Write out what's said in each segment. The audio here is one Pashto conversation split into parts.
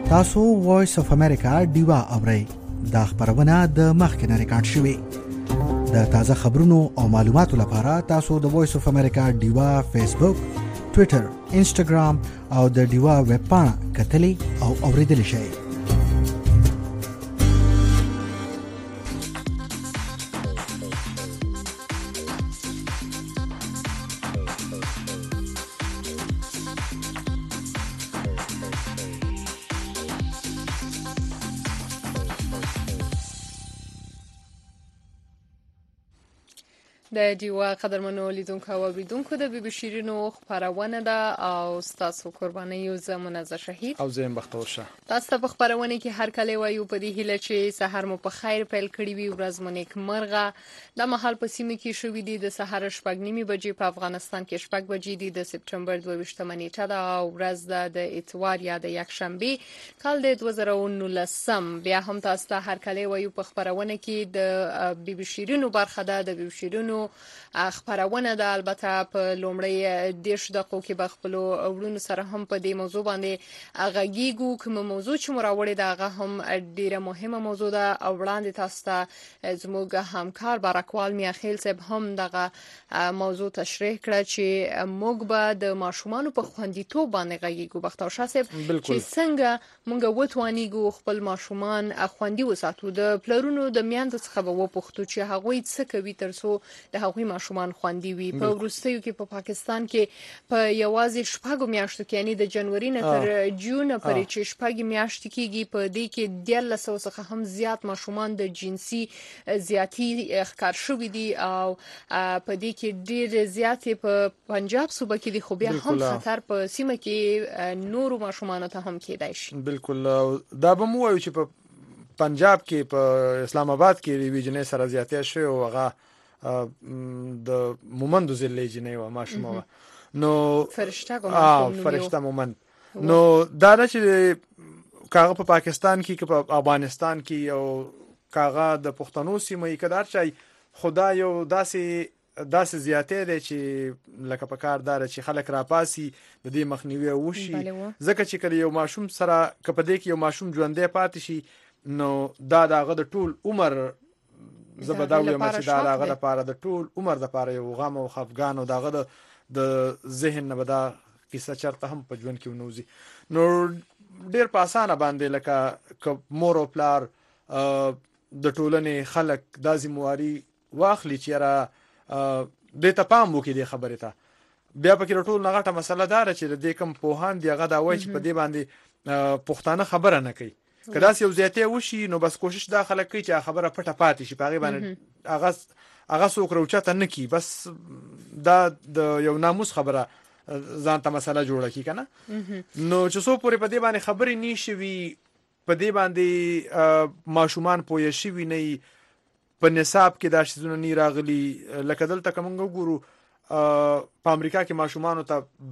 تاسو وایس اف امریکا ډیوا اورئ. دا خبرونه د مخکې نه ریکارډ شوې. د تازه خبرونو او معلوماتو لپاره تاسو د وایس اف امریکا ډیوا فیسبوک، ټوئیټر، انسټاګرام او د ډیوا ویب پاڼه کتلی او اوریدلی شئ. د ډیوا قدرمنو لیدونکو او اوریدونکو د بي بي شیرینو خبرونه ده او ستاسو قرباني زه منزه شهید او زه بختور شه. تاسو ته په خبرونه کې هر کله وایو په دې هیله چې سحر مو په خیر پیل کړی وي، ورځ مو نیک مرغه. د محل په سیمه کې شوې دي د سحر 8:30 بجې، په افغانستان کې 8 بجې دي. د سپټمبر 22 نیټه ده او ورځ د اتوار یا د یکشنبه کال د 2019. بیا هم تاسو ته هر کله وایو په خبرونه کې د بي بي شیرینو برخه ده. د بي بي شیرینو خبرونه ده. البته په لومړی 10 دقیقو کې به خپل ورونو سره هم په دې موضوع باندې غږیږو. کوم موضوع چې مراوړې ده هغه هم ډیره مهمه موضوع ده او وړاندې تاسو ته زموږ همکار بارکوال میاخیل صاحب هم دغه موضوع تشریح کړه چې موږ به د ماشومان په خوندیتوب باندې غږیږو. بختور شاه صاحب چې څنګه موږ وتوانیږو خپل ماشومان خوندي وساتو. د پلرونو د میاندو څخه به وپوښتو چې هغوی څه کوي ترڅو د هغوی ماشومان خوندي وي. په وروستیو کې په پاکستان کې په یوازې شپږ میاشتو کې یعنی د جنوري نه تر جون پورې چې شپږ میاشتې کېږي په دې کې 1300 څخه هم زیات ماشومان د جنسي زیاتی ښکار شوي دي او په دې کې ډېر زیات په پنجاب صوبه کې دي، خو بیا هم خطر په سیمه کې نورو ماشومانو ته هم کېدای شي. بالکل دا به مو وایو چې په پنجاب کې په اسلام آباد کې ریویژن سره زیاتیا شوی او هغه د مومندو زلې جنې و ماشومه و نو فرشته مومند. نو دا چې کاغه په پاکستان کې که په افغانستان کې او کاغه د پښتنو سیمه کې کدار چای خدا یو داسې زیاتې دی چې لکه په کار دار چې خلک راپاسي د دې مخنیوي وشي. ځکه چې کله یو ماشوم سره کپدې کې یو ماشوم ژوندې پاتې شي نو دا دغه د ټول عمر زبداوی چې دا هغه لپاره د ټول عمر لپاره یو غم او خفګان او دغه د ذهن نه بدا کیسه چرته هم په ژوند کې ونوزي. نو ډیر په اسانه باندې لکه مور او پلار د ټولنې خلک د ذمہواری واخلي چې را د ته پام وکړي د خبرې ته. بیا پکې ټول نغټه مسله دار چې د کوم پوهان دی هغه دا وایي چې په دې باندې پښتانه خبره نه کوي. کله چې یو زیاتې وشي نو بس کوشش دا خلک کوي چې خبره پټه پاتې شي، په باندې هغه څوک راوچته نه کی، بس دا د یو ناموس خبره ځان ته مسله جوړه کی کنه. نو چې څو پورې په دې باندې خبرې نشوي، په دې باندې ماشومان پوه شي نه په نصاب کې دا شیزونه نه راغلي. لکه دلته کوم ګورو په امریکا کې ماشومان ته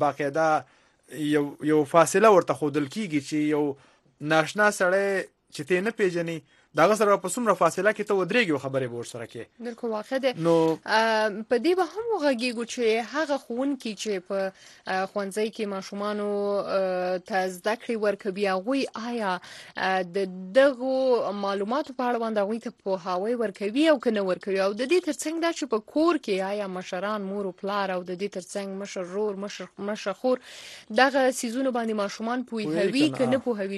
باقاعده یو فاصله ورته خودل کیږي چې یو ناشنا سره چې ته نه پیژنې دا سره په څومره فاصله کې ته ودرېږي خبرې به ورسره کې. بالکل واقع ده. نو په دې به هم وغږیږو چې هغه ښوونکي چې په ښوونځي کې ماشومانو ته زده کړې ورکوي هغوی آیا د دغو معلوماتو په اړه باندې هغوی ته پوهاوی ورکوي او که نه ورکوي، او د دې ترڅنګ دا چې په کور کې آیا مشران مور او پلار او د دې ترڅنګ مشر رور مشر خور دغه سیزونو باندې ماشومان پوهوي که نه پوهوي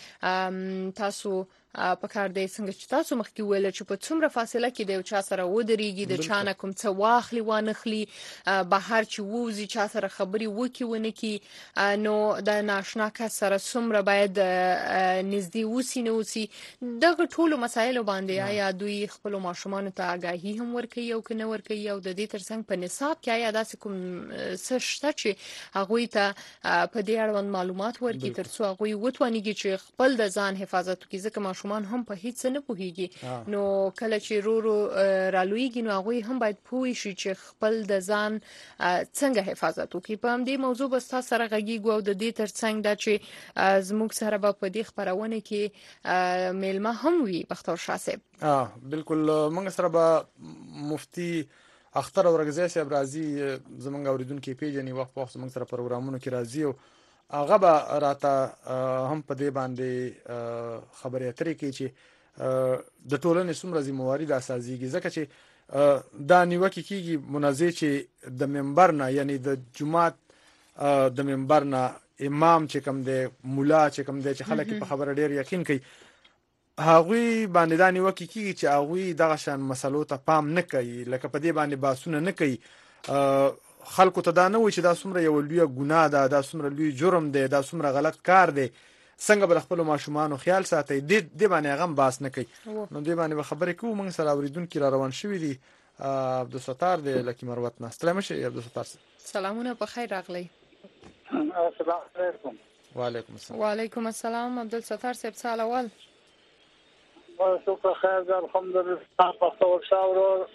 چې تاسو په کار دی څنګه چې تاسو مخکې ویل چې په څومره فاصله کې د یو چا سره ودرېږي، د چا نه کوم څه واخلي وانخلي، بهر چې ووځي چا سره خبرې وکړي ونه کړي، نو د ناشنا کس سره څومره باید نږدې اوسي نه اوسي. دغه ټولو مسایلو باندې آیا دوی خپلو ماشومانو ته آګاهي هم ورکوي او که نه ورکوي، او د دې ترڅنګ په نصاب کې آیا داسې کوم څه شته چې هغوی ته په دې اړوند معلومات ورکړي ترڅو هغوی وتوانیږي چې خپل د ځان حفاظت وکړي. ځکه ماشومان هم په هیڅ نه پوهیږي، نو کله چې رورو رالویږي نو هغوی هم باید پوه شي چې خپل د ځان څنګه حفاظت وکړي. په همدې موضوع به تاسو سره غږیږو او د دې ترڅنګ دا چې زموږ سره به په دې خبرونه کې میلمه هم وي. بختور شاه صاحب بالکل موږ سره به مفتی اختر اورګزی صاحب راځي، زمونږ اوریدونکو پیژنې وخت په وخت زمونږ سره پروګرامونو کې راځي او هغه به راته هم په دې باندې خبرې اترې کوي چې د ټولنې څومره ذمہواری د اساسيږي، ځکه چې دا نیوکه کیږي منازع چې د منبر نه، یعنی د جمعات د منبر نه امام چې کوم دی، مولا چې کوم دی، چې خلک په خبره ډیر یقین کوي، هغوی باندې دا نیوکه کیږي چې هغوی دغه شان مسلو ته پام نه کوي، لکه په دې باندې باسونه نه کوي، خلکو ته دا نه وایي چې دا څومره یو لوی ګناه ده، دا څومره لوی جرم دی، دا څومره غلط کار دی، څنګه به خپل ماشومان خیال ساتي، دې باندې هغه باس نه کوي. نو دې باندې خبرې کوو. موږ سره اوریدونکو را روان شوی دي عبدالستار د لکی مروت نه. سلام شه عبدالستار. سلامونه، په خیر راغلی. السلام علیکم. وعلیکم السلام. وعلیکم السلام. عبدالستار صاحب سال اول شکر خیر ده، الحمدلله. پښتو شاورو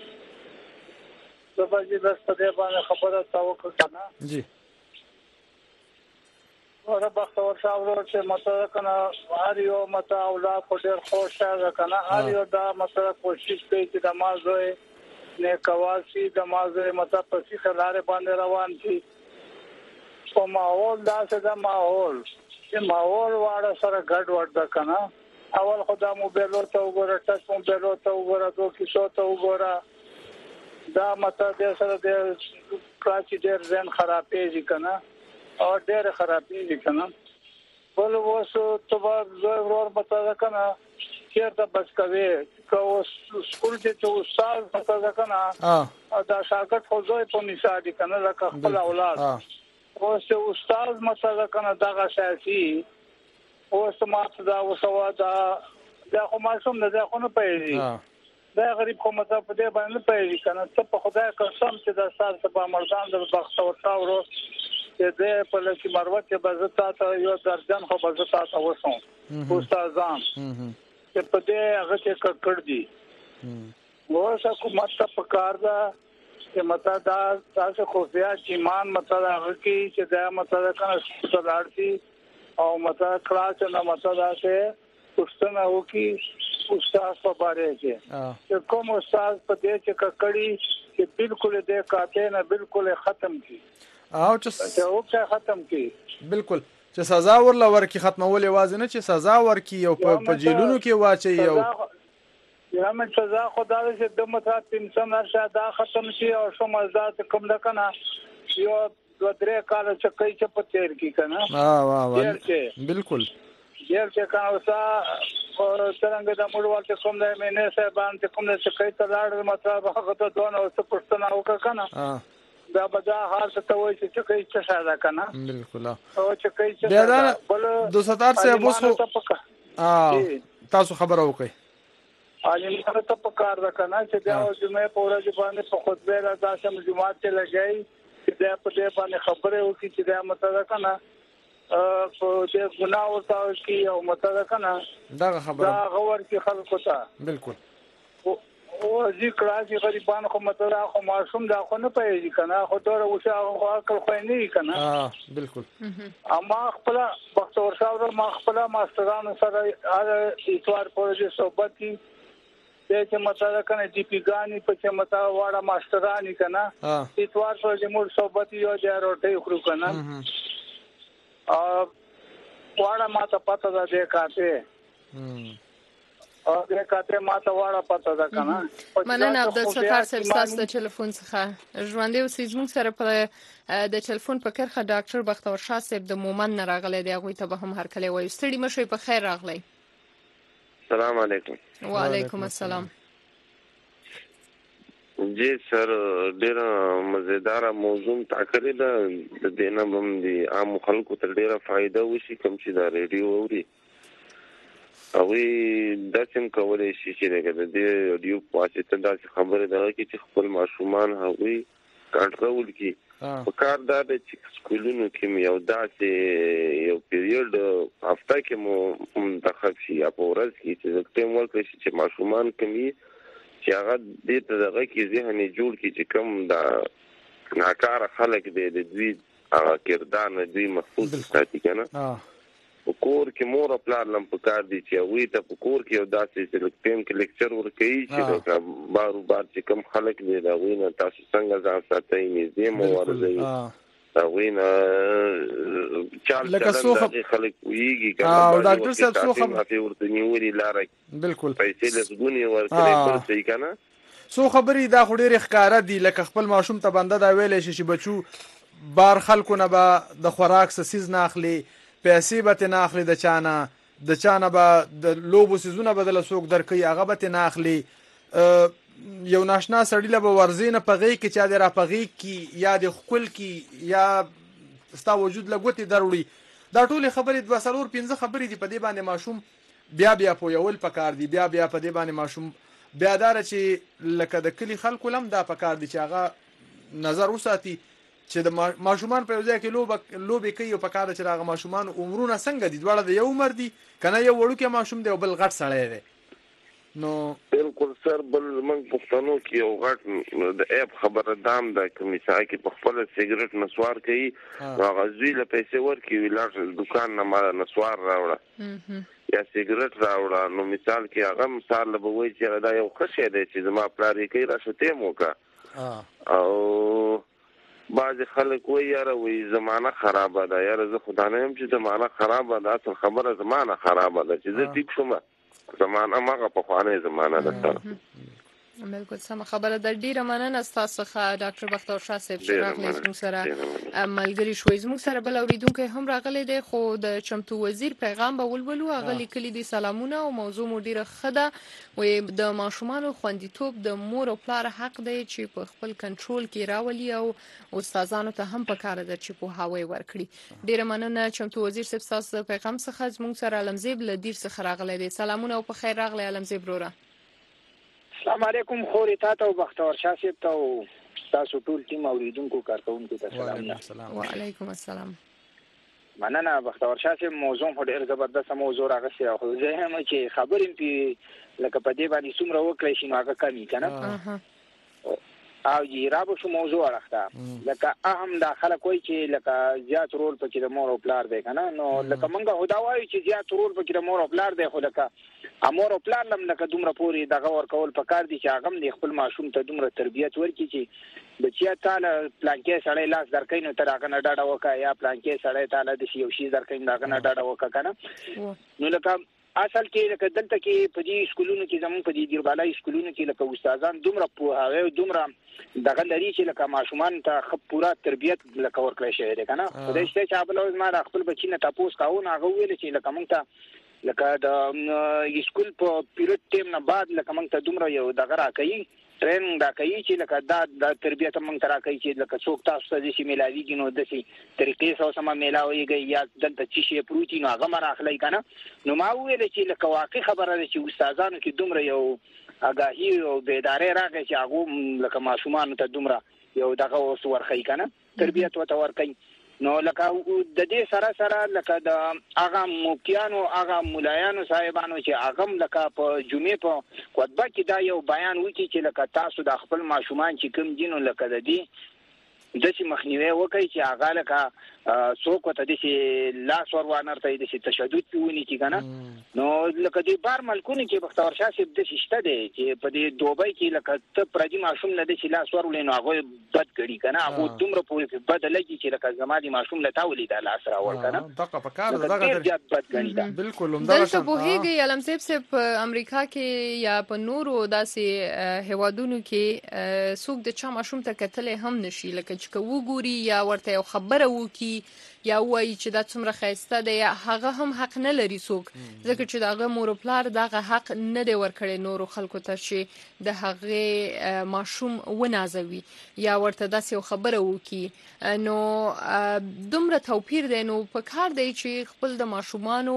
د باجی د ستړي باندې خبره تاو کړه جی. اور پښتو شاورو چې مطلب کنه هر یو مت اولاد په ډېر خوشاله کنه، هر یو دا مطلب کوشش کوي چې د مازوي نه کواسي د مازوي مطلب په څیر لارې باندې روان شي. په ماحول دا څه د ماحول چې ماحول واړه سره ګډ وډ ده کنه. اول خدا موبایل ته وګوره، ټچ موبایل ته وګوره، دوه کیسو ته وګوره، دا مطلب دې سره د کلاچ ډېر ځین خرابېږي کنه، او ډېر خرابېږي کنه. بل وسو ته به ورور مطلب کنه چیرته بس کوي کو سکول کې ته استاد مطلب کنه دا شاګرد خو زوی په مثال کنه لکه خپل اولاد او استاد مطلب کنه دا شاسي او سمات دا وسوا دا خو ماشوم نه دا خو نه پیږي، دا غریب خو مطلب په دې باندې پیږي کنه. ته په خدای قسم چې دا سال په مردان د بختور تاورو چې دې په لکه مروت کې بزتا ته یو درجن خو بزتا ته وسو استادان چې په دې هغه کې کړ دي وو حکومت په کار دا چې مطلب دا تاسو خو بیا چې مان مطلب هغه کې چې دا مطلب کنه ستلارتي او مطلب کلاس نه مطلب دا چې پښتنه وکي استاد په باره کې چې کوم استاد په دې چې کړي چې بالکل دې کاته نه بالکل ختم کی او چې او ختم کی بالکل چې سزا ورلور کی ختمول یوازې نه چې سزا ورکی یو په جیلونو کې واچي یو یا مې سزا خدای دې د مطلب انسان هرڅه دا ختم شي او شو مزات کوم د کنه یو دو درې کال چې کوي چې په تیر کی کنه. واه بالکل ډیر چې کاوسا څنګه د مړوال ته کوم د مینه صاحبان ته کوم څه کوي ته لاړ مطلب هغه ته دوه نو څه پښتنه وکړه کنه دا بدا حال ته وایي چې کوي څه ساده کنه. بالکل او چې کوي چې بل 200 صاحب اوس تاسو خبره وکړئ عالم ته په کار ده کنه چې دا جمعه په ورځ باندې په خطبه راځم جمعه ته لګي چې دا په دې باندې خبره وکړي چې دا مطلب کنه په دې ګناه ورته کی او مطلب کنه دا خبره دا غور کې خلکو ته بالکل او ذکر راځي غریبانو خو مطلب خو معصوم دا خو نه پیږي کنه، خو ډېر وشه خو عقل خو نه کنه. بالکل اما خپل بختور شاور ما خپل ماسترانو سره هر اتوار پروژه صحبت کی چې مطلب کنه جی پی ګانی په چې مطلب واړه ماسترانی کنه اتوار پروژه مور صحبت یو ځای روټي خورو کنه واړه ما ته پته ده دې کاته او دې کاته ما ته واړه پته ده کنه. مننه عبدالستار صاحب تاسو د ټلیفون څخه ژوندې اوسئ. موږ سره په د ټلیفون په کرخه ډاکټر بختور شاه صاحب د مومن نه راغلی دی، هغه ته به هم هر کله وایو ستړي مشي په خیر راغلی. السلام علیکم. وعلیکم السلام. جی سر ډیره مزیدار موضوع ټاکلې ده، د دینه هم دي عام خلکو ته ډیره فائدہ وشي کوم چې دا ریډیو اوري او دا څنګه کولای شي چې د دې ریډیو په واسطه دا خبره ده چې خپل ماشومان هغوی کنټرول کړي. په کار دا چې سکولونو کې یو داسې یو پیریډ هفته کې مو منتخب شي یا په ورځ کې چې ټیم ورکړي چې ماشومان کوي چې هغه دې ته دغه کې ذهني جوړ کړي چې کوم دا ناکاره خلک دي د دوی هغه کردار نه دوی محفوظ ساتي کنه. په کور کې مور خپل لم په کار دي چې وی ته په کور کې یو داسې ټیم کې لیکچر ورکړي چې دا بارو بار چې کوم خلک دي دا وینه تاسو څنګه ځان ساتئ نږدې مو ورځي وینا چال چلند خلک ویږي کنه او ډاکټر صاحب څو خبره ورته نیولې لاره بالکل پیسې لږونی ورکړي پر صحیح کنه څو خبرې دا خو ډېر ښکارا دي لکه خپل ماشوم ته بنده دا ویلې شي چې بچو بار خلکو نه به د خوراک سیز نه اخلي پیسې به نه اخلي د چانه به د لوبو سیزونه بدل سوق درکې هغه به نه اخلي یو ناشنا سړی له ورزینه پغې کې چا د را پغې کې یا د خپل کې یا ستا وجود لګوتې دروړي دا ټول خبرې 2-3 خبرې دي په دې باندې ماشوم بیا پویول پکار دي بیا په دې باندې ماشوم بیا دار چې لکه د کلی خلکو لم دا پکار دي چې هغه نظر وساتي چې د ماشومان په ځای کې لوبي کوي او پکار چې هغه ماشومان عمرونه څنګه دي دواړه د یو عمر دي کنه یو وړوکی ماشوم دی او بل غټ سړی دی نو بالکل سر بل موږ پښتنو کې یو غټ د اپ خبره دام د کمیسای کې په خپل سیګریټ نسوار کوي هغه زوی له پیسې ورکوي ولر دکان نه ما نسوار راوړه یا سیګریټ راوړه نو مثال کې هغه مثال به وایي چې دا یو خشه دی چې زما پلار یې کوي راشه موکا او بعض خلک وایي یاره وایي زمانه خرابه ده یاره زه خدا نه یم چې زمانه خرابه ده اصل خبره زمانه خرابه ده چې زه ټیک شوم زمانه ماغه په خوانه زمانه ده بالکل سم خبره د ډیره مننه تاسو ښه ډاکټر بختیار شاه صاحب چې راغلی زموږ سره ملګری شوي زموږ سره بل اوریدونکو هم راغلی دی خو د چمتو وزیر پیغام به ولولو هغه لیکلي دي سلامونه او موضوع مو ډیره ښه ده وایي د ماشومانو خوندیتوب د مور او پلار حق دی چې په خپل کنټرول کې راولي او استادانو ته هم پکار ده چې پوهاوی ورکړي ډیره مننه چمتو وزیر صاحب تاسو پیغام څخه زموږ سره علمزیب لدیر څخه راغلی دی سلامونه او په خیر راغلی علمزیب وروره السلام علیکم خوري تاسو او بختیار شاه صاحب ته او تاسو ټول ټیم اوریدونکو کارکونکو ته سلام وعلیکم السلام مننه بختیار شاه صاحب موضوع ډېر زبردست موضوع راغلی او زه هم چې خبرې په لکه په دې باندې څومره وکړې شي نو هغه کمی کنه او جیرابو شو موضوع راخته لکه اهم داخله کوئی چې لکه زیات رول پکې د مور او پلار دی کنه نو لکه منګه هدا وایي چې زیات رول پکې د مور او پلار دی خو لکه امور او پلان لم لکه دومره پوری دغه ور کول پکار دي چې هغه د خپل ماشوم ته دومره تربیت ورکړي چې بچیا تعالی پلانکې سړی لاس درکې نو تر هغه نه ډاډه وکا یا پلانکې سړی تعالی د یو شی درکې نه هغه نه ډاډه وکا کنه نو لکه اصل کې لکه دلته کې په دې سکولونو کې زموږ په دې دیربالای سکولونو کې لکه استادان دومره پوهاوی دومره دغه لري چې لکه ماشومان ته پورا تربیت لکه ورکړی شوی دی کنه خدای شته چې ابل ما د خپل بچی نه تاسو کاوه هغه ویل چې لکه موږ ته لکه د سکول په پیریډ ټیم نه بعد لکه موږ ته دومره یو دغه راکړي ټریننګ دا کوي چې لکه د تربیت موږ ته راکړي چې لکه څوک تاسو ته چې ملاویږي نو د سي طریقې سره سم ملاويږي یا دلته چې شی پروتین هغه مراخلای کنه نو ما ویل چې لکه واقعي خبره ده چې استادانو کې دومره یو اگاهی او بیداری راغی چې هغه لکه ماشومان ته دومره یو دغه ورخی کنه تربیت وته ورکي نو لکه د دې سره لکه د هغه موکیانو هغه مولایانو صاحبانو چې هغه لکه په جمعې په خطبه کې دا یو بیان وکړي چې لکه تاسو د خپل ماشومان چې کوم دینو لکه د دې د چې مخنیوي وکړي چې هغه لکه څوک ته د چې لاس ور وانرته د چې تشدد پیونی کې کنه نو لکه د بار ملکونو کې بختیار شاه صاحب د شته دی چې په دې دوبۍ کې لکه ته پردي ماشوم نه د چې لاس ور ولینو هغه بد کړي کنه هغه دومره په بد لګي چې لکه زمادي ماشوم له تاولي د لاس را ور کنه دغه په کار دغه بد کړي بالکل دلته بوهیږي علمزیب په امریکا کې یا په نورو داسې هوادونو کې څوک د چا ماشوم ته کتلې هم نشي لکه چې وګوري یا ورته یو خبره وکي یا وایي چې دا څومره ښایسته دی هغه هم حق نه لري څوک ځکه چې دغه مور او پلار دغه حق نه دی ورکړی نورو خلکو ته چې د هغې ماشوم ونازوي یا ورته داسې یو خبره وکي نو دومره توپیر دی نو په کار دی چې خپل د ماشومانو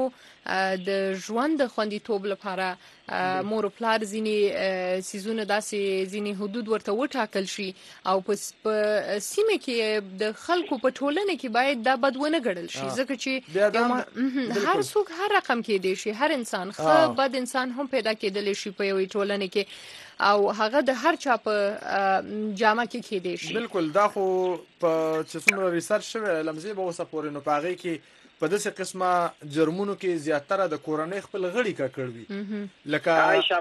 د ژوند د خوندیتوب لپاره مور او پلار ځینې سیزونه داسې ځینې حدود ورته وټاکل شي او په سیمه کې د خلکو په ټولنه کې باید دا بد ونه ګڼل شي ځکه چې هر څوک هر رقم کې دی شي هر انسان ښه بد انسان هم پیدا کېدلی شي په یوې ټولنه کې او هغه د هر چا په جامه کې کېدی شي بالکل دا خو په چې څومره ریسرچ شوی لمزي به اوسه پورې نو پاغي کې په داسې قسمه جرمونو کې زیاتره د کورنۍ خپل غړي کا کړوي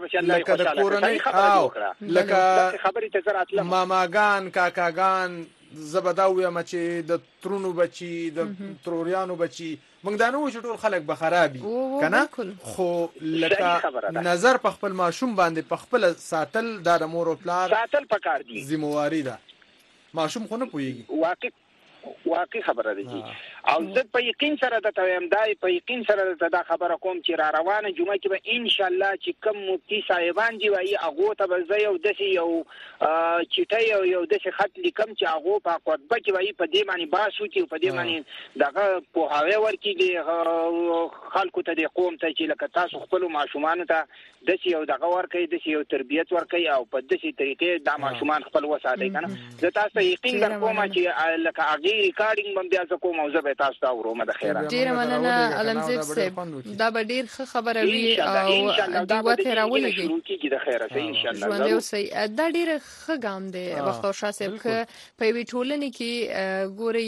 لکه د کورنۍ او لکه ماماګان کاکاګان زبدا ویم چې د ترونو بچي د تروریانو بچي موږ دا نه و چې ټول خلک به خرابي کنه خو لکه نظر په خپل ماشوم باندې په خپل ساتل د مور او پلار ساتل پکار دي ذمہواری ده ماشوم خو نه پويږي واقعي خبره ده او زه په یقین سره د تویم دای په یقین سره د خبره کوم چې را روانه جمعه کې به ان شاء الله چې کم مفتي صاحبان دی وایي هغه ته به زه یو دسي یو چټي یو دسي خط لیکم چې هغه په خطبه کې وایي په دې معنی باسو چې په دې معنی دغه په هغه ورکی دی خلکو ته د قوم ته چې لکه تاسو خپل ماشومان ته دسي یو دغه ورکی دسي یو تربيت ورکی او په دسي طریقې د ماشومان خپل وساتي کنه زه تاسو یقین درکوم چې لکه هغه ریکارډینګ باندې بیا کوم او زه تاسو ته ورومه د خیره ډیر مننه علمزیب صاحب دا به ډیر ښه خبره وي او د وته راولېږي د خیره سه ان شاء الله ژوند یو سي دا ډیر ښه ګام دی وخت او شاسب ک په وی ټولنې کې ګوري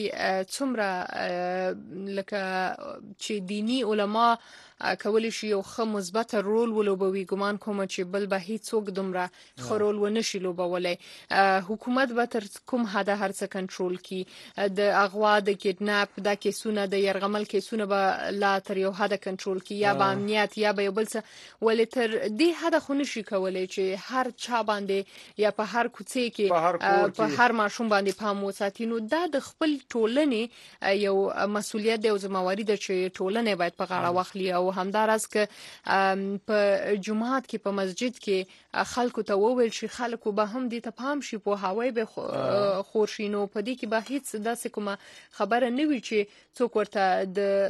څومره لکه چې دینی علما کولی شي یو ښه مثبت رول ولوبوي ګمان کوم چې بل به هیڅوک دومره خرول و نشي لوبولای حکومت به تر کوم حد هر څه کنټرول کی د اغوا د کډناپ د کیسونه د يرغمل کیسونه به لا تر یو حد کنټرول کی یا به امنیت یا به بل څه ولې تر دې حد خو نشي کولای چې هر چا باندې یا په هر کوڅه کې په هر ماشوم باندې پام وساتي نو دا د خپل ټولنې یو مسولیت دی او ذمہواری ده چې ټولنه باید په غاړه واخلي او همدارس که په جمعات کې په مسجد کې خلکو ته وویل شي خلکو به هم دې ته پام شي په هوای به خورشینو په دې کې به هیڅ داسې کومه خبره نه وي چې څوک ورته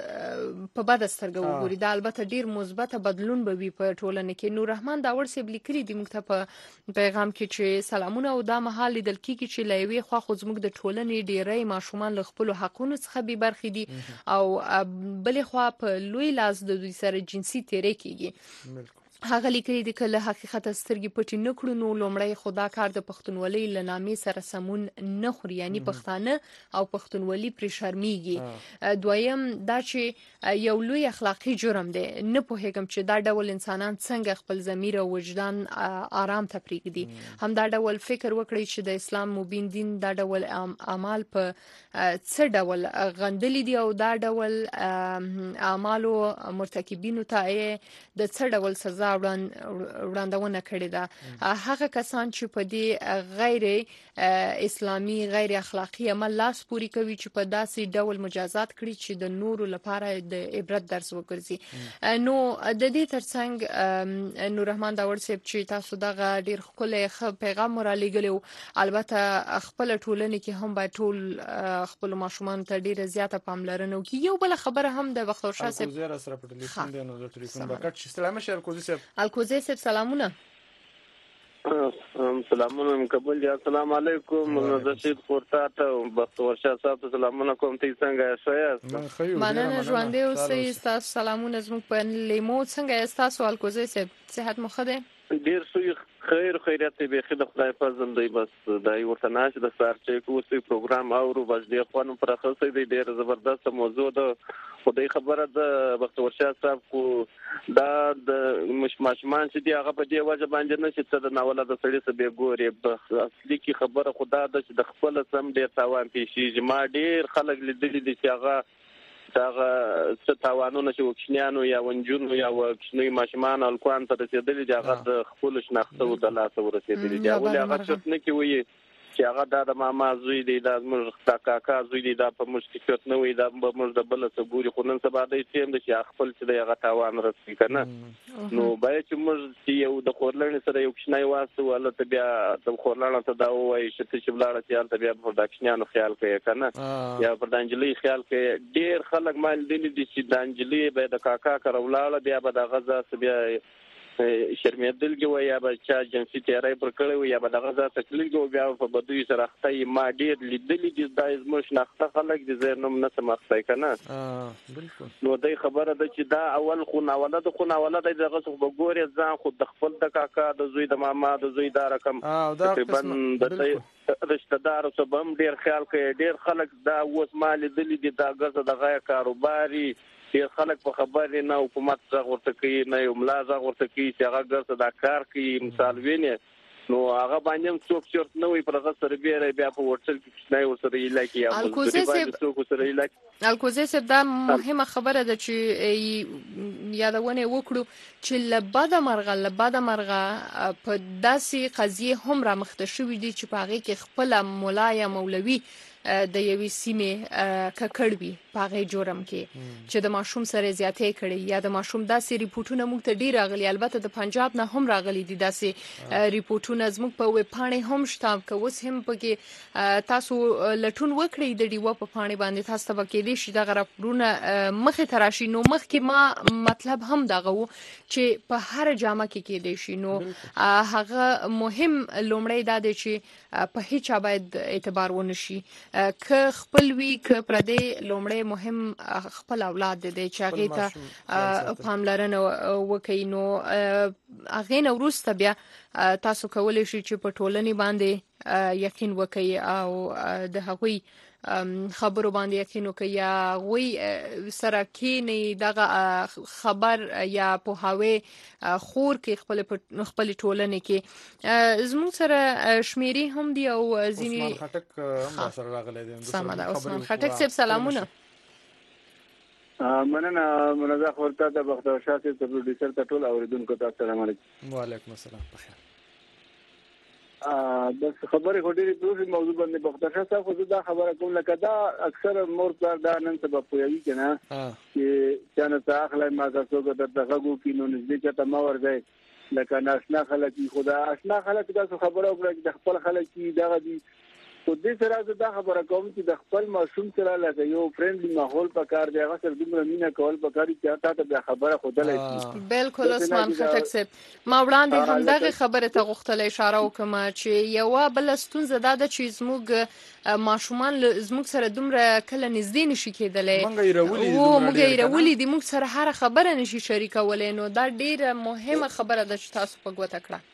د په بد سترګه وګوري دا البته ډیر مثبت بدلون به وي په ټولنه کې نور رحمان داور سیب لیکري دی موږ ته په پیغام کې چې سلامونه او دا مهال لیدل کیږي چې لوي خو زموږ د ټولنې ډیرې ماشومان له خپل حقونو څخه به برخې دي او بلې خو په لوی لاس د دوی سره جنسي تیرې کیږي هغه لیکلي دي کله حقیقت سترګې پټې نه کړو نو لومړی خدا کار د پښتونولۍ لنامې سره سمون نه خوري یعنی پښتانه او پښتونولي پر شرمېږي دویم دا چې یو لوی اخلاقی جرم دی نه پوهیږم چې دا ډول انسانان څنګه خپل ضمیر او وجدان آرام ته پریږدي هم دا ډول فکر وکړي چې د اسلام مبین دین دا ډول اعمال په څه ډول غندلي دي او دا ډول اعمالو مرتکبینو ته د څه ډول سزا وړاندونه کړې ده هغه کسان چې په دې غیر اسلامي غیر اخلاقی عمل لاس پوری کوي چې په داسې ډول مجازات کړي چې د نورو لپاره د عبرت درس وګرځي نو د دې ترڅنګ نور رحمان داور صاحب چې تاسو دغه ډیر خپل پیغام را لېږلو البته خپل ټولنه کې هم باید ټول خپل ماشومان ته ډیره زیاته پاملرنه وکړي یو بل خبره هم د وخت او شاسه زیرا سره په ټلیفون دی نو د ټلیفون بکټ چې سلام شه الکوزي الکوزي صاحب سلامونه سلامونه قبول یا السلام علیکم نذیر پورتا ته بختور شاه صاحب سلامونه کوم ته څنګه یې مننه ژوند اوسئ تاسو سلامونه زموږ په لیمو څنګه تاسو الکوزي صاحب صحت مو ښه ده ډیر سوی خیریت به خدای خدای فضل دی بس دای ورته ناش د سار چې کوڅې پروګرام اورو بس دی خو نو پر خاصه دی ډیر زبردست موضوع ده خدای خبره ده بختور شاه صاحب کو دا د ماشومان چې دی هغه په دی وجه باندې نه چې د ناوله د سړي سره به ګوري اصلي کی خبره خدا د چې د خپل سم ډیر تاوان پیشي ما ډیر خلک لیدلي دي چې هغه داغه څه تاوانونه چې وکښنیانو یا ونجونو یا وکښنی ماشومان الکوان ته رسیدلي دي هغه د خپل شناخته او د لاس ورسېدلي دي ولې هغه څه نه کوي چې هغه د ماما زوی دی د موږ کاکا زوی دی د په مشکلات نه وي د موږ د بل څه ګوري خو نن سبا د تیم د چې خپل چې د هغه تاوان رسېږي کنه نو باید چې موږ یو د خورلړ سره یو کښنای واسو ولله ته بیا د خورلړ ته دا وایي چې بلاړه چې ته بیا په داکښنانو خیال کوي کنه یا په دانجلی خیال کوي ډیر خلک مال دي چې دانجلی به د کاکا کرولاله بیا به د غزا بیا شرمېدلګي و یا به چا جنسي تیاري پر کړی و یا به دغه ځا تکلیف و بیا په بدوی سره خطای ما ډیر لیدلې دي د ازموش نخته خلک دي زه نوم نه سمخته کنه بالکل نو دای خبره ده چې دا اول خو ناولد دغه څه وګوري ځان خو د خپل د کاکا د زوی د ماما د زوی دا رقم تقریبا د رشتہ دار څخه هم ډیر خیال کوي ډیر خلک دا اوس مال لیدلې دي دا غزه د غیا کاروباري ډیر خلک په خبرې نه حکومت څنګه ورته کوي نه یو ملا څنګه ورته کوي چې هغه ګرځي دا کار کوي مثال ویني نو هغه باندې څوک چرت نه وي پر هغه سره بیا په وټسل کې نه ور سره علاقې یا مزدوري باندې څوک سره علاقې الکوزي صاحب دا مهمه خبره ده چې یادونه وکړو چې لباده مرغه په داسې قضیه هم را مخته شوې دي چې په هغه کې خپل مولا یا مولوي د یوې سیمې ککړوي په هغه جرم کې چې د ماشوم سره زیاتې کړي یا د ماشوم داسې ریپورتونه موږ ته ډیر راغلي البته د پنجاب نه هم راغلي دي داسې ریپورتونه زموږ په ویب پاڼې هم شته که اوس هم پکې تاسو لټون وکړئ د ډیوا په پاڼې باندې تاسو ته کې دي چې دغه راپورونه مخې ته راشي نو مخکې ما مطلب هم دغه وو چې په هر جامه کې دی شي نو هغه مهم لومړی دا دی چې په هیڅ باید اعتبار ونشي که خپل وی که پردې لومړی مهم خپل اولاد دی چې هغه ته پاملرنه وکړي نو هغه نو وروسته بیا تاسو کولای شئ چې په ټولنې باندې یقین وکړي او د هغوی خبرو باندې یقین وکړي یا غوي سره کې نه دغه خبر یا په هاوی خور کې خپل ټولنې کې زموږ سره شمیري هم دی او ځینی عثمان خټک هم سره راغلی دی سمه عثمان خټک صاحب سلامونه مننه منزه خورته د بختور شاه صاحب ته پروډوسر ته ټول اوریدونکو ته السلام علیکم وعلیکم السلام بخیر بس خبره غوډيري په موضوع باندې بختور شاه صاحب خو دا خبره کوم لکه دا اکثر مور پلار دا نن سبب پوي کنه چې څنګه تاخله ما تاسو کو د دغه کې نو نږدې ته ما ورځي لکه ناشنا خلک خدا آشنا خلک دا خبره وکړه چې خپل خلک دغه دي خو دې سره دا خبره کوم چې د خپل ماشوم سره لکه یو فرندلی ماحول پکار دی هغه سره دومره مینا کول پکاري چې تاسو ته خبره خودلای شي بالکل عثمان خټک صاحب ما وړاندې هم دغه خبره ته غوښتل اشاره وکم چې یو بل ستونزه دا ده چې زموږ ماشومان زموږ سره دومره کله نږدې نشي کېدلای موږ یې راولي دي موږ سره هر خبره نشي شریکولای نو دا ډیره مهمه خبره ده چې تاسو په ګوته کړه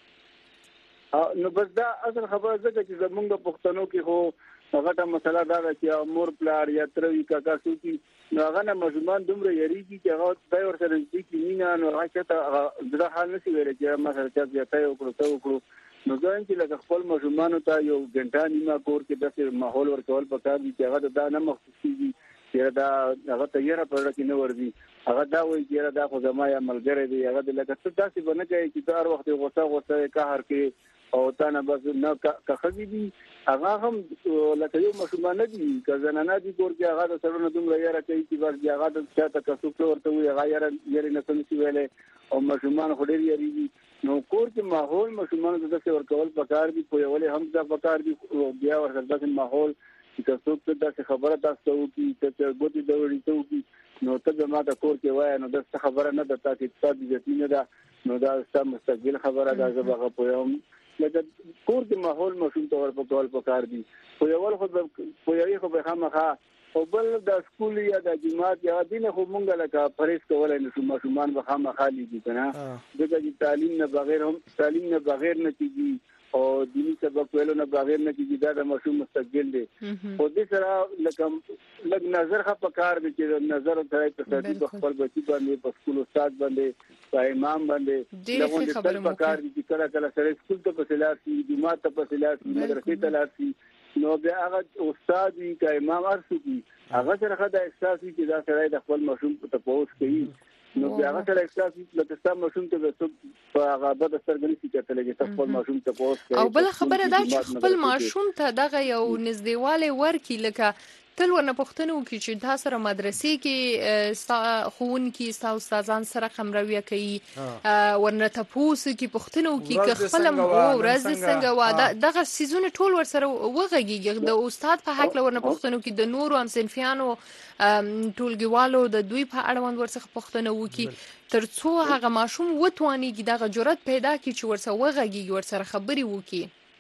نو بس دا اصل خبره ده چې زمونږ په پښتنو کې هو هغه ته مسله دا ده چې مور پلار یا تروي کاکا سوتي نو هغه نه مجموعان دومره یریږي چې هغه دای ور سره دې کې مینا نو هغه ته دا حال نشي ویل چې ما سره چې زیاته وکړو نو ځان چې لکه خپل مجموعانو ته یو غنټه نیمه کور کې داسې ماحول ورکول پکار دي چې هغه دا نه مخصوصي چې دا هغه تیاره پر کې نه ورځي هغه دا وایي چې دا خو زما یا ملګری دی هغه لکه څه داسې بنه کوي چې هر وخت غوسه قهر کې او تا نه بس نه که خدي دي هغه هم لکه یو مشومان دي که زنانه دي کور کې هغه سره دومره یاره کوي چې بس هغه د چاته کسوک ورته وي هغه یاره نه سمسي ویلې او مشومان خو ډېر یاري نو کور کې ماحول مشومان د څه ورکول پکار دي په یولې هم دا پکار دي بیا ورته د ماحول چې کسوک د څه خبره تاسو کوي چې ګوتې د وړي ته نو ته ما د کور کې وای نو د څه خبره نه د تاسو اقتصاد دي نه دا نو دا ستاسو مستقبل خبره ده زه به پوم لکه کور کې ماحول مشوم تور په ټول پکار دي خو یو ول خو په یوې خو به خامخا او بل د سکول یا د جماعت یا دین خو مونږ لکه پریس کولای نشو ماشومان به خامخا لیدي کنه دغه تعلیم نه بغیر هم تعلیم نه بغیر نه کیږي او دینی سبق ویلو نه بغیر نه کیږي دا د ماشوم مستقبل دی او دې سره لکه نظر خه پکار دي چې نظر سره تصدیق خپل بچی باندې په سکول استاد باندې په امام باندې دغه خبره پکار دي چې کله کله سره سکول ته پسلاسي جماعت ته پسلاسي مدرسې ته لاسي نو بیا هغه استاد که امام ارسي هغه سره د احساس چې دا سره د خپل ماشوم ته پوس کوي نو بیا هغه سره احساس لکه ستاسو ماشوم ته په هغه د سترګنې چې کتل کې خپل ماشوم ته پوس کوي او بل خبره دا چې خپل ماشوم ته دغه یو نږدېواله ورکی لکه تل ورنه پښتنو کې چې دا سره مدرسې کې خون کې ستا استادان سره خمروي کوي ورنه تاسو کې پښتنو کې خپل ورځ څنګه واده دغه سيزونه ټول ور سره وغږیږي د استاد په حق ورنه پښتنو کې د نورو هم صنفيانو ټولګیوالو د دوی په اړوند ورڅخه پښتنو کې ترڅو هغه ماشوم وتوانيږي دغه جرأت پیدا کړي چې ور سره وغږیږي ور سره خبري وکړي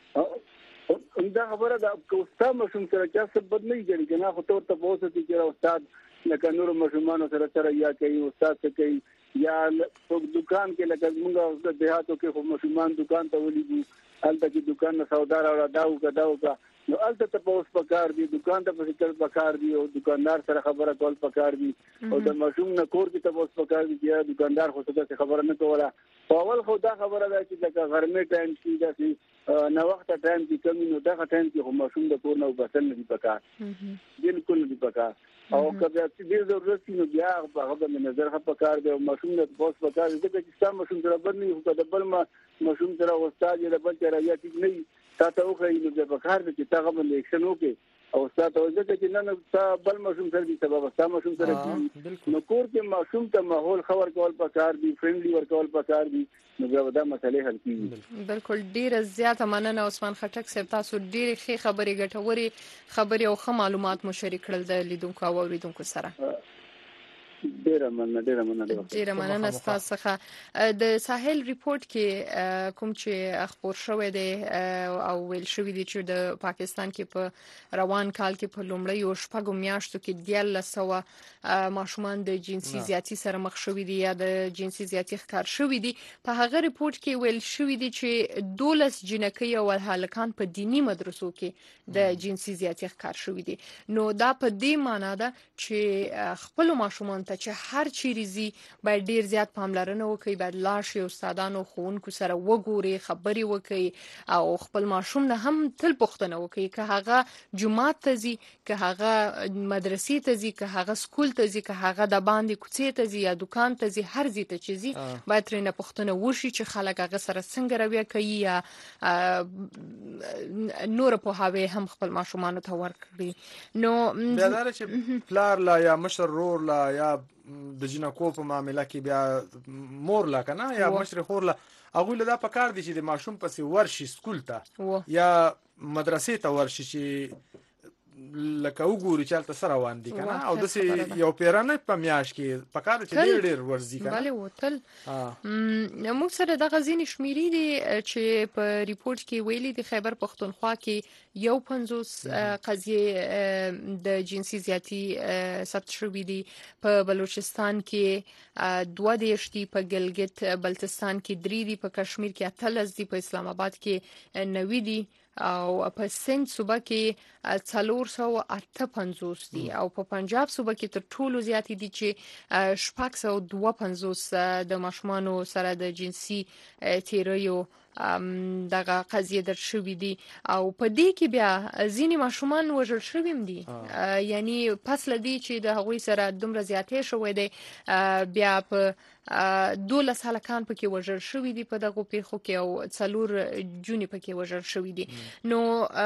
دا خبره د استاد مشوم سره چې څه بد نه کیږي کنه خو ته پوسه چې استاد لکه نور مشومان سره یا کوي استاد څه کوي یا په دکان کې لکه موږ د دیهاتو کې خو مشومان دکان ته ولېږي البته چې دکان نه سودا راوړا داو کا نو الته ته اوس پکار دي دکان ته پکې پکار دي او دکاندار سره خبره کول پکار دي او د ماشوم نه کور کې ته اوس پکار دي چې دکاندار خو څه خبره نه کوله اول خو دا خبره ده چې د غرمې ټایم کې د نو وخت ټایم کې کمی نو دا ټایم کې هم ماشوم د کور نه وبسل نه دي پکار بالکل نه دي پکار او کله چې ډیر ضرورت نو بیا هغه د نظر خه پکار دی او ماشوم د اوس پکار دي چې څا ماشوم سره بل نه خو د بل ماشوم سره استاد یا بل چر یا ټیک نه تاسو خو یې نو په کار کې تاسو باندې اکشن وکړي او تاسو ځکه چې نن تاسو بل ماشوم سره دي سبب تاسو ماشوم سره نو کور کې ماشوم ته ماحول خبر کول پکار دي فرندلی ورکول پکار دي نو بیا دا مسئله حل کیږي بالکل ډیر زیاته مننه عثمان خټک صاحب تاسو ډیر ښه خبرې ګټوري خبرې او ښه معلومات مو شریک کړل د لیدونکو او اوریدونکو سره ډیره مننه تاسو څخه د ساحل ریپورت کې کوم چې خبر شوې ده او ویل شوې دي چې د پاکستان کې په روان کال کې په لومړی او شپږو میاشتو کې 1300 ماشومان د جنسي زیاتی سره مخ شوې دي یا د جنسي زیاتی ښکار شوې دي په هغه ریپورت کې ویل شوې دي چې 12 جنکۍ او هلکان په دینی مدرسو کې د جنسي زیاتی ښکار شوې دي نو دا په دې معنی ده چې خپل ماشومان ته چې هر چیرې زی باید ډیر زیات پاملرنه وکړي باید لاشي استادانو خوونکو سره وګوري خبري وکړي او خپل ماشوم نه هم تل پوښتنه وکړي که هغه جمعات ته زی که هغه مدرسې ته زی که هغه سکول ته زی که هغه د باندې کوڅې ته زی یا دکان ته زی هر زی ته چې زی باید ترنه پوښتنه وشي چې خلک هغه سره څنګه رویه کوي یا نور په هاوی هم خپل ماشومان ته ورکړي نو بیا دا چې پلار لا یا مشر رور لا یا د جنکو په معاملې کې بیا مور لا کنه یا مشر خور لا هغه له دا په کار دي چې د ماشوم پسې ورشي سکول ته یا مدرسې ته ورشي چې لکه وګوري چې تل سره روان دي کنه او د یو پیرانه په میاش کې په کار چې ډېر ورزي کنه بله وتل موږ سره د غزين شمیري دي چې په ریپورت کې ویلي د خیبر پختونخوا کې یو 50 قضیه د جنسي زیاتی ثبت شوې دي په بلوچستان کې 2 دیشتي په ګلګت بلتستان کې 3 دي په کشمیر کې 13 دي په اسلام آباد کې 9 دي او په سند صوبه کې 458 دي او په پنجاب صوبه کې تر ټولو زیات دي چې 652 د ماشومانو سره د جنسي تیریو دغه قضیه در شوې دي او په دې کې بیا ځینې ماشومان وژل شوي دي یعنی پس لدی چې د هغوی سره دومره زیاتې شوې دي بیا په 12 هلکان پکې وژل شوي دي په دغه پیښو کې او 4 جونې پکې وژل شوي دي نو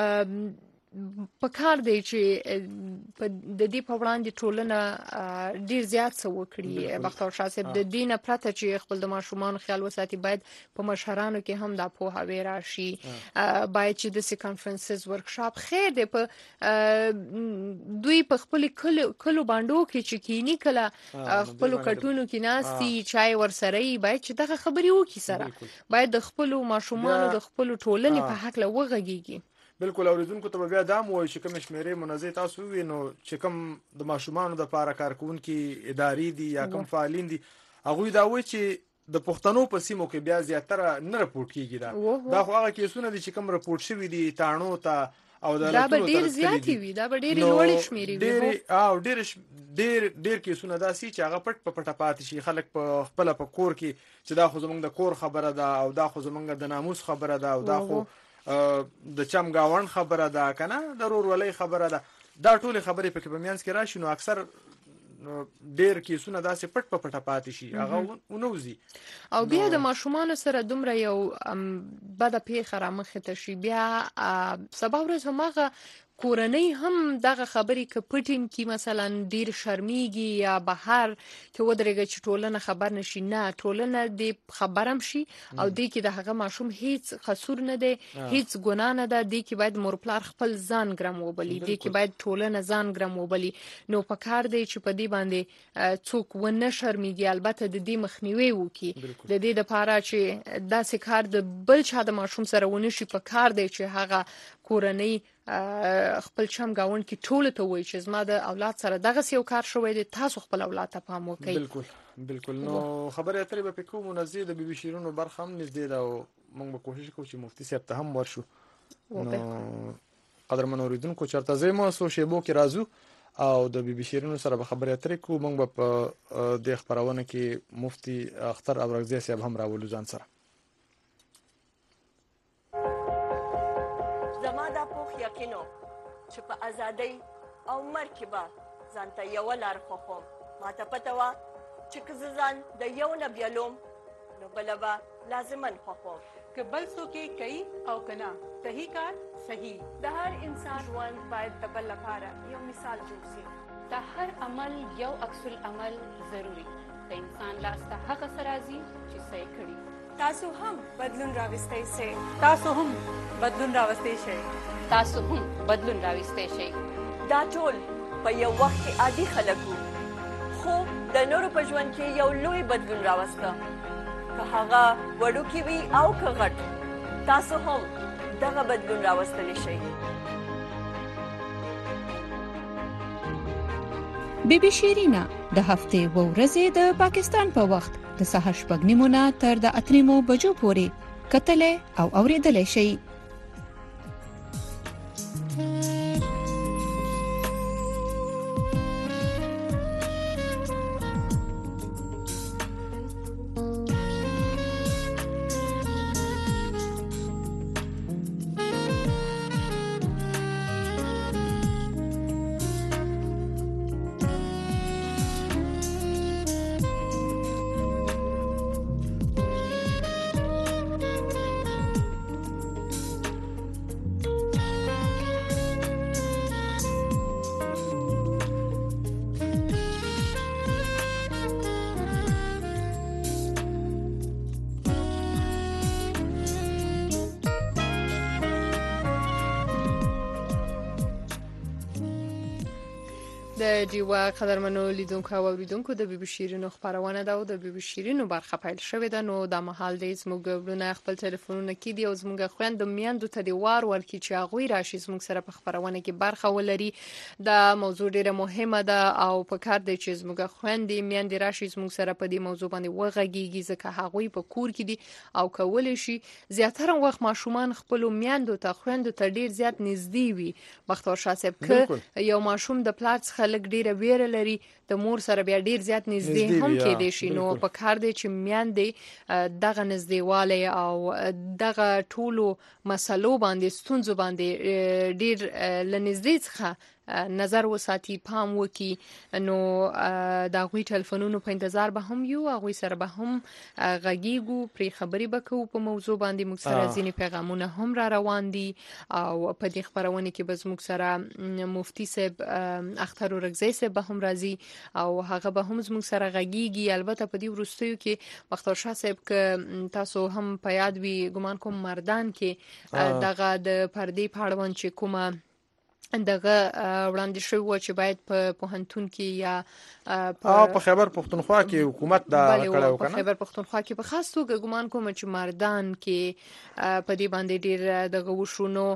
په کار دی چې د دې په وړاندې ټولنه ډیر زیات څه وکړي بختور شاه صاحب د دینه پرته چې خپل د ماشومان خیال وساتي باید په مشرانو کې هم د پوهه ویرا شي باید چې د کانفرنسز ورکشاپ خیر دی په دوی په خپل کلو باندې کې چې کینی کله خپل کټونو کې ناشتي چای ورسره باید چې دغه خبري وکړي سره باید د خپل ماشومان د خپل ټولنې په حق له وغږیږي بالکل اوریدونکو ته بیا دا مو چې کوم شمیرې منظم تاسو وینو چې کوم د ماشومان د لپاره کارکونکو اداري دي یا کوم فعالین دي هغه دا وایي چې د پښتنو په سیمو کې بیا زیاتره نه راپورټ کیږي دا خو هغه کیسونه دي چې کوم راپورټ شوی دي تاڼو ته او دا ډیر زیاتی وي دا ډیر لوړ شمیرې وي او ډیر کیسونه داسي چې هغه پټ پټه پاتې شي خلک په خپل په کور کې چې دا خو زمونږ د کور خبره ده او دا خو زمونږ د ناموس خبره ده او دا خو د چمګاون خبره ده کنه د رورولۍ خبره ده دا ټول خبرې په کې په میانس کې راشي نو اکثر ډیر کیسونه داسې پټ پټه پاتې شي هغه ونوزي او بیا د ماشومان سره دومره یو بده پیښه را مخ ته شي بیا سبا ورځ همغه کورنۍ هم دغه خبرې کپټین کی مثلا ډیر شرمېږي یا بهر کې ودرېږي چې ټولنه خبر نشي نه ټولنه دې خبرم شي او دې کې د هغه ماشوم هیڅ قصور نه دی هیڅ ګناه نه ده دې کې باید مورپلار خپل ځان ګرم وبلی دې کې باید ټولنه ځان ګرم وبلی نو په کار دی چې په دې باندې څوک ونه شرمېږي البته د دې مخنیوي وکي د دې لپاره چې داسې کار د بل چا د ماشوم سره ونه شي په کار دی چې هغه کورنۍ خپل چم گاون کې ټول ته وایي چې زما د اولاد سره دغه یو کار شوی دی تاسو خپل اولاد ته پام وکړئ بالکل نو خبره اترې به پکو منزه د بي بي شیرونو برخه هم نږدې ده او موږ به کوشش کوو چې مفتي صاحب ته هم ورشو نو قدرمن اوریدونکو چرته زمو سو شیبو کې راځو او د بي بي شیرینو سره به خبرې اترې کوو. موږ په د خبرونه کې مفتي اختر ابرغزي صاحب هم راولو ځان سره. زما دا پوخ یقینو چې په ازادۍ او مرګ کې به ځان ته یوه لار خوښوم. ما ته پته وه چې که زه ځان د یو نه بیلوم نو بله به لازماً خوښوم. که بل څوک یې کوي او که نه صحیح کار صحیح. د هر انسان ژوند باید د بل لپاره یو مثال جوړ شي. د هر عمل یو عکس العمل ضروري. د انسان لاس ته هغه څه راځي چې څه یې کړي. تاسو هم بدلون راوستی شئ. تاسو هم بدلون راوستی شئ. تاسو هم بدلون راوستی شئ. دا ټول په یو وخت کې عادي خلک وو، خو د نورو په ژوند کې یو لوی بدلون راوسته. که هغه وړوکی وي او که غټ، تاسو هم دغه بدلون راوستلی شئ. بی بی شیرینا د هفتې و ورځې د پاکستان په وخت د سهار 8:30 نه تر د 8:30 بجو پورې کتلې او اوریدلې شئ. د دیوا قدرمنو لیدونکو او اوریدونکو د بي بي شیرینو خبرونه ده او د بي بي شیرینو برخه پیل شوې ده. نو د محل د زموږ ورونه خپل ټلیفونونه کې دی او زموږ خويند میاندو ته دی وار ورکړي چې هغه راشي زموږ سره په خبرونه کې برخه ولري. د موضوع ډیره مهمه ده او په کار دی چې زموږ خويند میاندې راشي زموږ سره په دې موضوع باندې وغږیږي ځکه هغه په کور کې دي او کول شي. زیاتره وخت ماشومان خپل میاندو ته خويندو ته ډیر زیات نږدې وي. بختور شاه صاحب ک یو ماشوم د پلار څخه لګ ډیره ویره لري د مور سره بیا ډیر زیات نږدې هم کېدې شي. نو په کار دی چې میاندې دغه نږدېوالی او دغه ټولو مسلو باندې ستونزو باندې ډیر لنږدې څخه نظر وساتي، پام وکي. نو دا غوي ټلیفونونو په انتظار به هم یو هغه سره به هم غږیږو پرې خبرې وکړو په موضوع باندې. موږ سره ځینې پیغامونه هم را روان دي او په دې خبرونه کې به موږ سره مفتي صاحب اختر اورغزي صاحب به هم راځي او هغه به هم موږ سره غږیږي. البته په دې وروستیو کې بختور شاه صاحب ک تاسو هم په یاد وي ګمان کوم مردان کې دغه د پردې پاړون چې کومه دغه وړاندې شوی و چې باید په پوهنتون کې یا په خیبر پختونخوا کې حکومت دا کړو کنه. په خیبر پختونخوا کې په خاص توګه ګمان کوم چې مردان کې په دې باندې ډیر دغه وشونو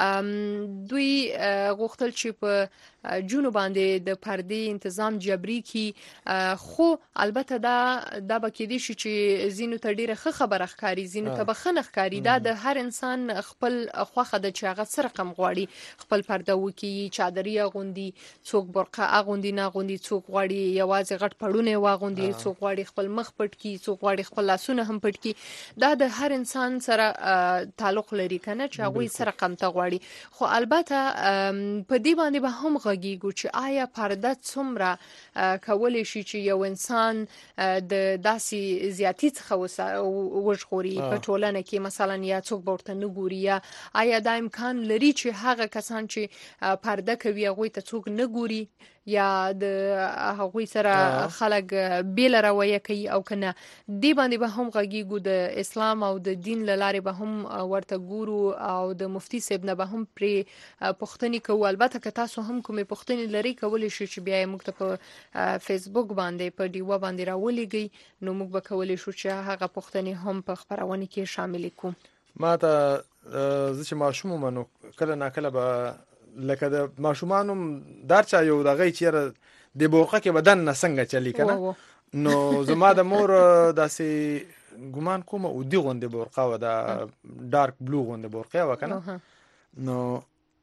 دوی غوښتل چې په جنوب باندې د پردې تنظیم جبري کی. خو البته دا به کې دي چې زینو ته ډیره خبره ښکاری، زینو ته بخنه ښکاری. دا د هر انسان خپل خوخه د چاغه سره رقم غواړي خپل پرده وکي، چادري غوندي، څوک برقه غوندي نه غوندي، څوک غواړي یوازې غټ پړونه واغوندي، څوک غواړي خپل مخ پټ کی، څوک غواړي خپل لاسونه هم پټ کی. دا د هر انسان سره تعلق لري کنه چې هغه سره رقم ته غواړي. خو البته په دې باندې به هم غږیږو چې آیا پرده څومره کولای شي چې یو انسان د داسې زیاتی څخه وژغوري په ټولنه کې. مثلا یا څوک ورته نه ګوري، یا آیا دا امکان لري چې هغه کسان چې پرده کوي هغه ته څوک نه ګوري یا د هغه سره خلک بیل رویه کوي او کنه. دی باندې به هم غږیږو د اسلام او د دین لاره به هم ورته ګورو او د مفتي صاحب نه به هم پرې پوښتنې کوو. البته که تاسو هم کومې پوښتنې لري کولای شئ چې بیا موږ ته په فیسبوک باندې په دیوا باندې راولېږئ نو موږ به کولای شو چې هغه پوښتنې هم په خبرونه کې شامل کړو. ما ته چې ماشوم منو کله نا کله به لکه د ماشومانو درچا یو دغه چیرې د بورقه کې بدن نه څنګه چلی کنه. نو زما د مور داسې ګمان کوم او دی غونډه بورقه و د ډارک بلو غونډه بورقه و کنه. نو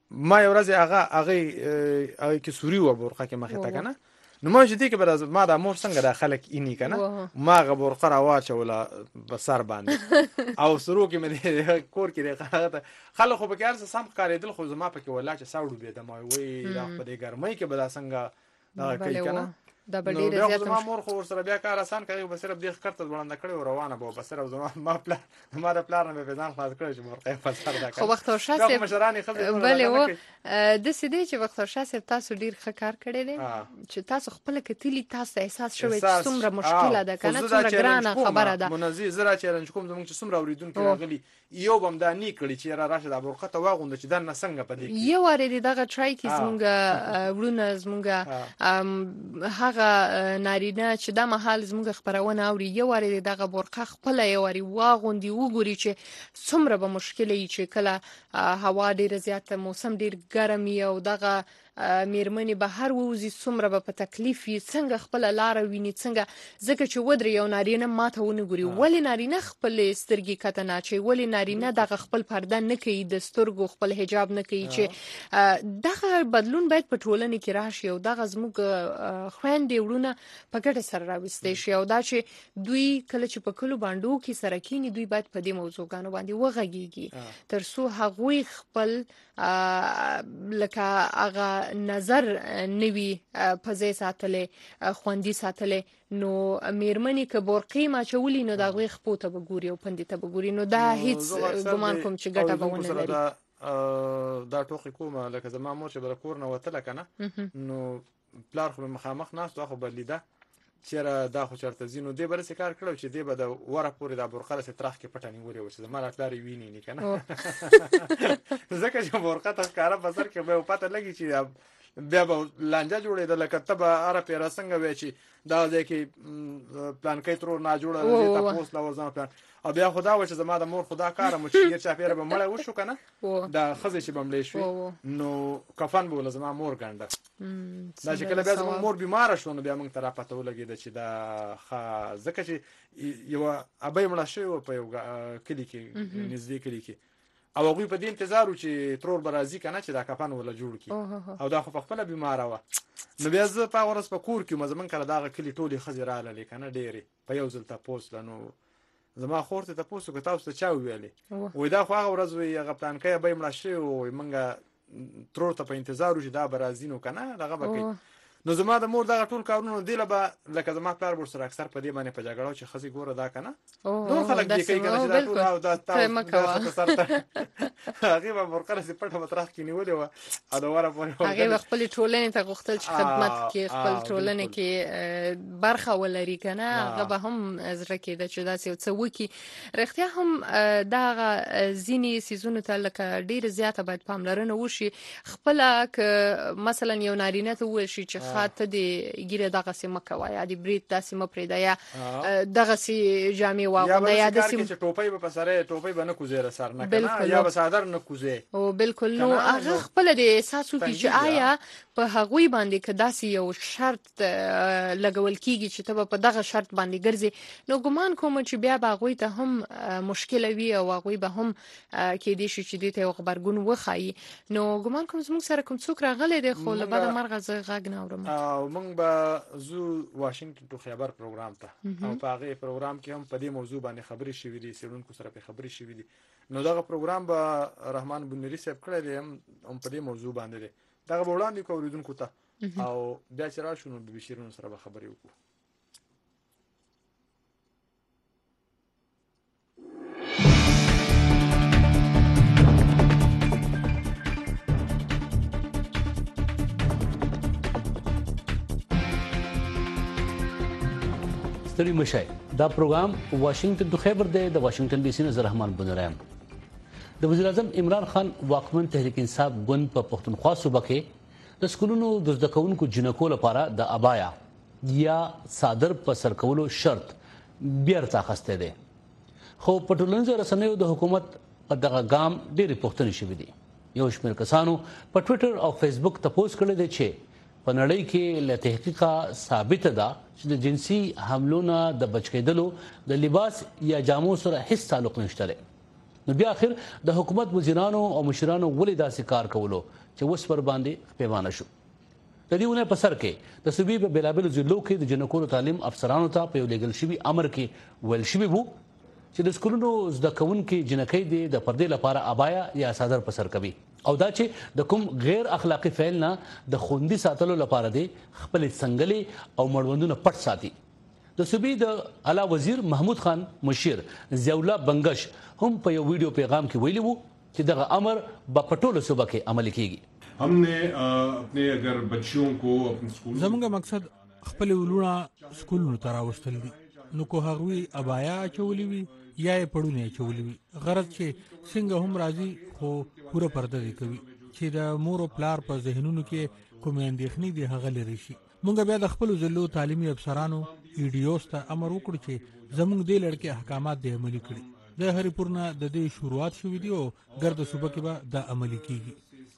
ما یو ورځ هغه کې سوري و برقه کې مخه تا کنه نو ما چې دې کې بر ما د مور څنګه د خلک اینی کنه ما غ برقه را واچوله بسر باندې او سرو کې مې کور کې د خلک خو به کار سم کاریدل خو زما پکې ولا چې ساوډو به د ما وی دا په دې ګرمۍ کې به دا څنګه دا کوي کنه دا به ډیر زیات ما مور خو سره بیا کار آسان کوي بس صرف دې خرته وړاندې کړي او روانه به بس صرف زما ما د پلان به ځان خلاص کړی چې مرقه فسر دا خو وخت او شاسه بلې و د سیدې چې وخت او شاسه تاسو ډیر ښه کار کړی دی چې تاسو خپل کتلی تاسو احساس شوی چې څومره مشکله ده کنه څومره ګرانه خبره ده منزي زرا چیلنج کوم زموږ چې څومره اوریدونکو راغلي یو بم دا نه کړی چې را راشه د برقه ته واغوند چې دنه څنګه پدې یو اړې دغه ټرای کې زموږ ورونه زموږ هغه نارینه چې د محل زموږ خبرونه اوري یو اړې دغه برقه خپل یو اړې واغوندي وګوري چې څومره به مشکلې چې کله هوا ډیره زیاته موسم ډیر ګرم او دغه میرمنې به هر ووزي څومره به په تکلیف وي څنګه خپل لار ویني څنګه ځکه چې ودرې یو نارینه ماته ونه ګوري ولې نارینه خپل سترګې کته نه چي ولې نارینه دغه خپل پرده نه کوي د سترګو خپل حجاب نه کوي چې دغه بدلون باید په ټولنه کې راشي او دغه زموږ خويندې ورونه په ګډه سره راوستي شي او دا چې دوی کله چې په کلو باندې کې سره کینی دوی باید په دې موضوعګانو باندې وغږیږي ترڅو هغوی خپل لکه هغه نظر نوي په ځای ساتلې خوندي ساتلې نو میرمنې که برقې ما چولې نو دا غوي خپو ته وګوري او پندې ته وګوري نو دا هیڅ ګمان کوم چې ګټه به ونه لري دا ټوخي کومه لکه زما مور چې بل کور نه وتله کنه نو پلار خو مخامخ ناس خو بلیده چیرې دا خو چرته زینو دی بل څه کار کړو چې دی به د وره پورې د برقه سره ترخ کې پټنی وری و چې زما پلار ویني نه کنه ځکه چې برقه ته کار په سر کې به پته لګي چې بیا به لانجه جوړېده لکه ته به اره پیرا څنګه وای چې دا ځکه پلان کې تر نه جوړه دي تاسو لا وزن پلان او بیا خدا و چې زما د مور خدا کارم چې یې چا پیره به مړ وشو کنه دا خزه چې بملې شو نو کفن به زما مور ګنده دا چې کله بیا زما مور بیمار شو نو بیا موږ ته را پته ولګید چې دا ځکه چې یو ابي مړ شو په یو کلی کې نږدې کلی کې او هغه په دې انتظار و چې ترور برازي کنه چې دا کفن ولا جوړ کی او دا خو په خپل بیمار و نو بیا زه په ورس په کور کې مزمن کړه دا کلی ټولي خزراله لیکنه ډېری په یو ځل تاسو لنو زما خورته تاسو کو تاسو چا ویلې وې دا خو هغه ورځ وی هغه پلان کې به مړ شي او منګه ترور ته په انتظار و چې دا برازینو کنه دغه بکې نو زما د مور دغه ټول کارونه دی لکه زما پلار ور سره اکثر په دې باندې په جګړو چې خزي ګوره دا کنه نور خلک دې کوي کنه چې دا ټول او دا تاسو سره هغه به ورکړه چې پټه مطرح کې نیولې و او دا وره په هغه خپل ټولنې ته غوښتل چې خدمت کې خپل ټولنې کې برخه ولري کنه هغه به هم زړه کې د چې داسې څه وکي رښتیا هم دا ځینی سيزونه ته لکه ډیر زیاته باید پاملرنه وشي خپل مثلا یو نارینه ته وشي چې خاطه دی ګیره دغه سیمه کوي یا دی بریټ داسې مپریدا یا دغه سي جامې واغونده یا د سیمه چې ټوپۍ په سره ټوپۍ باندې کوزه سر نه کنه یا به صادر نه کوزه او بالکل نو هغه خپل د احساس کوي چې آیا په هغوی باندې که داسې یو شرط لګول کیږي چې ته په دغه شرط باندې ګرځي نو ګمان کوم چې بیا به هغوی ته هم مشکل وي او هغوی به هم کې دي چې دې ته خبرګون وخایي نو ګمان کوم زموږ سره کوم څوک راغلی دی خو له بعد مرغه زه غږ نه اورم او موږ به زو واشنگټن ته خبر پروګرام ته او په هغه پروګرام کې هم په دې موضوع باندې خبرې شوې دي سړونکو سره په خبرې شوې دي نو دغه پروګرام به رحمان بنوري صاحب کړی دی هم په دې موضوع باندې دی دغه وړاندې کوریدونکو ته او بیا چې راشو نو به شیرونو سره به خبرې وکړو ستړي مشای دا پروګرام واشنگټن ته خبر دی د واشنگټن ډي سي نه رحمان بنوري د وزیر اعظم عمران خان واکمن تحریک انصاف ګوند په پښتونخوا صوبه کې د سکولونو د زده کوونکو جنکو لپاره د ابایا یا صادر په سر کولو شرط بیرته اخسته دي خو په ټولنیزو رسنیو د حکومت په دغه ګام ډېری پوښتنې شوې دي یو شمېر کسانو په ټوئیټر او فیسبوک ته پوسټ کړی دی چې په نړۍ کې له تحقیقه ثابت ده چې د جنسي حملو نه د بچ کېدلو د لباس یا جامو سره هیڅ تعلق نشته دی نو بیا اخر د حکومت وزیرانو او مشرانو ولې داسې کار کولو چې اوس پر باندې پیمانه شو. د دې ونه په سر کې د صوبې په بېلابېلو ضلعو کې د جنکو تعلیم افسرانو ته په یو لیږل شوي امر کې ویل شوي وو چې د سکولونو زده کوونکي جنکۍ دې د پردې لپاره ابایا یا صادر په سر کوي او دا چې د کوم غیر اخلاقی فعل نه د خوندي ساتلو لپاره دې خپلې څنګلې او مړوندونه پټ ساتي. د صوبې د اعلی وزیر محمود خان مشیر ضیاءالله بنگش هم په یو ویډیو پیغام کې ویلي وو چې دغه امر به په ټولو صوبه کې عملي کیږي. हमने अपने अगर बच्चियों को अपने स्कूल زمونږ مقصد خپل ولونه سکولونو ته راوستل دي نو کو هغوی ابایا چولې وي یا یې پړونه چولې وي غرض چې څنګه هم راځي خو پوره پرده دی کوي چې د مور او پلار په ذهنونو کې کوم اندېښنې دي هغه لري شي. مونږ بیا د خپل ضلعو تعلیمي افسرانو ایډیوز ته امر وکړو چې زمونږ د لړکې احکامات د عملي کړي. د هری پورنه د دې شروعات شوې دي او ګرد صوبه کې به د عملي کیږي.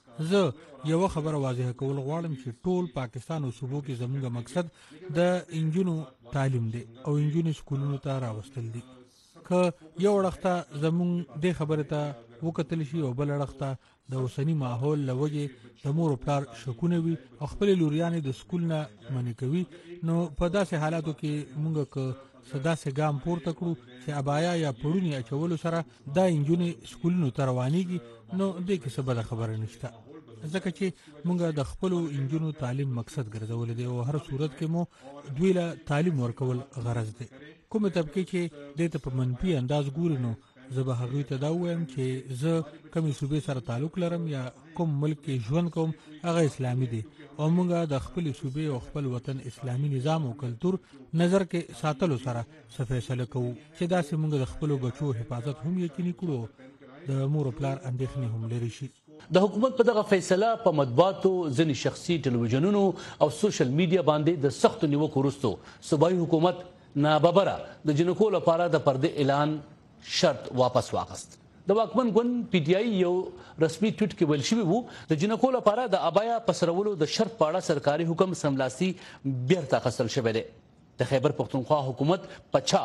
زه یو خبره واضح کول غواړم چې ټول پاکستان او صوبو کې زموږ مقصد د انجونو تعلیم دی او انجونو سکولونو ته راوستل دي. که یو وړخته زموږ د خبره ته وکتل شي او بل وړخته د اوسنی ماحول لوجه د مور او پلار شکونه وي او خپل لوریانې د سکول نه منې کوي نو په داسې حالاتو کې موږ که صدا سه ګام پورته کړو چې ابایا یا پړونی اچولو سره دا انجونې سکولونو ته روانېږي نو دې کې څه بده خبره نشته ځکه چې موږ د خپل انجونو تعلیم مقصد ګرځول دي او هر صورت کې مو دوی له تعلیم ورکول غرض دی. کومه طبقه چې د ته په منفي انداز ګوري نو زه به هغوی ته دا وایم چې زه کومې صوبې سره تعلق لرم یا کوم ملک کې ژوند کوم هغه اسلامي دی او موږ د خپل صوبې او خپل وطن اسلامي نظام او کلتور نظر کې ساتلو سره څه فیصله کوو چې داسې موږ د خپل بچو حفاظت هم یقیني کړو د مور او پلار اندېښنې هم لري شي. د حکومت په دغه فیصله په مطبوعاتو ځینې شخصي ټلویزیونونو او سوشل میډیا باندې د سختو نیوکو وروسته صوبایي حکومت ناببره د جنکو لپاره د پردې اعلان شرط واپس واخیست. د واکمن ګوند پی ټی آی یو رسمي ټویټ کې ویل شوی وو د جنکو لپاره د ابایا پسرولو د شرط په اړه سرکاري حکم سملاسي بیرته اخیستل شوی دی. د خیبر پختونخوا حکومت پچا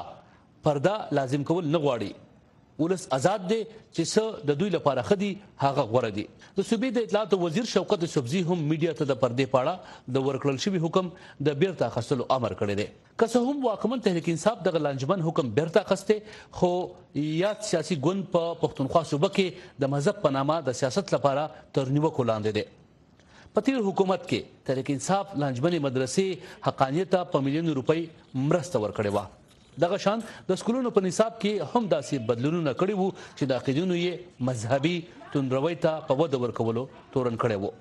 پرده لازم کول نه غواړي. ولس آزاد دی چې څه د دوی لپاره خدي هغه غوړه دي. د صوبې د اطلاعات وزیر شوکت صفزی هم میډیا ته د پردې پاړه د ورکړل شوی حکم د بیرته اخیستلو امر کړی دی. که څه هم واکمن تحریک انصاف دغه لانجمن حکم بیرته اخیسته خو یاد سیاسي ګوند په پښتونخوا صوبه کې د مذهب په نامه د سیاست لپاره تر نیوکو لاندې دی. په تیر حکومت کې تحریک انصاف لانجمن مدرسې حقانیت په میلیون روپۍ مرسته ورکړې وه. دغه شان د سکولونو په نصاب کې هم داسې بدلونونه کړي وو چې د عقیدونو یې مذهبي توندروي ته په وده ورکولو تورن کړی وو.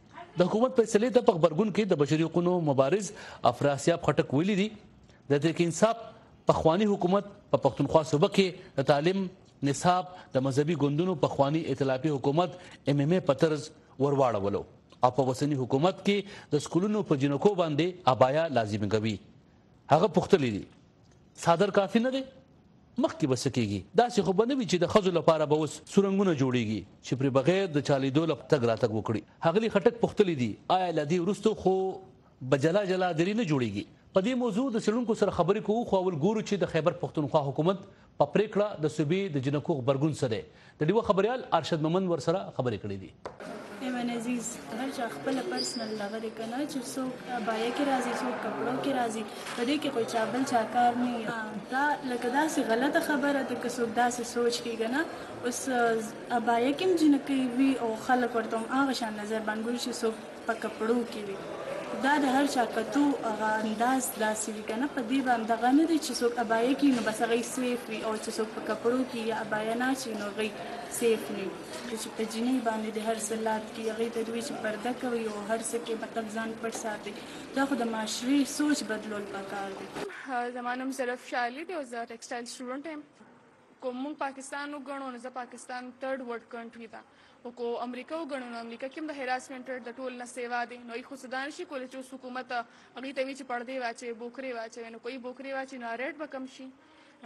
د حکومت فیصلې ته په خبرګون کې د بشري حقوقو مبارز افراسیاب خټک ویلي دي د تحریک انصاف پخوانی حکومت په پښتونخوا صوبه کې د تعلیم نصاب د مذهبي ګوندونو پخوانی ائتلافي حکومت ام ام ا په طرز ورواړولو او په وسنی حکومت کې د سکولونو په جنکو باندې ابایا لازم کوي. هغه پختلی دي صادر کافی نه دی مخکې بس کېږي داسې خو به نه وي چې د ښځو لپاره به اوس سورنګونه جوړیږي چې پرې بغیر د چالیدو تګ راتګ وکړي. هغلي خټک پختلی دي آیا له دې وروسته خو به جلا جلا درې نه جوړیږي. په دې موضوع د څېړونکو سره خبرې کوو خو اول ګورو چې د خیبر پښتونخوا حکومت په پریکړه د صوبې د جنکو غبرګون څه دی. د ډیوه خبريال ارشد مومن ورسره خبرې کړې دي. ایمن عزیز هر چا خپل پرسنل لغړی کنه چې څوک ابایا کې راځي څوک کپړو کې راځي په دې کې کوئی چابل چاکار نه دا لکه داسې غلطه خبره ده که څوک داسې سوچ کوي کنه اوس ابایا کې جنکې وي او خلک ورته هغه شان نظر باندې چې څوک په کپړو کې وي دا د هر چا کتو هغه انداز داسې وي کنه په دې باندې دغه نه دی چې څوک ابایا کې نو بس هغه سیف وي او چې څوک په کپړو کې یا ابایا نه چې نو هغه سیف وي چې په جنۍ باندې د هر سلات کې هغه ته دوی چې پرده کوي او هر څه کې مطلب ځان پټ ساتي دا خو د معاشري سوچ بدلول پکار دی. زما نوم زلف شالی دی او زه ټیکسټایل سټوډنټ یم. کوم پاکستان وګڼو نو زه پاکستان تھرډ ورلد کنټری ده او کو امریکا وګڼو نو امریکا کې د هراسمنټ ریټ د ټول نه سیوا دی نو خو سودان شي کولای چې حکومت هغه ته وی چې پردې واچي بوکري واچي نو کوئی بوکري واچي نو ریټ به کم شي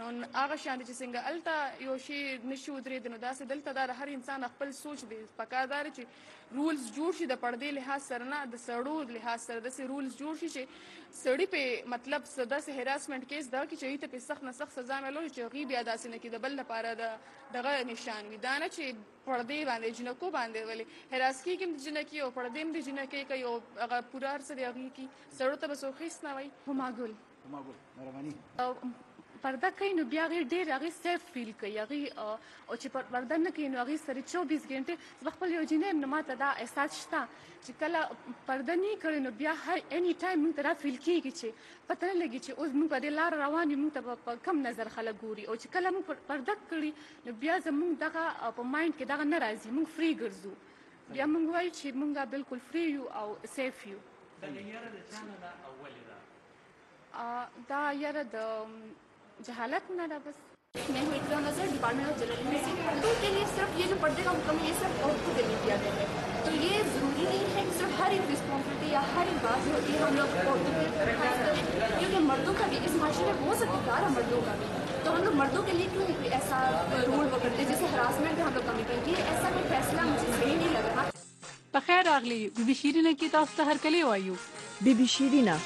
هغه شان چې څنګه الته یو شی نشو درې نو داسې دلته دا هر انسان خپل سوچ دی پکاردار چې رولز جوړ شي د پردې لحاظ سره نه د سړو لحاظ سره د رولز جوړ شي چې سړی په مطلب صدا سه هراسمنت کیس دا کې چې ته په سخت نه سخت سزا ملو چې غي بیا داسې نه کې د بل لپاره دغه نشان وي دا نه چې پردې باندې جنکو باندې ولې هراسکی کې جنکی او پردې د جنکی کوي او هغه پورا سره هغه کې سړو ته بسوخیس نه وای هماګل مهرباني پرده کوي نو بیا غیر ډیر هغه سیف فیل کوي هغه او چې پرده نه کوي نو هغه سره 24 غنټه خپل یو جنې نه ماته دا احساس شته چې کله پرده نه کوي نو بیا هر اني ټایم موږ ته فیل کیږي چې پته نه لګي چې اوس موږ په دې لار روان یو موږ ته په کم نظر خلک ګوري او چې کله موږ پرده کړی نو بیا زموږ دغه په مایند کې دغه ناراضي موږ فری ګرځو بیا موږ وایو چې موږ بالکل فری یو او سیف یو دا یاره د ځان نه اول دا یاره د जहालत ना था बस मैं हूँ इकराम नज़र डिपार्टमेंट ऑफ जर्नलिज्म तो के लिए सिर्फ ये जो पर्दे का हुक्म है ये सिर्फ औरतों के लिए किया गया है तो ये ज़रूरी नहीं है कि सिर्फ हर एक रिस्पॉन्सिबिलिटी या हर एक बात जो होती है हम लोग औरतों पे खास करें क्योंकि मर्दों का भी इस माशरे में बहुत अधिकार है मर्दों का भी तो हम लोग मर्दों के लिए क्यों ऐसा रूल वो करते जैसे हरासमेंट में हम लोग कमी करेंगे ऐसा कोई फैसला मुझे सही नहीं लग रहा بخیر اغلی بیبي شیرینه کې تاسو ته هرکلی وایو بیبي شیرینه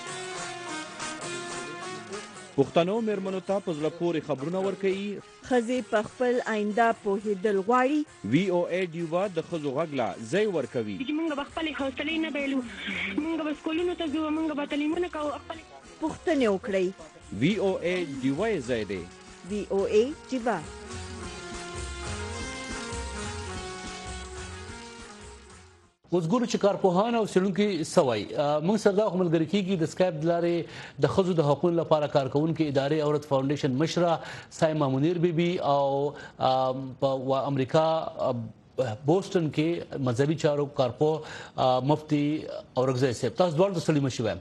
پښتنو مېرمنو ته په زړه پورې خبرونه ورکوي ښځې په خپل آینده پوهېدل غواړي وی او ای ډیوا د ښځو غږ لا ځای ورکوي چې موږ به خپلې حوصلې نه بایلو موږ به سکولونو ته ځو موږ به تعلیمونه کوو پوښتنې وکړئ وی او ای ډیوا یې ځای دی وی او ای ډیوا اوس ګورو چې کارپوهان او څېړونکي سوای موږ سره دا ملګری کیږي د سکایپ د لارې د ښځو د حقوقو لپاره کارکونکو ادارې عورت فاونډیشن مشره سایما منیر بیبي او په امریکا بوسټن کې مذهبي چارو کارپو مفتي اورګزای صاحب تاسو ډول د سړي مشوي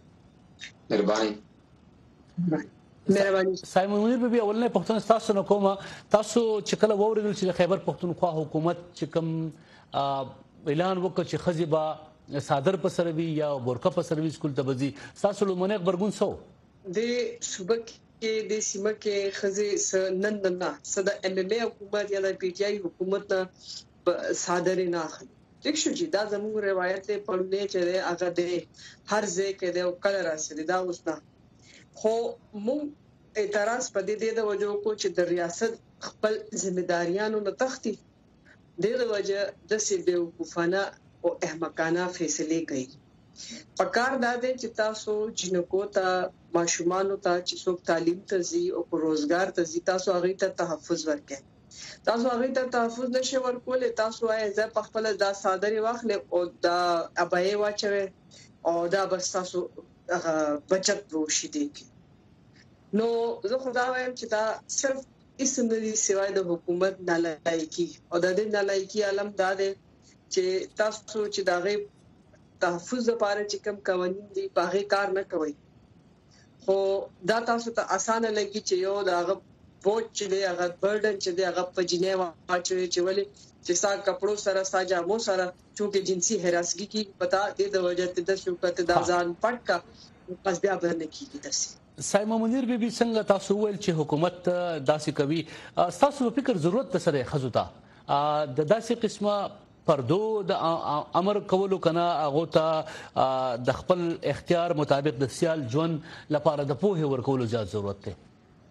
مهرباني سایما منیر بیبي اولنې پښتون تاسو نه کومه تاسو چې کله ووریدل چې خیبر پښتونخوا حکومت چې کوم اعلان وکړ چې خزي با صادر په سروي یا بورکا په سروي سکول ته بزي تاسو لمنه خبرګون سو د صوبه کې د سیمه کې خزي نن صدا ام ام حکومت یا د پی ټ آی حکومت صادر نه اخلي ټیک شو چې دا زموږ روایت ته پړنې چې هغه د هر ځای کې د کله راسي دا اوس نه خو مونږ اعتراض پدې د وجو کو چې د ریاست خپل ځمېداریانو نه تختی دغه وجه د سیبه وقفانه او احمقانه فیصله کوي پکار دا دي چې تاسو جنکو ته ماشومان ته چې څوک تعلیم ته زی او روزګار ته زی تاسو هغه ته تحفظ ورکړئ تاسو هغه ته تحفظ نشئ ورکول تاسو یې ځکه په خپل د صادري واخلې او د ابای واچوي او دا بس تاسو بچت وشي دي نو زه خدای وایم چې دا صرف اسمني سوای د حکومت نالایکی او د دې نالایکی علم دا دی چې تاسو چې دغه تحفظ لپاره چې کوم قوانين دي په کار نه کوي خو دا تاسو ته اسانه لګي چې یو دغه بوج چې دی هغه برډن چې دی هغه په جنې واچوي چې ولې چې سا کپړو سره ساجامو سره چې جنسي هراسګي کی پتا دې د وجه ته د شوکت د ځان پټکا پس بیا به نه کیږي داسې سایما منیر بیبي څنګه تاسو ویل چې حکومت داسې کوي تاسو په فکر ضرورت سره خزو ته د داسې قسمه پردو د امر کولو کنه هغه ته د خپل اختیار مطابق د سیال ژوند لپاره د پوهه ورکولو زیات ضرورت دی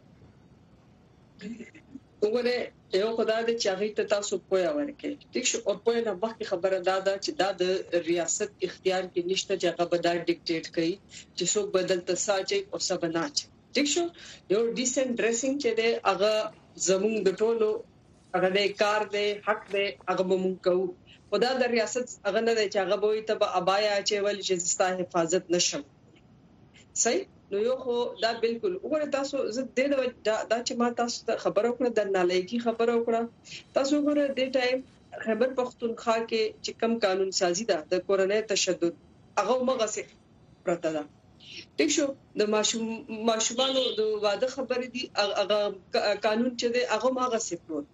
وګوره یو خدای دې چې هغه ته تاسو پوهه ورکړي ټیک شو او پوهه نه مخکې خبره ده چې دا د ریاست اختیار کې نشته چې هغه به دا ډیکټیټ کوي چې څوک بدل تساچي او سبناچ ټیک شو یو ډیسنت ډریسینګ چې دی هغه زموږ د ټولو هغه د کار دی حق دی هغه مونږ کوو خدای د ریاست هغه نه دی چې هغه به ته ابایا چې ول چې ستا حفاظت نشم صحیح نو یو خو دا بالکل وګوره تاسو زه د دا چې ما تاسو ته خبرو کړه د نالایکی خبرو کړه تاسو وګوره د ټایم خیبر پختونخوا کې چې کم قانون سازي ده د کورنۍ تشدد هغه مغه څه پرته ده ټیک شو د ماشومانو د واده خبرې دي هغه قانون چې دی هغه مغه څه پروت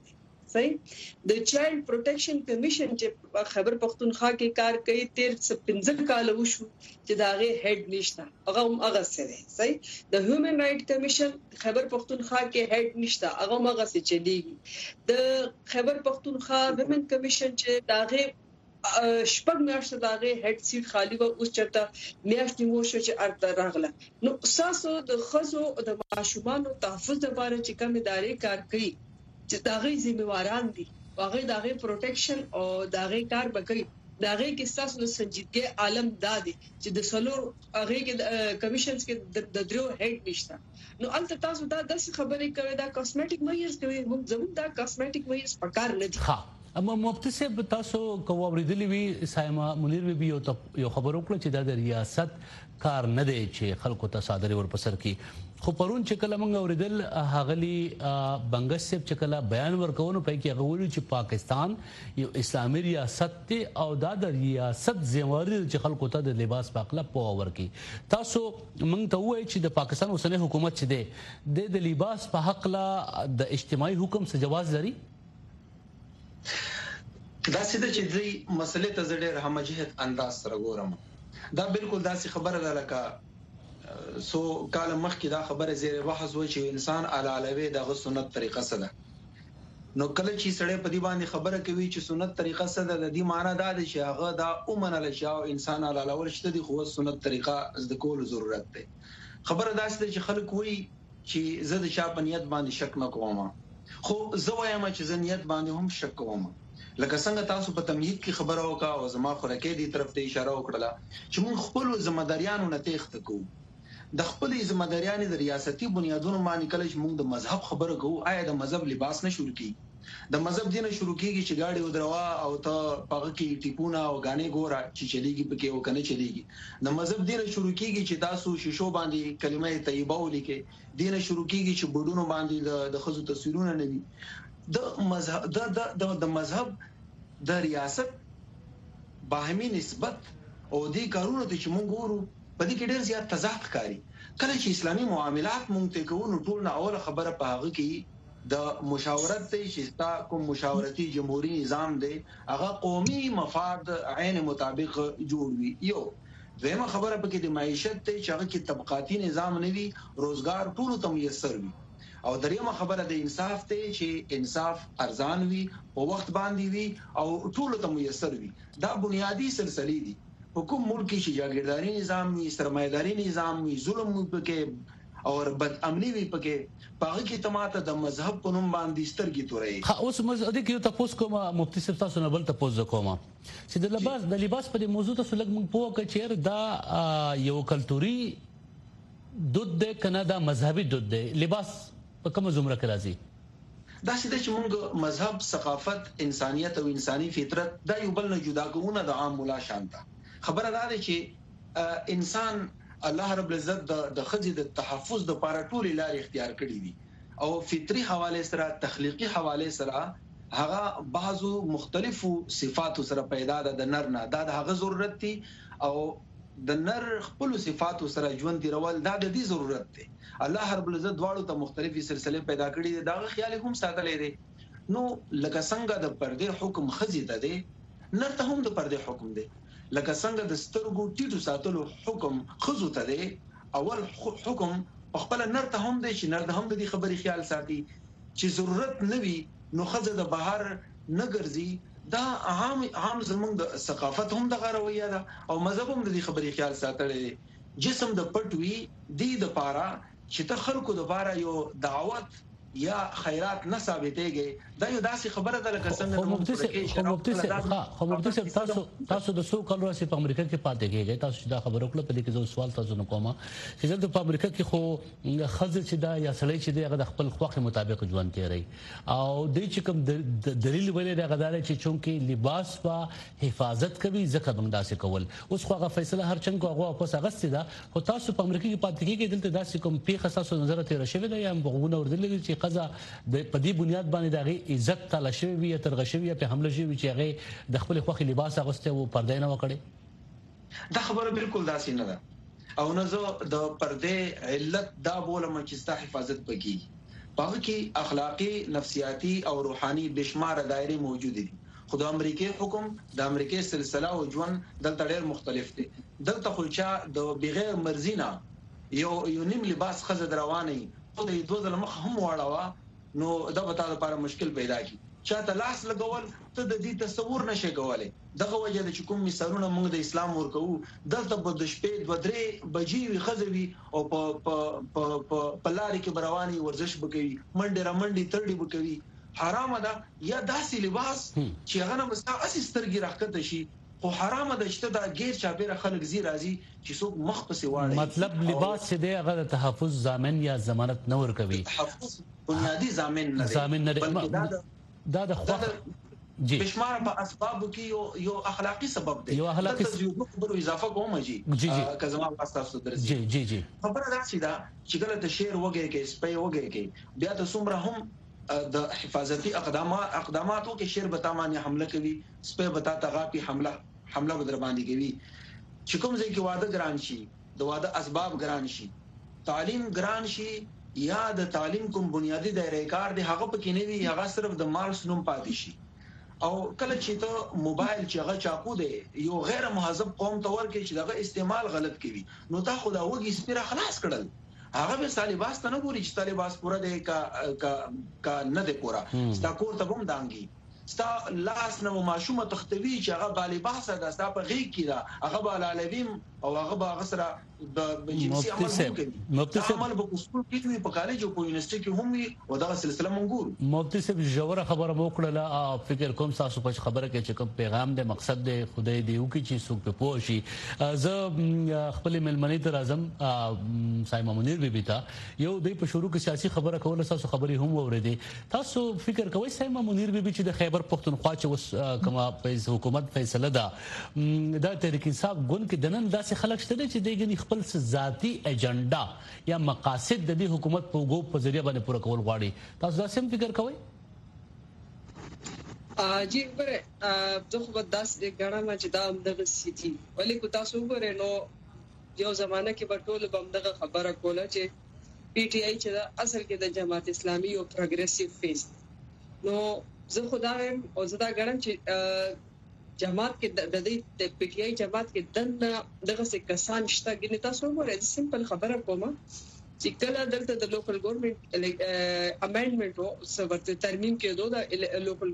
صحیح د چایلډ پروټیکشن کمیشن چې خیبر پختونخوا کې کار کوي 13 کال وشو چې داغه هډ نشته هغه سره صحیح د هیومن رائټ کمیشن خیبر پختونخوا کې هډ نشته هغه سره چلیږي د خیبر پختونخوا ویمن کمیشن چې داغه شپږ میاشتې داغه هډ سیټ خالی و اوس چرته میاشت نیمه شو چې ارته راغله نو اساسو د خزو د ماشومان تحفظ لپاره چې کوم ادارې کار کوي چې داغه ذمہواران دي هغه داغه پروټیکشن او داغه کار بکوي داغه کې اساس نو سنجیدګي عالم دادي چې د سلور هغه کې کمیشنز کې د درو هډ نشته نو البته تاسو دا د خبرې کوي دا کاسمیټک میجرز کوي موږ زموږ دا کاسمیټک میجرز پکار نه دي ها اما مفتي صاحب تاسو کوم اوریدلی وی سایما منیر وی یو خبرو کړ چې د ریاست کار نه دی چې خلکو ته صادري ورپسر کی خو پرون چې کله موږ اوریدل هغلی بنگس صاحب چې کله بیان ورکوونو پای کې غوړي چې پاکستان یو اسلامي ریاست دی او دا د ریاست ذمہواری چې خلکو ته د لباس پاکله په ورکی تاسو موږ ته وایي چې د پاکستان اوسنۍ حکومت چې دی د لباس په حق لا د اجتماعي حکم څخه جواز لري دا سیده چې دې مسلې ته زړه رحمجهت انداز سره ګورم دا بالکل داسې خبره ده لکه سو کال مخکې دا خبره زیره بحث و چې انسان علالوي دغه سنت طریقه سره نو کله چې سړی په دې باندې خبره کوي چې سنت طریقه سره د دې معنی دا دی چې هغه دا اومنل شي او انسان علالول شته دي خو سنت طریقه زده کول ضرورت دی خبره داسې ده چې خلک وایي چې زه د چا په نیت باندې شک نه کوم خو زه وایم چې زه نیت باندې هم شک کوم لکه څنګه تاسو په تمهید کې خبره وکړه او زما خورکې دې طرف ته اشاره وکړه چې موږ خپل ځمداریانو نه تېښته کوو د خپل ځمداریانو د ریاستي بنیادونو باندې کله چې موږ د مذهب خبره کوو آیا د مذهب لباس نه شروع کی د مذهب دینه شروع کیږي چې گاډي ودروا او ته پغه کې ټیپونه او غانې ګورا چې چلیږي پکې او کنه چلیږي د مذهب دینه شروع کیږي چې تاسو شیشو باندې کلمه طیبه ولیکي دینه شروع کیږي چې بډونو باندې د خزو تصویرونه نه وي د مذهب د مذهب د ریاست باهمي نسبت او دې کارونه چې موږ ګورو په دې کې ډېر زیات تضاد ښکاري کله چې اسلامي معاملات موږ ته کوو ټول نه اوله خبره په هغه کې د مشاورت ته چې تا کوم مشاورتي جمهوریت نظام دی هغه قومي مفاد عین مطابق جوړ وي یو دیمه خبره په کې د معیشت ته چې هغه کې طبقاتي نظام نه وي روزګار ټول ته میسر وي او دریمه خبره د انصاف ته چې انصاف ارزان وي او وخت باندې وي او ټول ته میسر وي دا بنیادی سلسله دي حکومت ملک چې جاګیرداري نظام وي سرمایداري نظام وي ظلم پکې او بد امني وي پکې پاغه کې تماته د مذهب په نوم باندې سترګې توري ها اوس مزه کې تاسو کوم مفتي صاحب تاسو نه بل تاسو کوم چې د لباس په موضوع ته لګ موږ پوه کچیر دا یو کلتوري دود ده کنه دا مذهبي دود ده لباس په کوم زمره کې راځي دا چې چې موږ مذهب ثقافت انسانيت او انساني فطرت دا یو بل نه جدا کوونه د عام مولا شانته خبره ده چې انسان الله رب العزت د خزي د تحفظ د لپاره ټول لارې اختیار کړې دي او فطري حواله سره تخلیقي حواله سره هغه بعضو مختلفو صفاتو سره پیدا ده د نر نه دا د هغه ضرورت دي او د نر خپل صفاتو سره ژوند دی رول دا د دې ضرورت دی الله رب العزت دواړو ته مختلفي سلسله پیدا کړې دي دا خیال هم ساتلې دي نو لکه څنګه د پردې حکم خزي ته دي نر ته هم د پردې حکم دي لکه څنګه د سترګو ټیټو ساتلو حکم خزو ته دي اول حکم خپل نر ته هم دي چې نر ته هم د خبري خیال ساتي چې ضرورت نوي نو خزه د بهر نه ګرځي دا عام زمونږ د ثقافت هم د غرویه ده او مذهب هم د خبري خیال ساتلې جسم د پټوي دی د پاره چې ته خلکو د بارا یو دعوت یا خیرات نه ثابتېږي دا یو داسې خبره ده لکه څنګه مفتي تاسو د سو کال راځي په امریکا کې پاتې کېږي تاسو دا خبره وکړه په دې کې زه سوال تاسو نه کوم چې دلته په امریکا کې خو خزل چې دا یا سړی چې دا د خپل خوښ مطابق ژوند کوي او د چې کوم دلیل ویلې دا غدار چې چونکې لباس په حفاظت کوي ځکه موږ داسې کول اوس خو هغه فیصله هر چنګ هغه واپس اغستې ده خو تاسو په امریکا کې پاتې کېږي دلته داسې کوم پیښه تاسو نظر ته راشي دا یا بغونه وردل چې قضا په دې بنیاد باندې دغه عزت تل شوی وي ترغه شوی په حمله شوی چې هغه د خپل خوخي لباس اغسته او پردې نه وکړي دا خبره بالکل داسې نه ده او نه زه د پردې علت دا بولم چې ستا حفاظت پکې په کې اخلاقی نفسیاتی او روحاني بشمار دایره موجود دي. خو د امریکای حکم د امریکای سلسله او ژوند دلته ډېر مختلف دي. دلته خو چې د بغیر مرزینا یو نیم لباس خزه رواني او د دوه ځله مخ هم واړه نو دا به تاسو لپاره مشکل پیدا کی. چاته لاس لګول ته د دې تصور نشي کولای. دغه وجه د کوم مثالونه موږ د اسلام ورکو دلته په د شپې 2-3 بجې خزوي او په لارې کې برواني ورزش وکوي منډه را منډي ترډي وکوي. حرام ده یا داسې لباس چې هغه نه مستا اسسترګي راکته شي خو حرام ده چې دا غیر چابره خلک زی راځي چې څوک مخ پسې واړي. مطلب لباس چې دی هغه د تحفظ ضامن یا ضمانت نه ورکوي. تحفظ بنیادی ضامن نه دی. دا د خو جی بشمار په اسبابو کې یو اخلاقی سبب دی. یو اخلاقی خبرو اضافه کوم جی که زما تاسو درځي. جی جی خبره دا چې کله ته شعر وګورئ کې سپي وګورئ کې بیا ته څومره هم د حفاظتي اقداماتو کې شعر به تمانه حمله کوي سپي به تا غاپي حمله بدر باندې کوي. چې کوم ځای کې واده ګران شي د واده اسباب ګران شي تعلیم ګران شي یا د تعلیم کوم بنیادی دایره کار دی هغه پکې نه وي هغه صرف د مال سنوم پاتې شي. او کله چې ته موبایل چې هغه چاقو دی یو غیر مهذب قوم ته ورکې چې دغه استعمال غلط کوي نو تا خو دا وګي سپیره خلاص کړل هغه به طالباس ته نه ګوري چې طالباس پورا دی کا نه دی پورا ستا کور ته هم دانګي ستا لاس نو ماشومه تختوی چې هغه بالباسه ده ستا په غیږ کې ده هغه بالعلویم او هغه غسره د جنسي عمل په اصول کې وي په کالج او په یونیورسيټي کې هم وي او دا سلسله منګور. مفتی صاحب جوړه خبره وکړه فکر کوم تاسو په خبره کې چې کوم پیغام دی مقصد دی خدای دی او کې چې څوک په پوه شي. زه خپل ملمنې ته راځم سایما منیر بیبي ته یو د په شروع کې سیاسي خبره کوله تاسو خبري هم اورېدې تاسو فکر کوئ سایما منیر بیبي چې د خیبر پختونخوا چې اوس کومه حکومت فیصله ده دا تحریک انصاف ګوند کې دنن داسې خلک شته چې دغه خپل ذاتی ایجنډا یا مقاصد د دې حکومت په وګو په ذریعہ باندې پوره کول غواړي تاسو دا سم فکر کوئ؟ جی ګوره زه خو داس غواړم چې دا همدغه سيتي ولې کو تاسو ګوره نو یو زمانہ کې په ټول بمدغه خبره کوله چې پی ټی آی چې اصل کې د جماعت اسلامي او پروګریسیو فیس نو زه خدایم او زه دا غواړم چې جماعت کې د دې پی ټی آی جماعت کې دغه څه کسان شته ګنې تاسو وګورئ سمپل خبره کوم چې کله دلته د لوکل ګورنمنت امندمنت او څه ترمیم کېدو د لوکل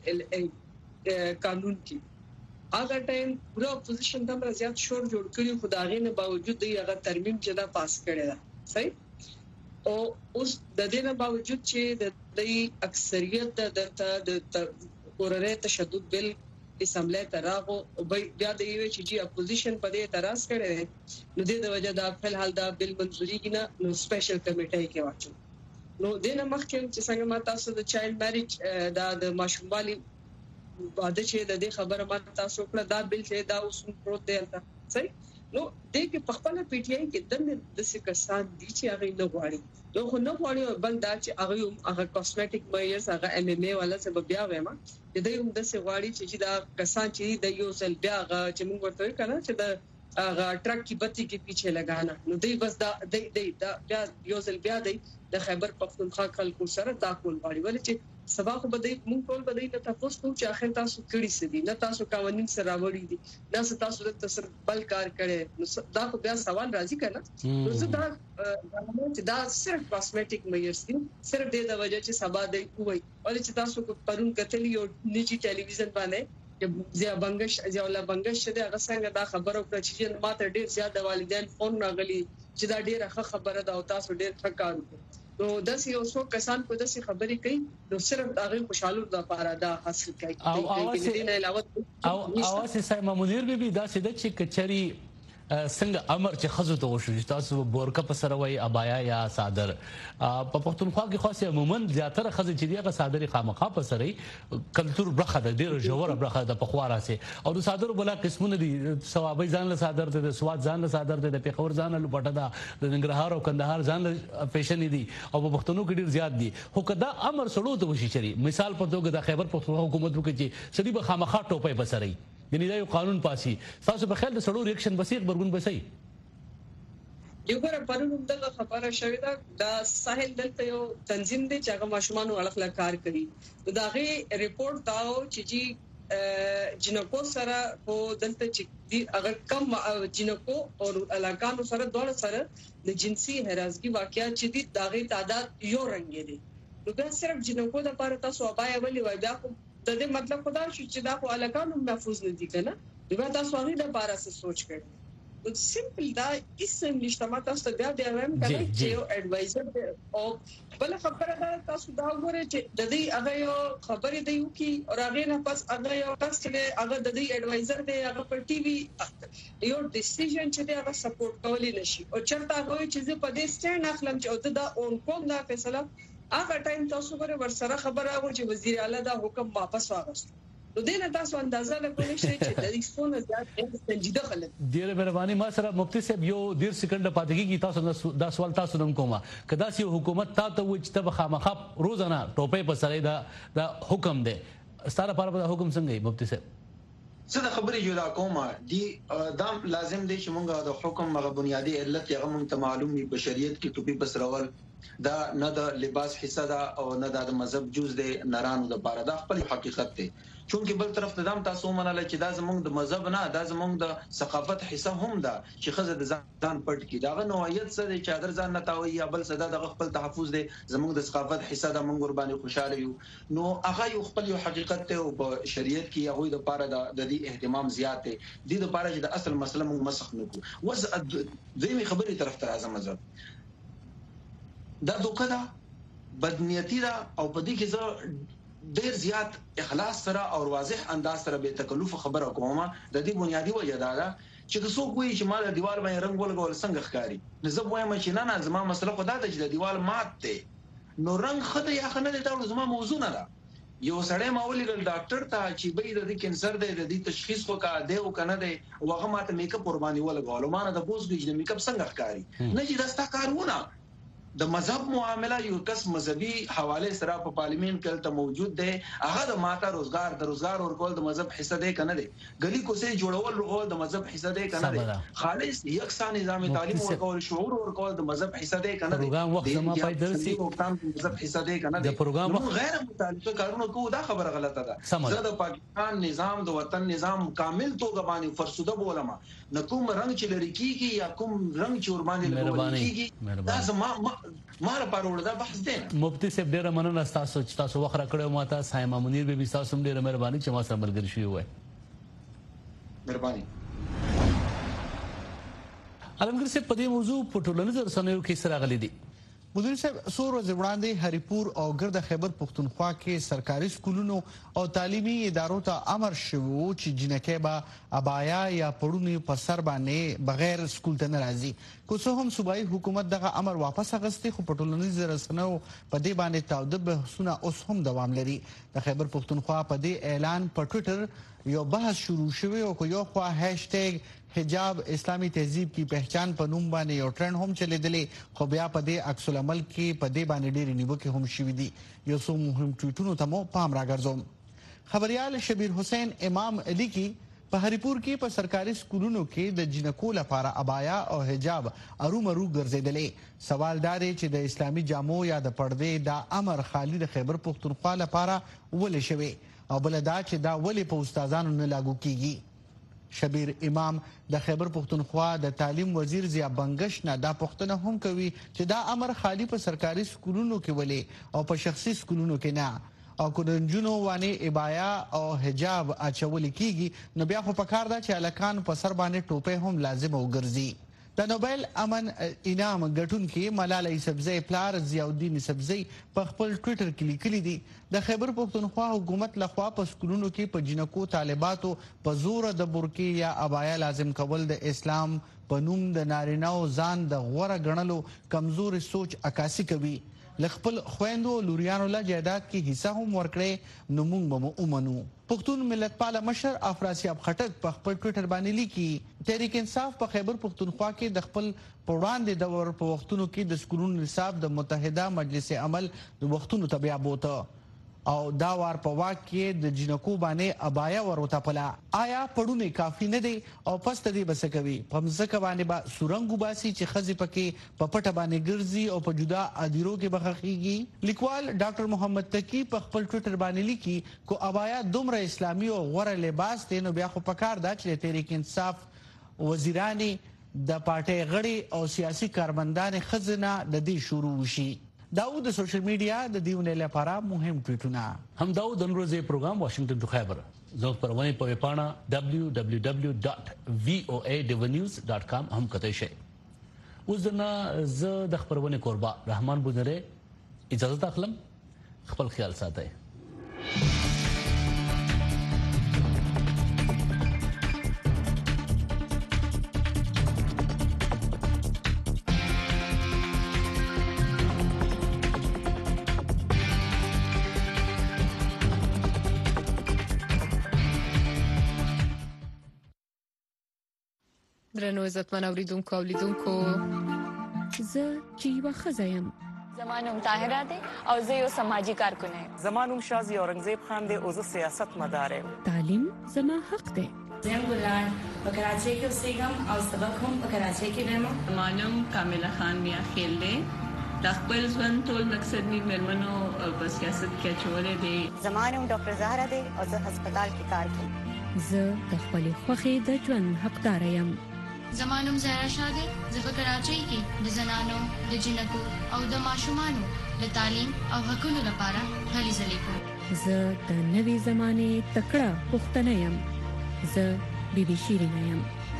ګورنمنت قانون کې هغه ټایم پورا اپوزیشن د زیات شور جوړ کړی خدای نه باوجود دی هغه ترمیم چې دا پاس کړی دا صحیح او اوس د دې نه باوجود چې د اکثریت د قراره تشدد بل اسمبلی ته راغو او بیا د یو چې اپوزیشن په دې اعتراض کړي نو د وجه دا په حال دا بل منځوري کینه نو سپیشل کمیټه کې واچو نو د نه مخکې چې څنګه ما تاسو د چایلډ میریج دا د ماشوموالي واده چې د دې خبره ما تاسو کړه دا بل چې دا اوس پروت دی صحیح نو د کې په خپل پی ټی آی کې د څه کسان دي چې هغه نه غواړي نو خو نه غواړي بل دا چې هغه کاسمیټک میجرز هغه ام ام ای ولا څه بیا وایم د دې هم د څه غواړي چې دا کسان چې د یو ځل بیا هغه چې موږ ورته کنه چې د هغه ټرک کی بتی کې پیچھے لگانا نو دی بس دا بیا یو ځل بیا د خیبر پختونخوا خلکو سره دا کول غواړي ولې چې سبا خو بده موږ ټول بده ته تاسو ته چې اخر تاسو کړی سدي نه تاسو قوانين سره راوړي دي نه تاسو د تاسو بل کار کړي دا خو بیا سوال راځي کنه نو زه دا چې دا صرف کاسمیټک میجرز دي صرف د وجه چې سبا دی کوی ولې چې تاسو کو پرون کتلی یو نجی ټلویزیون باندې زیا بنگش د هغه څنګه دا خبره وکړه چې ماته ډیر زیات والدین فون راغلي چې دا ډیره ښه خبره ده او تاسو ډیر ښه کار وکړو نو داسې یو څو کسان په داسې خبرې کوي نو صرف هغه خوشاله د لپاره دا حاصل کوي او اواسه سایما منیر بیبي داسې د چې کچري څنګه امر چې خزو ته وشو تاسو بورکا په سره وای ابایا یا صادر په پښتونخوا کې خاصه عموما زیاتره خزې چې دیغه صادری خامخا په سره کلچر برخه د ډیر جوړه برخه د پخواره سي او د صادر بلا قسمونه دي ثوابي ځان له صادر د سواد ځان له صادر د پیښور ځان له پټه دا د ننګرهار او کندهار ځان له فیشن دي او په پښتنو کې ډیر زیات دي خو کدا امر سړو ته وشي چری مثال په توګه د خیبر پښتونخوا حکومت وکړي چې سړي به خامخا ټوپې بسري یعنی دا یو قانون پاسي تاسو په خیال د سړو ریاکشن بسیق برګون بسي یو ګره پرونو دغه خبره شوې ده د ساحل دلته یو تنظیم دی چې هغه ماشومان اړخ کار کوي نو دا غي ریپورت داو چې جنکو سره په دلته چې اگر کم جنکو او علاقانو سره دوه سره د جنسي هراسګي واقعیت چې دي دا غي تعداد یو رنګ دي نو دا صرف جنکو د لپاره تاسو ابای ولي وای دا د دې مطلب خدا شو چې دا په علاقانو محفوظ نه دي کنه دا تاسو هغه د لپاره څه سوچ کړئ سمپل دا اسم نشته تاسو بیا وایم کنه چې یو ایڈوایزر او بل خبره دا تاسو دا وګورئ چې د دې هغه یو خبرې دی کی او هغه نه پس هغه یو کس چې هغه د دې ایڈوایزر دی هغه پر ټي وي یو ډیسیژن چې دی هغه سپورټ کولی نشي او چرته هغه چې په دې سټینډ اخلم چې دا اون کوم دا فیصله هغه ټایم تاسو غره ورسره خبره و چې وزیر اعلی دا حکم واپس واغست نو دینه تاسو اندازه لګولې شئ چې د دې څونه زیات سنجیده خلک ډیره مهرباني ما سره مفتي صاحب یو 10 سکند پاتې کی تاسو دا سوال تاسو نوم کومه کدا سی حکومت ته و چې تب خامخا روزانه ټوپې په سره دا حکم دی ستاره پر حکم څنګه مفتي صاحب څه د خبرې جوړه کومه دی دا لازم دی چې مونږه د حکم مغه بنیادی علت هغه مونږ ته معلوم وي بشریت کې ټوپی بسرول دا نه د لباس حصہ دا او نه د مذهب جز دی نرانو د بار دا خپل حقیقت دی چونکه بل طرف ته دام تاسو مناله چې دا زمونږ د مذهب نه دا زمونږ د ثقافت حصہ هم ده چې خزه د ځان پټ کی دا نوعیت څه دی چې اگر ځان نه تاوي یا بل څه د خپل تحفظ دی زمونږ د ثقافت حصہ د مونږ قرباني خوشاله یو نو هغه یو خپل یو حقیقت ته او په شریعت کې هغه د پاره د دې اهتمام زیات دی د لپاره چې د اصل مسله مونږ مسخ نکو وز دوی خبرې طرف ته اعظم مذهب دا دوکه دا بدنیتی دا او په دې کې زه ډیر زیات اخلاص سره او واضح انداز سره به تکلف خبره کومه د دې بنیادی وجه دا ده چې څوک وایي چې مال دیوال باندې رنگ ولګول څنګه ښکاری نو زه وایم چې نه زما مسله خدا ته چې د دیوال مات دی نو رنگ خدای یا خنه دا زما موضوع نه ده یو سړی ما ولګل ډاکټر ته چې به د کینسر دی د دې تشخیص وکا دی او کنه دی وغه ماته میک اپ قرباني ولګول ما نه د بوزګج د میک اپ څنګه ښکاری نه چې دستا کارونه د مذهب معامله یو کس مذهبي حواله سره په پارلیمنت کې ته موجود دی هغه د ماته روزګار ورکول د مذهب حصہ دی کنه دی غلي کوسه جوړول ورکول د مذهب حصہ دی کنه دی خالص یکسان نظام تعلیم ورکول شعور ورکول د مذهب حصہ دی کنه دی پروګرام وخت ما پای درسي مذهب حصہ دی کنه دی د پروګرام غیر متعلقه کارونه کو دا خبره غلطه ده زه د پاکستان نظام د وطن نظام کامل توګه باندې فرسوده بولم نه کوم رنگ چې لري کیږي یا کوم رنگ چې ور باندې لري کیږي دا زما مال پرول دا بحث دی مفتي صاحب ډیره مننه تاسو چې تاسو وخت راکړو ماته سایما منیر به تاسو ډیره مهرباني چې ما سره ملګری شوی وای مهرباني علمګر صاحب په دې موضوع په ټولنیزو رسنیو کې سره غلي دي مدیر صاحب سور ورځ وړاندې هریپور او ګرد خیبر پختونخوا کې سرکاري سکولونو او تعلیمي ادارو ته امر شوی چې جنکه با ابایا یا پړونی په سر باندې بغیر سکول ته ناراضي کو څه هم صوبایي حکومت دغه امر واپس اغستې خو په ټولنیزو رسنیو په دې باندې تاوده بحثونه اوس هم دوام لري د خیبر پختونخوا په دې اعلان په ټوئیټر یو بحث شروع شوی او کو یو خوا هاشټیګ حجاب اسلامی تهذیب کی پہچان په نوم باندې یو ټرند هم چلیدلې خو بیا په دې عکس العمل کې په دې باندې ډېری نیوکې هم شوې دي یو څو مهم ټویټونو ته مو پام راګرځوم خبريال شبیر حسین امام علی کی په هریپور کې په سرکاري سکولونو کې د جنکو لپاره ابایا او حجاب ارومرو ګرځیدلې سوال دا دی چې د اسلامي جامو یا د پردې دا امر خالی د خیبر پختونخوا لپاره ولې شوی او بل دا چې دا ولې په استادانو نه لاګو کیږي شبیر امام د خیبر پختونخوا د تعلیم وزیر ضیا بنگش نه دا پښتنه هم کوي چې دا امر خالی په سرکاري سکولونو کې ولې او په شخصي سکولونو کې نه او کو د جنونو باندې ابایا او حجاب اچول کیږي نو بیا خو پکار دا چې الکان په سر باندې ټوپه هم لازم وګرځي د نوبل امن انعام ګټونکي ملالۍ یوسفزۍ پلار ضیاءالدین یوسفزۍ په خپل ټوئیټر کې لیکلي دي د خیبر پختونخوا حکومت لخوا په سکولونو کې په جنکو طالباتو په زور د برقې یا ابایا لازم کول د اسلام په نوم د نارینه‌و ځان د غوره ګڼلو کمزوري سوچ عکاسي کوي لخپل خويندو لوريانو لا جائیداد کې حصہ هم ورکړي نو موږ به ومنو پښتون ملت پاله مشر افراسیاب خټک په خپل ټوئیټر باندې لیکي تحریک انصاف په خیبر پختونخوا کې د خپل پروړاندې دور په وختونو کې د سکولونو نصاب د متحده مجلس عمل د وختونو تبع بوته او دا وار په واک کې د جنکو باندې ابایا ورته پلا آیا پړونه کافی نه دی او پست دی بس کوي په مزکه باندې با سورنګو باسي چې خزي پکې په پټه باندې ګرځي او په جدا ادیرو کې بخخيږي. لیکوال ډاکټر محمد تقی په خپل ټوئیټر باندې لیکي کو ابایا دومره اسلامي او غوره لباس دی نو بیا خو پکار دا چې تحریک انصاف وزیرانی د پارټي غړي او سیاسي کارمندان خزنه د دې شروع وشي. داود سوشل میډیا د دیونه لپاره مهم ټویټونه هم داود د ورځې پروګرام واشنگټن ټو خیبر زموږ پرونه په ویبپاڼه www.voadevanews.com هم کتای شئ. اوس زه د خبرونه قربا رحمان بونره اجازه تخلم خپل خیال ساتئ. درنو عزتمن اوریدونکو زه جیوا خزایم زمانوم طاهره ده او زه یو سماجی کارکون یم. زمانوم شازی اورنګزیب خان ده او زه سیاست مدار یم. تعلیم زما حق ده. زم ګلان په کراچۍ کې اوسېږم او سبق هم په کراچۍ کې وایم. زمانوم کامله خان میا خیل ده د خپل ژوند ټول مقصد می مرمنو په سیاست کې چولې دي. زمانوم ډاکټر زهرا ده او زه هسپتال کې کار کوم. زه د خپل خوخي د ژوند حقدار یم. زمانوم زهرا شاده زه په کراچۍ کې د زنانو د جنکو او د ماشومانو د تعلیم او حقوقو لپاره هلې ځلې کوم. زه د نوې زمانه تکړه پښتنه یم. زه بیبي شیرینه یم.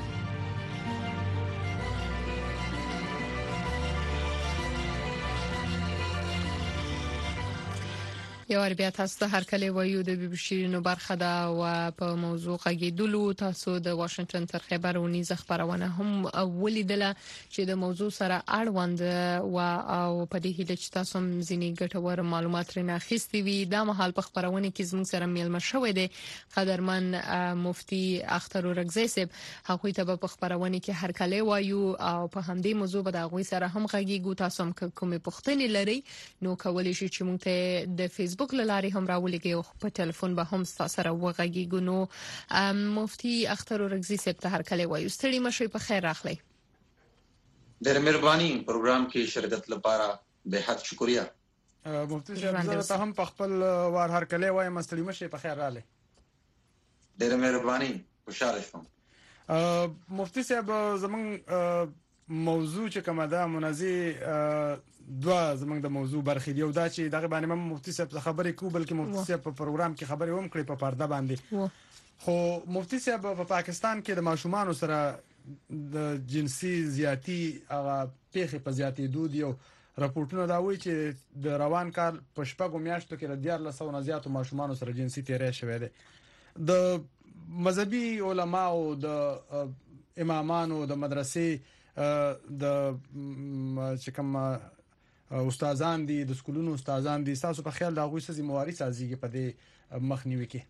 یو بیا تاسو ته هر کله وایو د بي بي شیرینو برخه ده او په موضوع غږیدلو تاسو د واشنگټن تر خبر ونیز خبرونه هم ولیدله چې د موضوع سره اړوند او په دې هیله چې تاسو هم ځینې ګټور معلومات رینه اخیستي وي. دا مهال په خبرونه کې زموږ سره میلمه شوې ده قدرمن مفتي اختر اورګزی صاحب. هغه ته په خبرونه کې هر کله وایو او په همدې موضوع به د غوي سره هم غږیږو. تاسو هم کومې پوښتنې لري نو کولای شئ چې موږ ته د فیسبوک لاري هم راولېږي او په ټلیفون به هم سره وغږیږو. نو مفتي اختر اورګزی صاحب ته هر کله وایو ستړي مشي په خیر راخلي. ډېر مهرباني پروګرام کې شرکت لپاره به حد شکریا. مفتي صاحب زه هم په خپل وار هر کله وایم ستړي مشي په خیر رااله. ډېر مهرباني خوشاله شوم. مفتي صاحب زمون موضوع چې کومه ده منازي دوا زمونږ د موضوع برخې دی او دا چې دغه باندې مفتي صاحب خبرې کو بلکې مفتي صاحب په پروګرام کې خبرې هم کړې په پرده باندې. خو مفتي صاحب په پاکستان کې د ماشومان سره د جنسي زیاتی هغه پیښې په زیاتې دود یو راپورټونه دا وایي چې د روان کال په شپږو میاشتو کې 1400 نه زیاتو ماشومان سره جنسي تیری شوی دی. د مذهبي علماو د امامانو د مدرسې د چې کوم استادان دي د سکولونو استادان دي تاسو په خیال دا غوي سزي مواري سازيږي په دې مخنیوي کې؟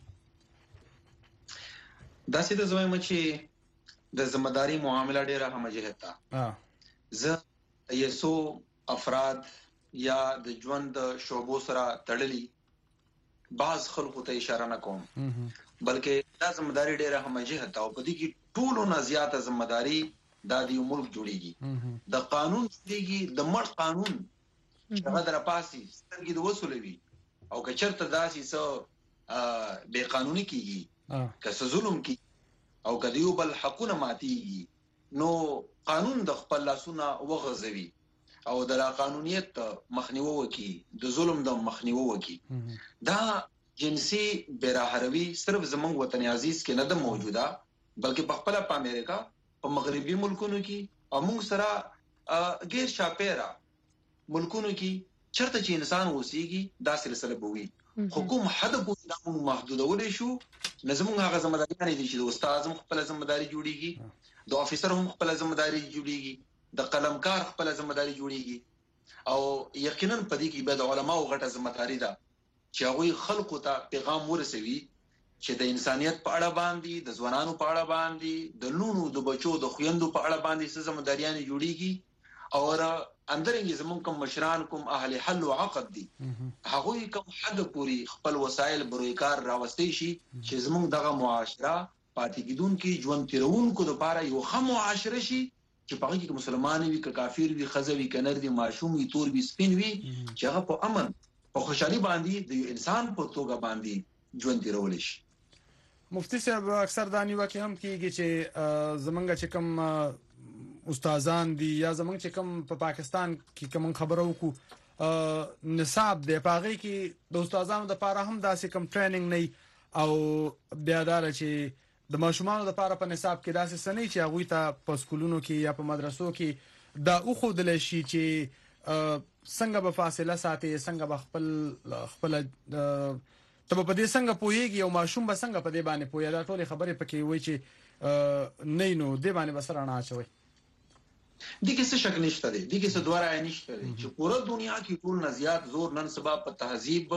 دا چې د زموږ چې د ځمداري معاملې ډیره هم جهت ده. زه یسو افراد یا د ژوند شعبو سره تړلي بعض خلکو ته اشاره نه کوم بلکې دا ځمداري ډیره هم جهت او په دې کې ټولو نه زیاته ځمداري دا دی ملک جوړیږي د قانون جوړیږي د مړ قانون چې هغه در پاسي سترګې د وسولوي او که چرته داسې څه بے قانوني کیږي که څه ظلم کیږي او که دیو بل حقونه ماتيږي نو قانون د خپل لاسونه وغځوي او د قانونیت مخنیوي وکي د ظلم د مخنیوي وکي. دا جنسي بیراهروي صرف زمونږ وطن عزیز کې نه ده موجوده بلکې په خپل په امریکا په مغربي ملکونو کې او موږ سره غیر شاپیرا ملکونو کې چرته چې انسان اوسېږي دا سلسله بوي حکومت حد پورې دا محدودولې شو نظمون هغه ځمداري دي چې د استاد هم خپل ځمداري جوړيږي د افیسر هم خپل ځمداري جوړيږي د قلمکار خپل ځمداري جوړيږي او یقینا په دې کې به د علماو غټه ځمداري ده چې هغه خلکو ته پیغام ورسوي چې د انسانيت په اړه باندې د ځوانانو په اړه باندې د لونو د بچو د خويندو په اړه باندې څه ځمداریان جوړيږي اور اندرنګ زمون کوم مشران کوم اهل حل او عقد دي هغه کوم حد پوری خپل وسایل برویکار راوستي شي چې زمون دغه معاشره پاتې کیدون کې ژوند تیرونکو لپاره یو ښه معاشره شي چې په کې مسلمان وي ک کافر وي خزوي کنر دي ماشوم وي تور وي سپین وي چې هغه په امن په خوشحالي باندې د انسان په توګه باندې ژوند تیرول شي. مفتی صاحب اکثر دانی واقع هم کیږي چې زمونږ چې کوم استادان دي یا زمونږ چې کوم په پاکستان کې کوم خبرو کو نصاب دی پاغي کې د استادانو د لپاره هم داسې کوم ټریننګ نه او بیا دار چې د ماشومانو د لپاره په نصاب کې داسې سنې چې هغه ته په سکولونو کې یا په مدرسو کې دا او خو د لشي چې څنګه به فاصله ساتي څنګه به خپل ته په دې څنګه پويږي او ماشوم به څنګه په دې باندې پوي دا ټول خبرې پکې وای چې نه نو دې باندې بسره نه اچوي. دي کې څه شک نشته دي دي کې څه دوه رائے نشته دي چې پوره دنیا کې ټول نه زیات زور نن سبا په تهذیب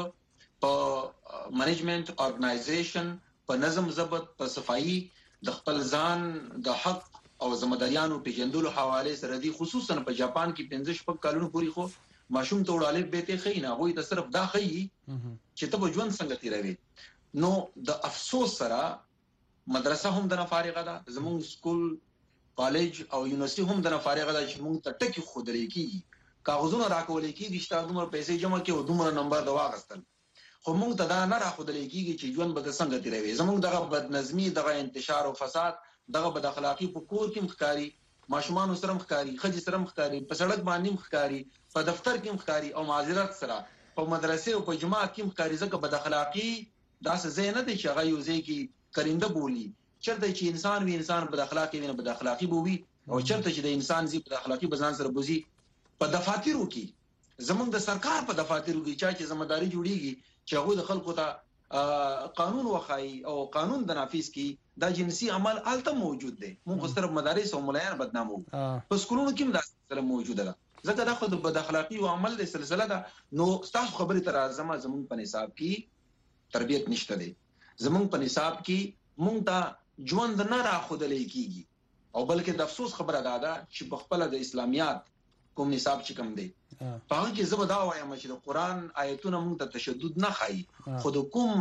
په منیجمنت اورګنایزیشن په نظم ضبط په صفائی د خپل ځان د حق او ځمداریانو پیژندلو حواله سره دي خصوصا په جاپان کې 15 شپږ کالونو پورې خو ماشوم ته وړاندې به ته خینا غوي ته صرف دا خي چې ته ژوند څنګه تیروي. نو د افسوس سره مدرسه هم د فارغه ده زموږ سکول کالج او یونیورسيټي هم د فارغه ده چې موږ ته ټکی خود لري کاغذونه راکولې کیږي چې دومره پیسې جمع کړي او دومره نمبر دا واغستل خو موږ ته دا نه راخود لري کیږي چې ژوند به څنګه تیروي. زموږ دغه بدنظمي دغه انتشار او فساد دغه بد اخلاقی په کور کې مخکاری ماشومان سره مخکاری خځې سره مخکاری په سړک باندې مخکاری په دفتر کې مخکاری او معذرت سره په مدرسې او په جماعت کې مخکاری ځکه بد اخلاقی دا څه زینت چې هغه یو ځای کې کرینده بولی چرته چې انسان وی انسان بد اخلاقی وي نه بد اخلاقی بووي او چرته چې د انسان زی بد اخلاقی بزان سره بوزي په دفاترو کې زمونږ د سرکار په دفاترو کې چې ځمداري جوړیږي چې هغه د خلکو ته قانون وخای او قانون د نافذ کی دا جنسي عمل الته موجود دی. موږ صرف مدارس او ملایان بدنامو په سکولونو کې دا سره موجوده ده ځکه دا خو د بد اخلاقی او عمل د سلسله ده. نو تاسو خبرې تر اعظم زمون په نصاب کې تربیت نشته دی زمون په نصاب کې مونږ ته ژوند نه راخودلې کیږي او بلکې د افسوس خبره ده چې په خپل د اسلامیات کوم نصاب چې کوم دی په هغه کې زبدا وایم چې د قران آیتونه مونږ ته تشدد نه خایي خود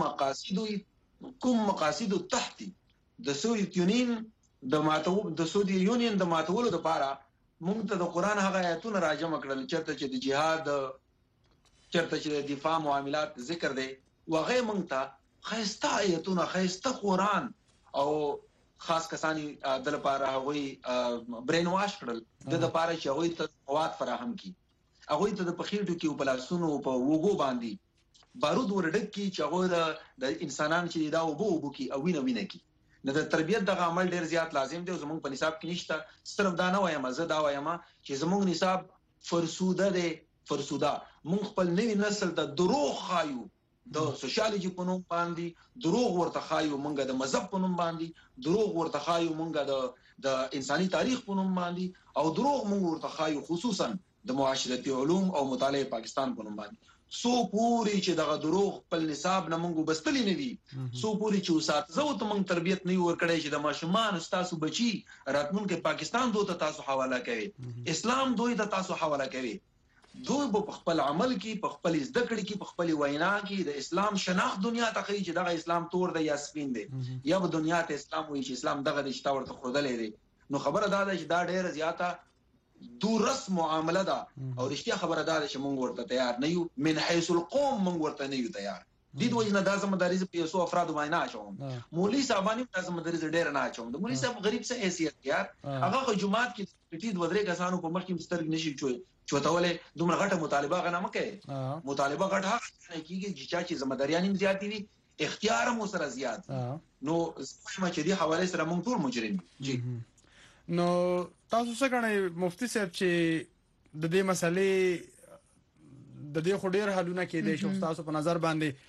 کوم مقاصد تحت د سوویت یونین د سوویت یونین د ماتولو لپاره مونږ ته د قران هغه آیتونه راجمع کړل چرته چې د جهاد چرته چې د دفاع معاملات ذکر دی وغه مونږ ته خیسته آیتونه خیسته قران او خاص کسانی د لپاره وی برین واش کړل د لپاره چې هغه ته مواد فراهم کی هغه ته د پخېټو کې په لاسونو په وګو باندې بارود ورډک کی چې هغه د انسانان چې دا وبو کی او وینه کی د تربیت دغه عمل ډیر زیات لازم دی زموږ په نصاب کې نشته. صرف دا نه وایم زه دا وایم چې زموږ نصاب فرسوده دی فرسوده مونږ خپل نوی نسل ته دروغ خایو د سوشالوجي په نوم باندې دروغ ورته خایو مونږه د مذهب په نوم باندې دروغ ورته خایو مونږه د انساني تاریخ په نوم باندې او دروغ مونږ ورته خایو خصوصا د معاشرتي علوم او مطالعه پاکستان په نوم باندې سو پوری چې دغه دروغ په نصاب نه مونږ بستلې نه دي سو پوری چې وسات زو ته مونږ تربيت نه ورکړې چې د ماشومان تاسو بچي راتلونکي پاکستان دوی ته تاسو حواله کوي اسلام دوی ته تاسو حواله کوي دوی په خپل عمل کې په خپل زده کړې کې په خپل وینا کې د اسلام شناخت دنیا ته کوي چې دغه اسلام تور دی یا سپین دی یا په دنیا ته اسلام وایي چې اسلام دغه د شتاور ته خودلې دی نو خبره دا ده چې دا ډېر زیاته دورس معامله ده او رښتیا خبره ده چې مونږ ورته تیار نه یو من حيث القوم مونږ ورته نه یو تیار دي د وجنه د مدارس په یو افراد باندې نه اچوم مولوی صاحبانی د مدارس ډېر نه اچوم د مولوی صاحب غریب څه حیثیت یار هغه جمعات کې پټید ودرې کسانو په مخ کې مسترګ نشي چوتولې دومره غټه مطالبه غنه مکه مطالبه غټه نه کیږي چې ځمداریان زیاتې دي اختیار مو سره زیات نو زما چې دی حواله سره مونږ ټول مجرم جی نو تاسو څنګه غواړئ مفتي صاحب چې د دې مسلې د دې خډیر حلونه کې د شخص تاسو په نظر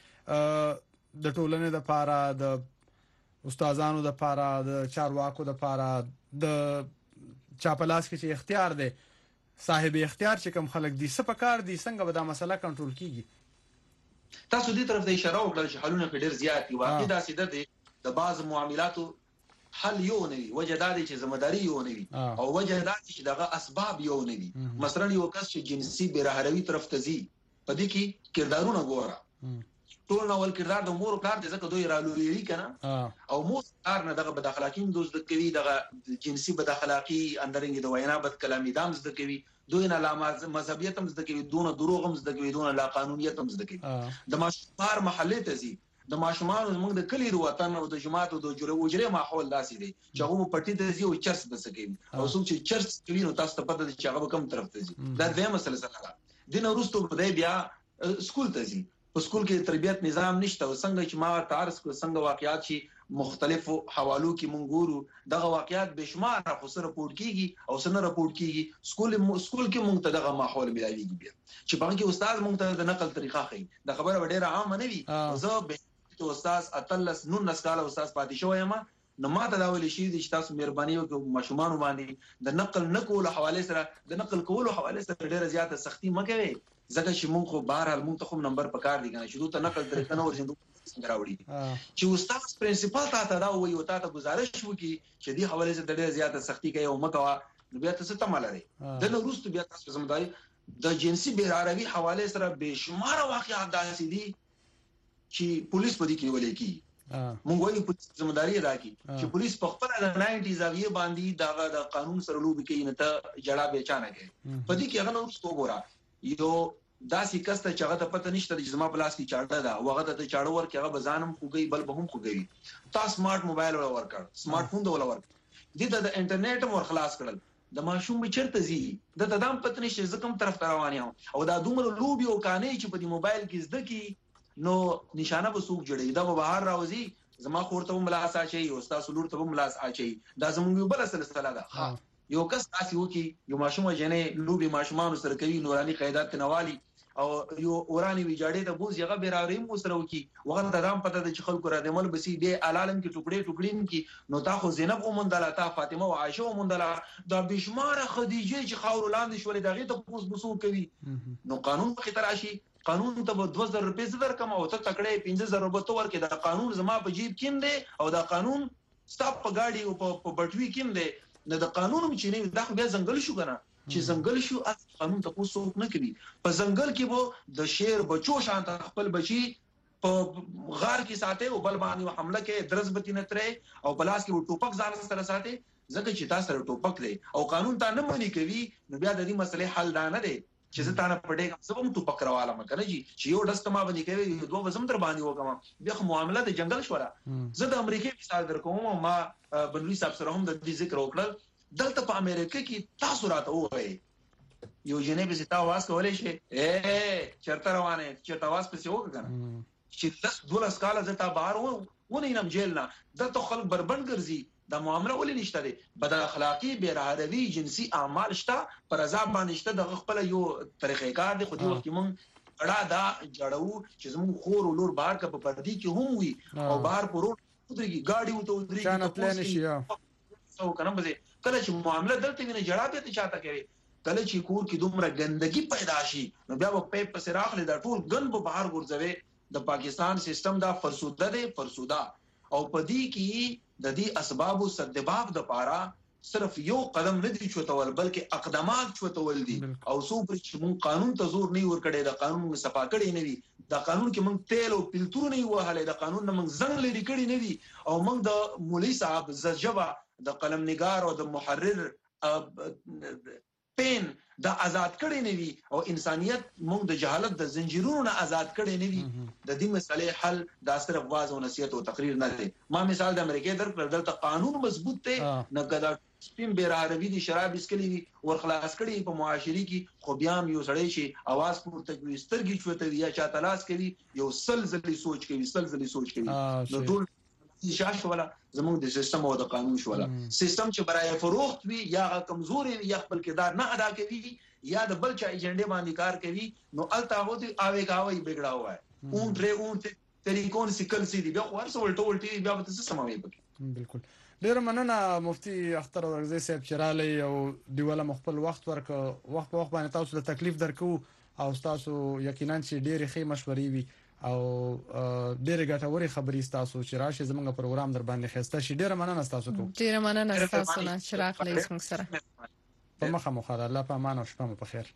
باندې د ټولنې د لپاره د استادانو د لپاره د چارواکو د لپاره د چاپلاس کې چې اختیار دی صاحب اختیار چې کوم خلک دي سپکار دي څنګه به دا مسله کنټرول کیږي تاسو دې طرف ته اشاره وکړه چې حلونه ډېر زیات دي واقعي دا سیده دي د بعض معاملاتو حل یو نه وي، وجه دا دی چې ذمہداري یو نه وي او وجه دا دی چې دغه اسباب یو نه وي. مثلا یو کس چې جنسي بیرهروي طرف ته ځي په دې کې کردارونه ګوره، ټول نو ول کردار د مور کار دي ځکه دوی رالوري کنه او مور کار نه دغه بد اخلاقی دوز د کوي، دغه جنسي بد اخلاقی اندرنګ د وینا بد کلامي دام زده کوي، دوی نه علامات مذهبیت هم زده کوي، دونه دروغ هم زده کوي، دونه لا قانونیت هم زده کوي. د ماشومان محلې ته ځي، د ماشومان موږ د کلی وطن او د جماعت او د جوړې ماحول داسې دی چې هغه پټی ته ځي او چرس بس کوي او څوک چې چرس کوي نو تاسو ته پته ده چې هغه کوم طرف ته ځي. دا دویمه مسله ده. دین وروسته په بیا سکول ته ځي، په سکول کې تربیت نظام نشته او څنګه چې ما تعرض کو څنګه واقعیات شي مختلفو حوالو کې مونږ ګورو، دغه واقعیات بشمار خو سره رپورټ کیږي او سره رپورټ کیږي. سکول کې مونږ ته دغه ماحول ملایوي بیا چې په کې استاد مونږ ته د نقل طریقه ښيي. د خبره ډیره عامه نه وي، زه به استاد اتلس نون نسکاله استاد پاتې شوی ما نو ما ته دا ویل شي چې تاسو مهرباني وکړئ ماشومان باندې د نقل نکول حواله سره د نقل کولو حواله سره ډیره زیاته سختی مکوي، ځکه چې مونږ خو بهرحال مونږ ته خو نمبر پکار دی کنه چې دوی ته نقل طریقه نه ورجندو څنګه راوړي چې استاد پرنسپل ته دا وایي او ته گزارش وکړي چې دی حواله سره ډیره زیاته سختی کوي او مکوا نو بیا تاسو ته مال لري. د نو روست بیا تاسو زموږ د جنسي بیراروي حواله سره بشمار واقعات داسې دي چې پولیس په دې کې ولې کی مونږ وایو په ځمداري ادا کی چې پولیس په خپل د 90s اوی باندې د قانون سره لوبي کوي نه ته جړه بیچانه کوي. په دې کې هغه نو څه وګوره یو داسې کسته چې هغه ته پته نشته چې زما پلاس کې چاړه ده او هغه ته چاړه ورکړي هغه بزانم خوګي بل به هم خوګي تا سمارټ موبایل ورکړ سمارټ فون ول ورکړ دې ته د انټرنیټ مور خلاص کړل د ماشوم چرته زی د تدام پته نشته زکم طرف روان یم او دا دومره لوبي او کانې چې په دې موبایل کې زده کی نو نشانه به سوق جوړي دا به بهر راوځي زما خورته ملاس اچي او استاد سلور ته ملاس اچي دا زموږ بل سلسله ده. یو کس تاسو وکي یو ماشوم جنې لوبي ماشومان سره کوي نوراني قاعدات نوالي او یو اوراني ویجاړې د بوز یغه بیراوریم سره وکي وغه د رام پته د چخل کو را دمل بسي د علالم کې ټوکړې ټوکړین کې نو تا خو زینب اومندله تا فاطمه او عائشه اومندله دا بشمار خدیجه چې خاور لاندې شولې دغه ته پوس بوسو کوي نو قانون په خطر راشي قانون ته 2000 روپے زر کم او ته تکړه 15000 روپے تو ورکې دا قانون زما په جیب کې دی او دا قانون ستاپ په گاډي او په بټوي کې دی نه د قانون چې نه دا خو بیا ځنګل شو کنه چې ځنګل شو قانون ته پوسو نه کوي په ځنګل کې وو د شیر بچو شانت خپل بچي په غار کې ساتي او بل باندې حمله کې درز بتی نه ترې او بلاس کې ټوپک ځان سره ساتي ځکه چې تاسو سره ټوپک دی او قانون ته نه مني کوي نو بیا د دې مسلې حل دا نه دی چې زه تانه پټېږم سبم ټوپک راواله مکنه جی چې یو دست ما باندې کوي دوه وزم در باندې وکم بیا خو معاملې د جنگل شوړه زه د امریکای مثال درکوم ما بنوي صاحب سره هم د دې ذکر وکړل دلته په امریکا کې تاسو راته وایي یو جنې به ستا आवाज کولې شي چرته روانه چرته आवाज پسې وکړه چې 10-12 کال زه تا بهر ونه نم جیل نه دلته خلک بربند ګرځي دا معاملې ولې نشته دي بد اخلاقی بیرهروی جنسي اعمال شته پر عذاب باندې شته د خپل یو طریقې کار دی خو دې وخت مونږ اړه دا جوړو چې زموږ خور ولور بهر کا په پردي کې هم وي او بهر پروت درګي گاډي وته درګي چانه پلان شي او کنه به کله چې معاملې دلته ویني جړه به ته چاته کوي کله چې کور کې دومره ګندګي پیدا شي نو بیا په پیپ پس راخلي دا ټول ګن به بهر ورځوي د پاکستان سیستم دا فرسوده دی فرسوده او پدې کې د دې اسباب او سبب د پاره صرف یو قدم نه دی چوتول بلکې اقدامات چوتول دي او سو پر چې مون قانون ته زور نه ور کړي د قانون صفا کړي نه وي د قانون کې مونږ تیل او فلټر نه وهاله د قانون نه مونږ زنګ لري کړي نه دي او مونږ د مولوی صاحب زجبه د قلم نگار او د محرر پین د آزاد کړي نه وي او انسانيت مونږ د جهالت د زنجیرونو نه آزاد کړي نه وي د دې مسلې حل د صرف واز او نصيحت او تقریر نه دی. ما مثال د امریکای دلته قانون مضبوط دی نه کدا سپین بیرهروی دي شراب اسکلی ور خلاص کړي په معاشري کې خو بیا یو سړی شي आवाज پورته کوي سترګې چوته یا چا تلاش کوي یو سلزلي سوچ کوي نو ټول شاش ولا زموږ د سیستم او د قانون شولا سیستم چې برای فروخت وي یا کمزوري یا خپل کردار نه ادا کوي یا د بل چا ایجنډې باندې کار کوي نو الته هو دي اوي کاوي بګړا وای اون طریقون سیکل سي دي بیا ورسو ولټي بیا به څه سموي پکې. بالکل ډیر مننه مفتي اختر ورغزي صاحب چرالي او دیواله مخبل وخت ورک وخت باندې تاسو له تکلیف درکو او تاسو یقینا چې ډیر ښه مشورې وي او ډېر ګټوري خبرې تاسو چې راشي زموږ پروګرام در باندې خسته شي. ډېر مننه تاسو ته. ډېر مننه تاسو نه چې راغلی زموږ سره. په مخه مو خدای الله په امان او شپه مو په خیر.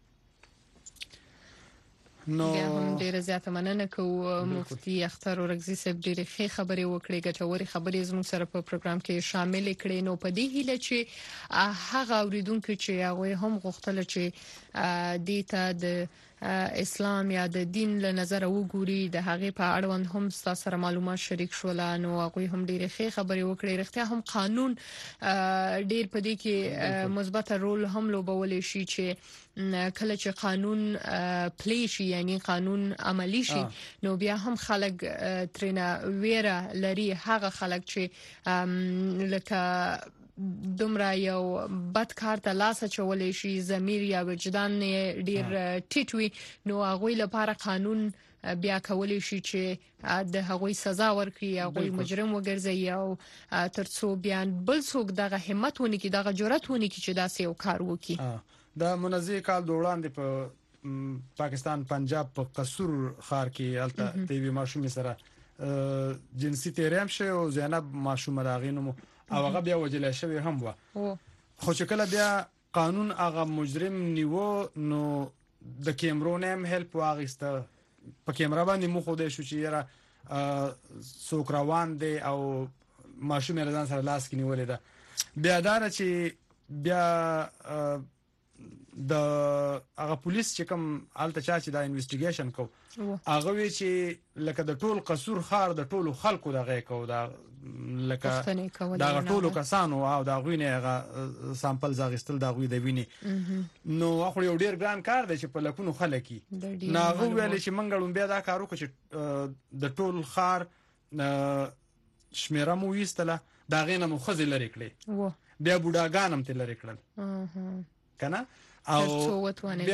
نو بیا هم ډیره زیاته مننه کوو مفتي اختر اورګزي صاحب ډیره ښه خبرې وکړې ګټورې خبرې زموږ سره په پروګرام کې شامل کړي. نو په دې هیله چې هغه اوریدونکو چې هغه هم غوښتل چې دیتا د اسلام یا د دین له نظر وګوري د هغه په اړوند هم تاسو سره معلومات شریک شول. نو هغه هم ډیره ښه خبرې وکړې. رښتیا هم قانون ډیر په دې کې مثبت رول هم لوبول شي چې کله چې قانون پلی شي یعنی قانون عملی شي نو بیا هم خلک ترنه ویره لري. هغه خلک چې لکه دومره یو بد کار ته لاس چولې شي ضمیر یا وجدان ډیر ټیټوي نو هغه لپاره قانون بیا کولای شي چې د هغوی سزا ورکړي هغوی مجرم وګرځي او ترڅو بیا بل څوک دغه همت ونی کی دغه جرأت ونی کی چې داسې یو کار وکړي. د منځي کال د وړاندې په پاکستان پنجاب په قصور ښار کې الته تیوی ماشومې سره جنسي تیریم شوی او زینب ماشومه راغینو او هغه بیا وجل شوی هم و. خو چې کله بیا قانون هغه مجرم نیو نو د کیمرون هم هلپ واغسته په کیمرا باندې مو خو دې شو چې یاره څوک روان دی او ماشومه رضان سره لاس کې نیولې ده. بیا دار چې بیا د هغه پولیس چې کوم الته چې دا انویسټیګیشن کو هغه وی چې لکه د ټول قصور خار د ټولو خلکو دغه کو دا لکه دا ټولو کسانو او دا غوینه هغه سامپل زاغستل دا غوی د ویني نو خو یو ډیر ګران کار دی چې په لکونو خلکی ناغه ویل چې منګړم بیا دا کارو چې د ټول خار شمیره مو ویستله دا غینه مو خزل لري کړی بیا بوډاګانم تل لري کړل کنه او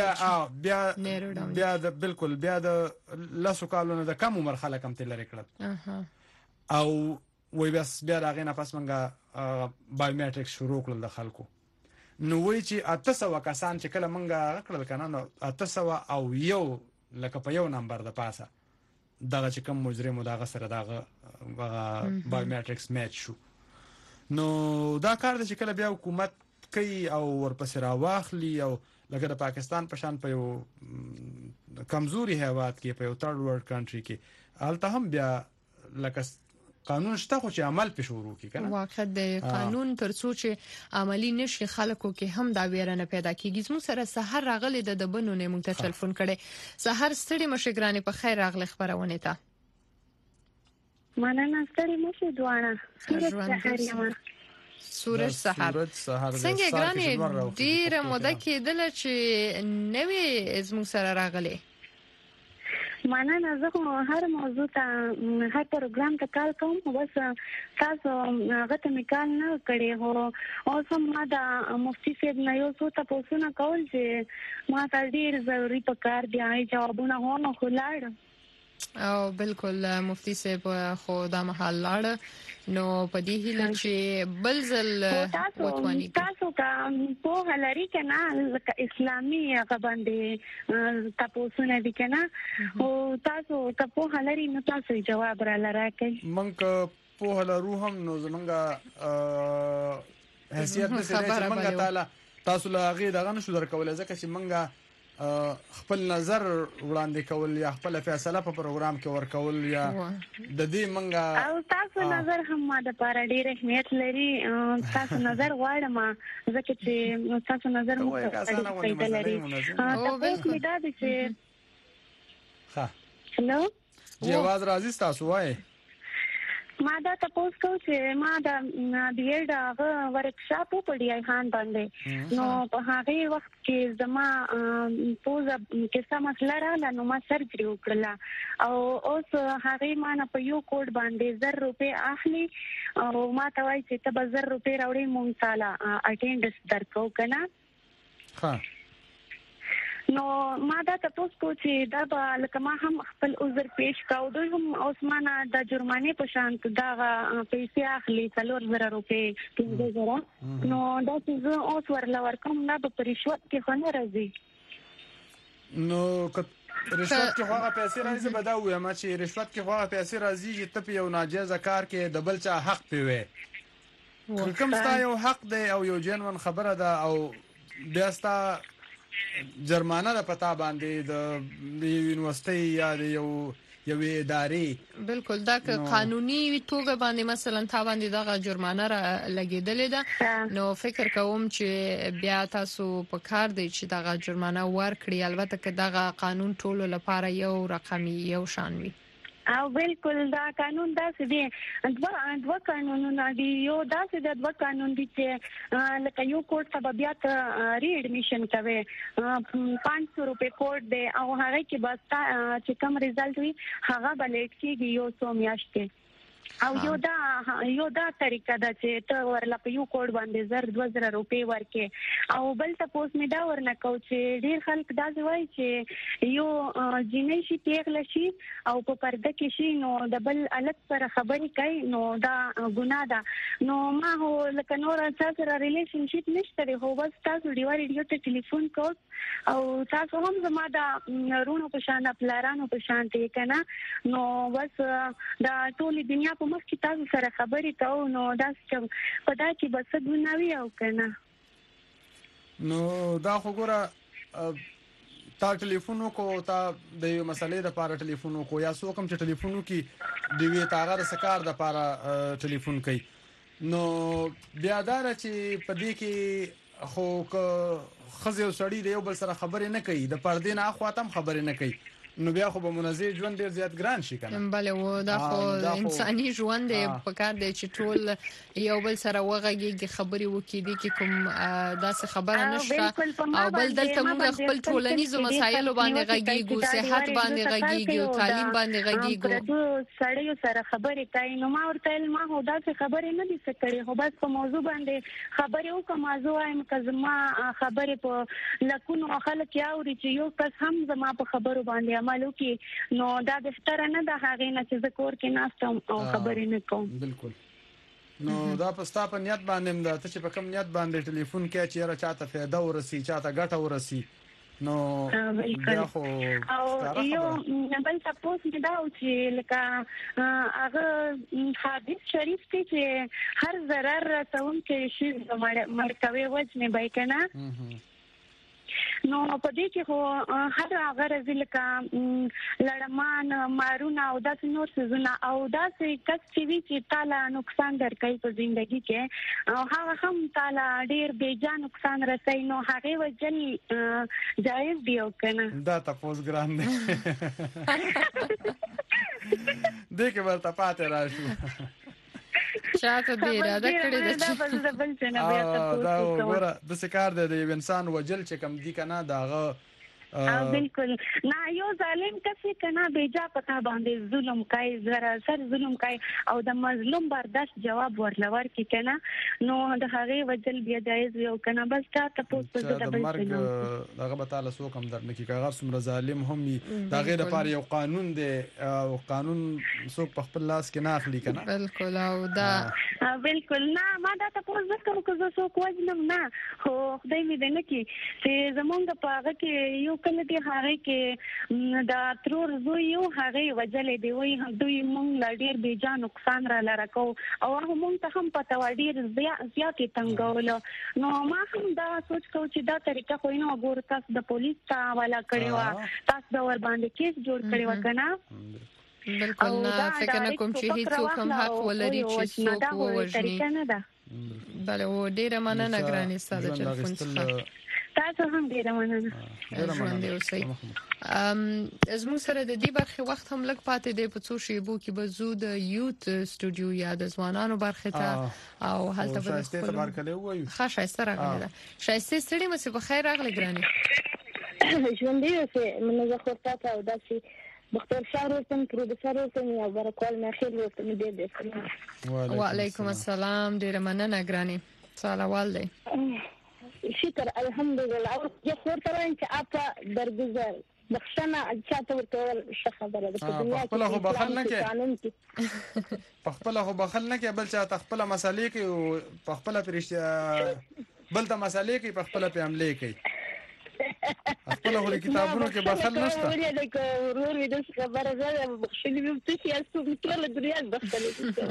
بیا د بالکل بیا د لاسو کالونه د کم عمر خلک هم تل لري کړل او وای بس بیا راغې نه پس منګه بایومټریک شروع کړل د خلکو نو وای چې 800 کسان چې کله منګه کړل کنه نو 800 او یو لکه په یو نمبر د پاسه دغه چې کوم مجرم دغه سره دغه بایومټریکس میچ شو نو دا کار د چې کله بیا حکومت کوي او ورپسې راواخلي او لکه د پاکستان په شان په یو کمزوري هیواد کې په یو تھرډ ورلد کنټری کې الته هم بیا لکه قانون شته خو چې عمل په شروع کی کنه واقع د قانون ترڅو چې عملی نشي خلکو کې هم دا ویرنه پیدا کیږي. زموږ سره سحر راغلی د بنونه مونږ ته ټلیفون کړي. سحر ستړي مشګرانې په خیر راغلی خبرونه ته مننه. ستړي مشه دوانه سورج سحر څنګه ګرانې ډیره موده کېدله چې نوې زموږ سره راغلی. مننه. زه هر موضوع ته هر پروګرام ته کال کوم بس تاسو هغه ته میکال نه کړی هو او سم ما د مفتي صاحب نه یو څه تاسو نه کول چې ما ته ډیر ضروري پکار دی آی جوابونه هونه خلاړ او بالکل مفتي صاحب خو دا محل لاړ نو په دې هیله چې بلزل وټوانی تاسو کا په هلري کنه اسلامي غبندې تاسو نه دي کنه او تاسو کا په هلري نو تاسو جواب را لراکې منک په هلرو هم نو زمونږه حیثیت دې چې منګه تعالی تاسو لا غي دغه نشو درکول ځکه چې منګه خپل نظر وړاندې کول یا خپل فیصله په پروګرام کې ورکول یا د دې منګه او تاسو نظر هم ما د پاره ډیر اهمیت لري. تاسو نظر غواړم ځکه چې تاسو نظر مو ډیر لري. تاسو مې دا دي چې ها هلو جی आवाज راځي تاسو وای ما دا تاسو کو چې ما د بیل دا ورکشاپ په ډی آی خان باندې نو په هغه وخت کې زما پوزه کې څه مسله رااله نو ما سرجری وکړه او اوس هغه ما نه په یو کوډ باندې 1000 روپے اخلي او ما ته وایي چې ته 1000 روپے راوړې مونږ تعالی اټینډنس درکو کنه ها نو ما دا تاسو کو چې دا به لکه ما هم خپل عذر پیش کاو دوی هم عثمانه د جرمانه په شان دا پیسې اخلي 3000 روپے 3000 نو دا چې اوس ورلا ورکوم نه په رشوت کې خنه راځي نو رشوت کې هغه پیسې راځي به دا وایم چې رشوت کې هغه پیسې راځي چې ته په یو ناجیزه کار کې د بل چا حق پیوي کوم ستا یو حق دی او یو جنون خبره ده او بیا ستا جرمانه ده پتا باندې د یونیورسيټي یا د یو ادارې بالکل دا قانوني توګه باندې مثلا تا باندې دغه جرمانه را لګیدلې ده نو فکر کوم چې بیا تاسو په کار دی چې دغه جرمانه ورکړي البته که دغه قانون ټولو لپاره یو رقمي یو شان وي او بالکل دا قانون داسې دی دوه قانونونه دي یو داسې د دوه قانون دي چې لکه یو کوډ ته بیا ته ری اډمیشن کوي 500 روپے کوډ دی او هغه کې بس چې کوم ریزلټ وي هغه بلیټ کیږي یو 100 میاشتې او یو دا طریقه ده چې ته ورلا په یو کوډ باندې 2000 روپے ورکې او بل تاسو می دا ورنه کو چې ډیر خلک دا وایي چې یو جنې شي پیغله شي او په پرده کې شي نو د بل الګ سره خبرې کوي نو دا ګناه ده نو ما هو لکه نور سره ریلیشنشپ نشته هو بس تاسو ډیوار ته ټلیفون کو او تاسو هم زما دا رونو په شان پلارانو په شان ته کنه نو بس دا ټول دنیا په مخ کې تاسو سره خبرې کوو نو دا چې په دا کې بس ګناوي او کنه نو دا خو ګوره تا ټلیفون کو تا د یو مسلې د لپاره ټلیفون کو یا څوک هم چې ټلیفون کی دی وی تاغه د سکار د لپاره ټلیفون کوي نو بیا دا چې په دې کې خو خزه او سړی د یو بل سره خبرې نه کوي د پردې نه اخواتم خبرې نه کوي نو بیا خو به منظم ژوند ډیر زیات ګران شي کنه بله و دا خو انساني ژوند په کار دی چې ټول یو بل سره وغږیږي خبري وکړي دي چې کوم داسې خبره نشته او بل دلته موږ خپل ټولنیزو مسایلو باندې غږیږو صحت باندې غږیږو تعلیم باندې غږیږو سړیو سره خبرې کوي نو ما ورته ما هو داسې خبرې نه دي سکړې خو بس په موضوع باندې خبرې وکم موضوع ایم کزما خبرې په لکونو خلک یاوري چې یو کس هم زما په خبرو باندې عملو کې نو دا بهتره نه ده هغه نه چې ذکر کې ناستم او خبرې نه کوم بالکل نو دا پستا په نیت باندې دا چې په کوم نیت باندې ټلیفون کې چې را چاته فایده ورسي چاته ګټه ورسي نو بیا خو او یو بل تاسو دا چې لکه هغه حدیث شریف کې چې هر ضرر راځون کې شی مرکوي وجنه بای کنه نو په دې کې خو هر هغه رزلکا لړمان مارونه او داسې نور څه او داسې کس چې وی چې تعالی نقصان درکړي په ژوندۍ کې او هغه هم تعالی ډیر بیجا نقصان رسي نو هغه وجل جایز دی او کنه دا تاسو ګران دي دغه ورته پاتې راشو چاته دی اراده کړی دا وګوره د سکار د انسان وجل چې کم دي کنه داغه بالکل نه یو ظالم کس کنه بیجا پتا باندې ظلم کوي زرا سر ظلم کوي او د مظلوم برداشت جواب ورلور کی کنه نو د هغه وجل بیا جایز یو کنه بس تا تاسو په د بل څه دغه به تعالی سو کم درنه کی کاغه سم ظالم هم دا غیر لپاره یو قانون دی او قانون سو په خپل لاس کې نه اخلي کنه بالکل او دا بالکل نه ما دا تاسو وکړم که زه سو کوجنم نه خو خدای می دې نه کی چې زمونږ په هغه کې یو کله دی هغه کې دا ترور زو یو هغه وجلې دی وای دوی مونږ لا ډیر بیجا نقصان را لرکو او هغه مونږ ته هم پته و ډیر زیات تنګول نو ما هم دا سوچ کو چې دا طریقه خو نه وګور تاسو د پولیس ته والا کړو تاسو دا ور باندې کیس جوړ کړی وکنه بالکل نه فکر نه کوم چې هیڅ کوم حق ولري چې څوک ووژني بله و ډیره مننه ګرانې ستاسو ټلیفون څخه تاسو هم ډیره مننه ژوند اوسئ زموږ سره د دې برخې وخت هم لږ پاتې دی په څو شیبو کې به زو د یوت سټوډیو یا د ځوانانو برخې ته او هلته به شایسته خبر کړي وایو ښه شایسته راغلی ده شایسته ستړي مې په خیر راغلی ګرانې ژوند اوسئ منزه خورته او داسې بختور شهر اوسم پروډوسر اوسم یا برکول نه خیر اوسم دې دې وعلیکم السلام ډیره مننه ګرانې سلام علیکم شکر الحمدلله او زه خورته وایم چې اپا درگذر بخښنه چاته ورکول ښه خبره ده په دنیا کې خپل خو بخل نه کې په خپل خو بخل نه کې بل چاته خپل مسالې کې او په خپل پرشتیا بل ته مسالې کې په خپل په عملې کې خپل هغه کتابونو کې بخل نشته ولې د ورور دې خبره ده بخښلې مې ته چې تاسو ټول دنیا بخښلې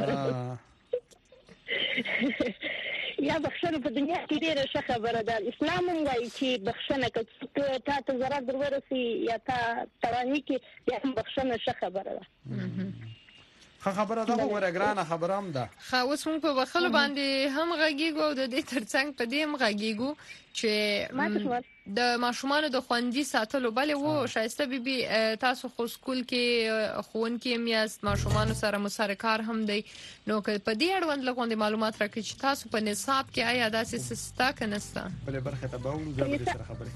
یا بخښنه په دنیا کې ډېره ښه خبره ده. اسلام هم وایي چې بخښنه که تا ته ضرر در ورسي یا تا تاواني کې بیا هم بخښنه ښه خبره ده. خبره ده وګوره ګرانه خبره هم ده. اوس موږ په بخښلو باندې هم غږیږو او د دې ترڅنګ په دې هم غږیږو چې د ماشومانو د خوندي ساتلو بلې وو شایسته بیبي تاسو خو سکول کې ښوونکي هم یاست ماشومانو سره مسره کار هم دی نو که په دې اړوند لږ معلومات راکړئ چې تاسو په نصاب کې آیا داسې څه شته که نشته؟ بلې برخه ته به وګورئ سره خبرې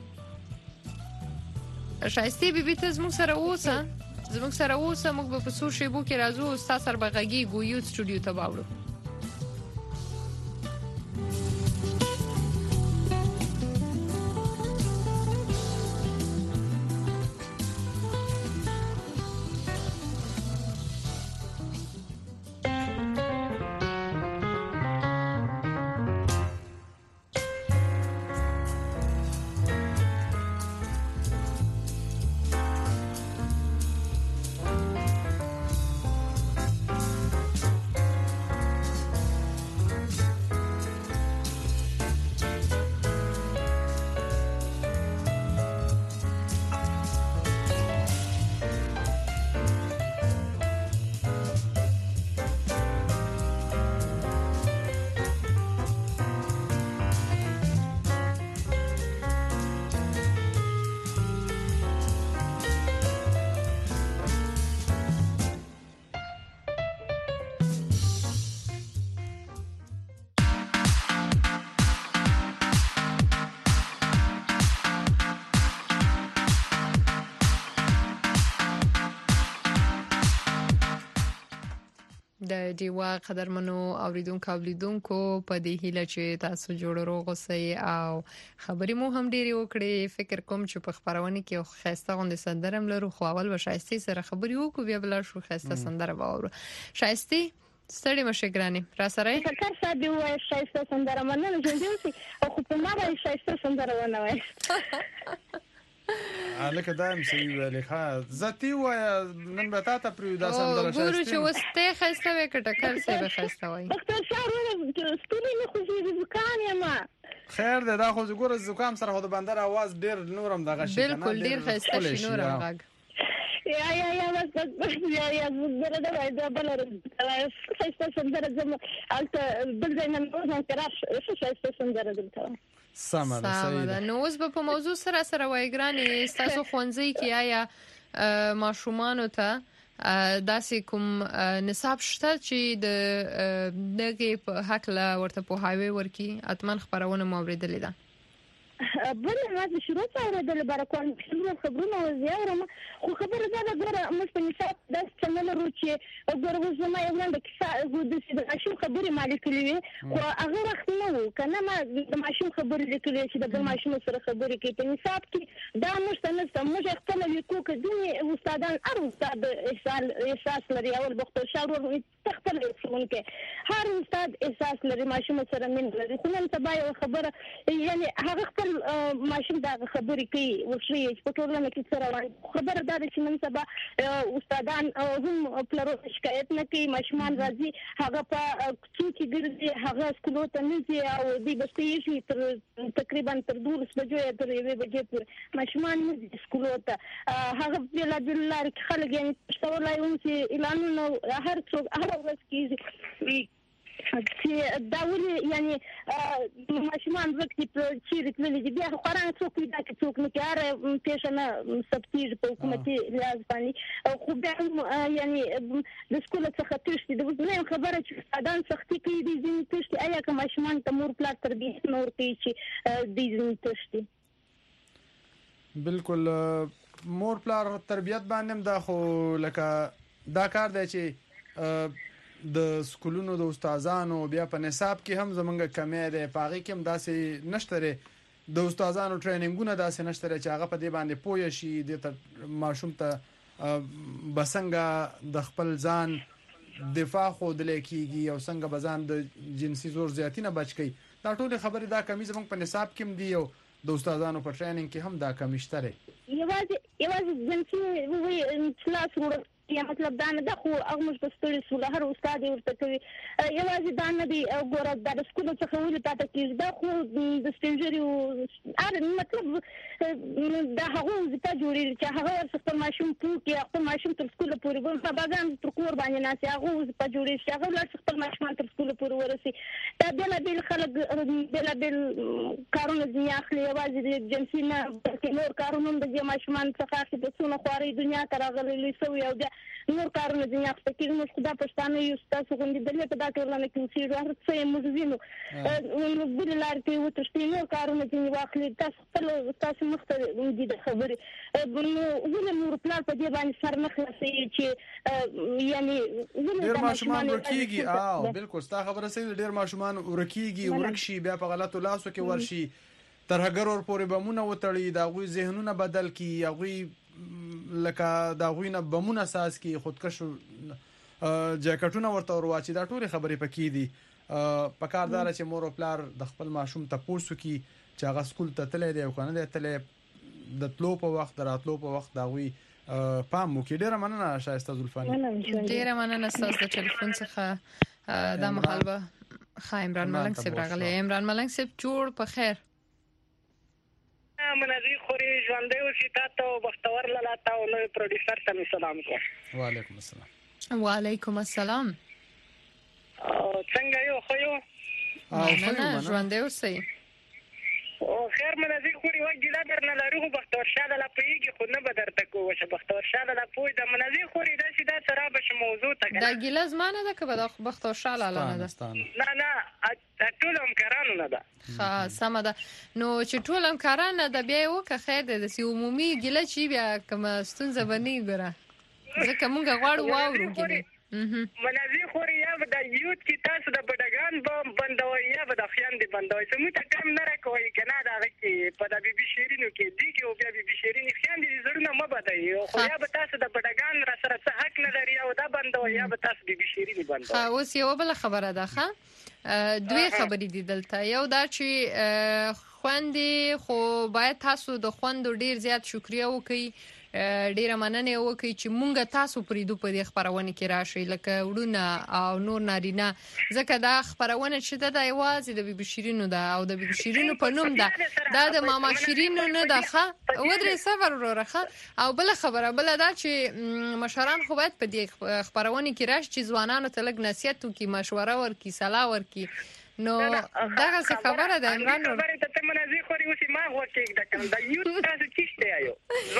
شایسته بیبي ته زموږ سره اوسه موږ به په څو شیبو کې راځو تاسو سره به غږیږو یو سټوډیو ته واوړو. د دیوا قدرمنو اوریدونکو اولیدونکو په دې هیله چې تاسو جوړ روغ اوسئ او خبرې مو هم ډېری وکړي. فکر کوم چې په خبرونه کې خاصه غونډه سندرم لرو خو اول به شایسته سره خبرې وکړو بیا بل شو خاصه سندره واورو. شایسته ستړي مشه ګراني را سره فکر صاحب وای شایسته سندره مننه جوړوي او خو په ما باندې شایسته سندره ونه وای الکه دایم سی ویلې ښه ذاتی وای نن به تاسو پرې دا سندره شایسته ګورو چې وسته خسته وې کټکر سره خسته وای ډاکټر شاروله ستوري نه خو دې زکام یم خیر ده دا خو ګوره زکام سره خو د بندر आवाज ډیر نورم دغه شي بالکل ډیر خسته شي نورم غږ یا بس یا زړه دا وای دا بل خسته سندره زم البته بل ځای نه نو کراش خسته سندره دلته سمه نو اوس په موضوع سره وای ګراني تاسو خوانځي کې آیا ماشومان ته داسې کوم نصاب شته چې د دغه په حق لا ورته په هاوی ورکی اتمن خبرونه موریدلې ده بل ما د شروع سره د برکوان خبرونه زیاورم خو خبره ده ګوره موږ په نصاب د څنګه ورو چې ګوره زما یو نه د کیسه د ماشوم خبرې مالکلې خو هغه وخت نو کنه ما د ماشوم خبرې لیکلې چې د ماشوم سره خبرې کوي په نصاب کې دا موږ خپل لیکو کې د استادان هر استاد احساس لري او د شاور تخپل څنګه هر استاد احساس لري ماشوم سره من لري خو نن سبا یو خبره یعنی هغه خپل ماشوم دا خبرې کوي وشي په ټولنه کې سره خبره ده چې نن سبا استادان هم پلرو شکایت نه کوي ماشومان راځي هغه په څوکي ګرځي هغه سکول ته نه ځي او دوی بستې تقریبا تر 12 بجو تر 1 بجې پورې ماشومان نه ځي سکول ته هغه بل لار خلک یعنی څولای هم چې اعلانونه هر څوک هر ورځ کیږي چې دا ولې یعنی ماشومان وخت چې رتللې دي بیا قرآن څوک دا چې څوک نه کار پیښنه سبتیج په حکومتي ریاض باندې خو بیا یعنی د سکول څخه تشتي د وزنه خبره چې استادان سختي کوي د ځین تشتي آیا که ماشومان ته مور پلار تربیه نور کوي چې د ځین تشتي بالکل مور پلار تربیت باندې دا خو لکه دا کار دی چې د سکولونو د استادانو بیا په نصاب کې هم زمونږ کمی ده پاغي کې هم داسې نشته د استادانو ټریننګونه داسې نشته چې هغه په دې باندې پوه شي د ماشوم ته بسنګ د خپل ځان دفاع خو د لیکيږي او څنګه بزان د جنسي زور زیاتی نه بچ کی دا ټول خبره دا کمی زمونږ په نصاب کې هم دی او د استادانو په ټریننګ کې هم دا کمی شته دی. یوازې جنسي وایي کلاس وړ یا مطلب دا نه ده خو هغه موږ په ستړي سول هر استاد ورته کوي یوازې دا نه دی ګوره د سکول څخه ولې تاسو کې دا خو د سپینجری مطلب دا هغه ځکه جوړیږي چې هغه خپل ماشوم کې خپل ماشوم تر سکول پورې په باغان تر کور باندې ناسي هغه ځکه جوړیږي چې هغه لږ خپل ماشوم تر سکول پورې ورسي دا بل خلک بل کارونه ځنی اخلي یوازې د جنسي نه بلکې نور کارونه د ماشومان څخه چې په څونه خواري دنیا ته راغلي سوي او نور کارونه ځنی اخته کې موږ خدا پښتانه یو تاسو غوندي دلته په دا ټولنه کې اوسېږو هر څه یې موږ وینو بل لار کې وتښتي نور کارونه ځنی واخلي تاسو مخته دي د خبرې ولې نور پلان په دې باندې سر نه خلاصي چې یعنی ډېر ماشومان ورکیږي بالکل ستا خبره صحیح ډېر ماشومان ورکیږي ورکشي بیا په غلطو لاسو کې ورشي ترهګر ور پورې بمونه وتړي دا غوي ذهنونه بدل کی غوي لکه دا غوینه بمونه ساز کی خودکش جاکټونه ورته ورواچي دا ټول خبرې پکې دي په کار دار چې مور او پلار د خپل ماشوم ته پوښتنه کی چې هغه سکول ته تللی دی او کنه دی تللی د تلو په وخت راتلو په وخت دا غوي پام مو کې ډیره مننه شایسته زلفانی ډیره مننه تاسو د ټلیفون څخه د محلبه خایمران ملنګ صاحب راغلی عمران ملنګ صاحب جوړ په خیر منازي خوري ژوندې اوسې تاسو بختور لاله او نو پروډوسر ته سلام کوم. وعلیکم السلام. وعلیکم السلام. څنګه یو خو یو ژوندې اوسې او خیر منازي خوري وګړه درنه لرو بختور شاله لا پیږي خو نه بدرته کوه چې بختور شاله لا پوي د منازي خوري دا چې دا سره به موضوع ته دا ګیلاز مانه ده که به بختور شاله نه ده نه ټولم کارانو نه ده ها سم ده نو چې ټولم کارانه ده بیا وکه خیر ده چې عمومي ګیله چې بیا کوم ستونزه بنی ګره ځکه مونږ غواړو واورو ګیله منازي خوري یا د یوت کی تاسو د بډګان بندوي یا د خیان دی بندوي سمې ته کم نه راکوي کنه دا کې په د بي بي شیرینو کې دی کې او بیا بي بي شیرین خیان دي زړونه مبدای خو یا به تاسو د بډګان را سره څه حق نه لري او دا بندوي یا به تاسو بي بي شیرین بندوي ها اوس یو بل خبره ده ښه دوی خبرې دي دلته یو دا چې خوندې خو باید تاسو د خوندو ډیر زیات شکریا وکړئ ډیره مننه وکړي چې مونږ تاسو پریدو په دې خبرونه کې راشي لکه وړونه او نور نارینه ځکه دا خبرونه چې د یوازې د بیبي شیرینو ده او د بیبي شیرینو په نوم ده دا د ماما شیرینو نه ده ښه ودرې صبر وروره او بل خبره بل دا چې مشران خو باید په دې خبرونه کې راشي چې ځوانانو ته لږ نصیحت وکړي مشوره ورکړي صلاح ورکړي نو دغه څه خبره ده عمران خبره ته منازي خوري اوسې ما وکړي د کوم د یوت تاسو چیشته آیو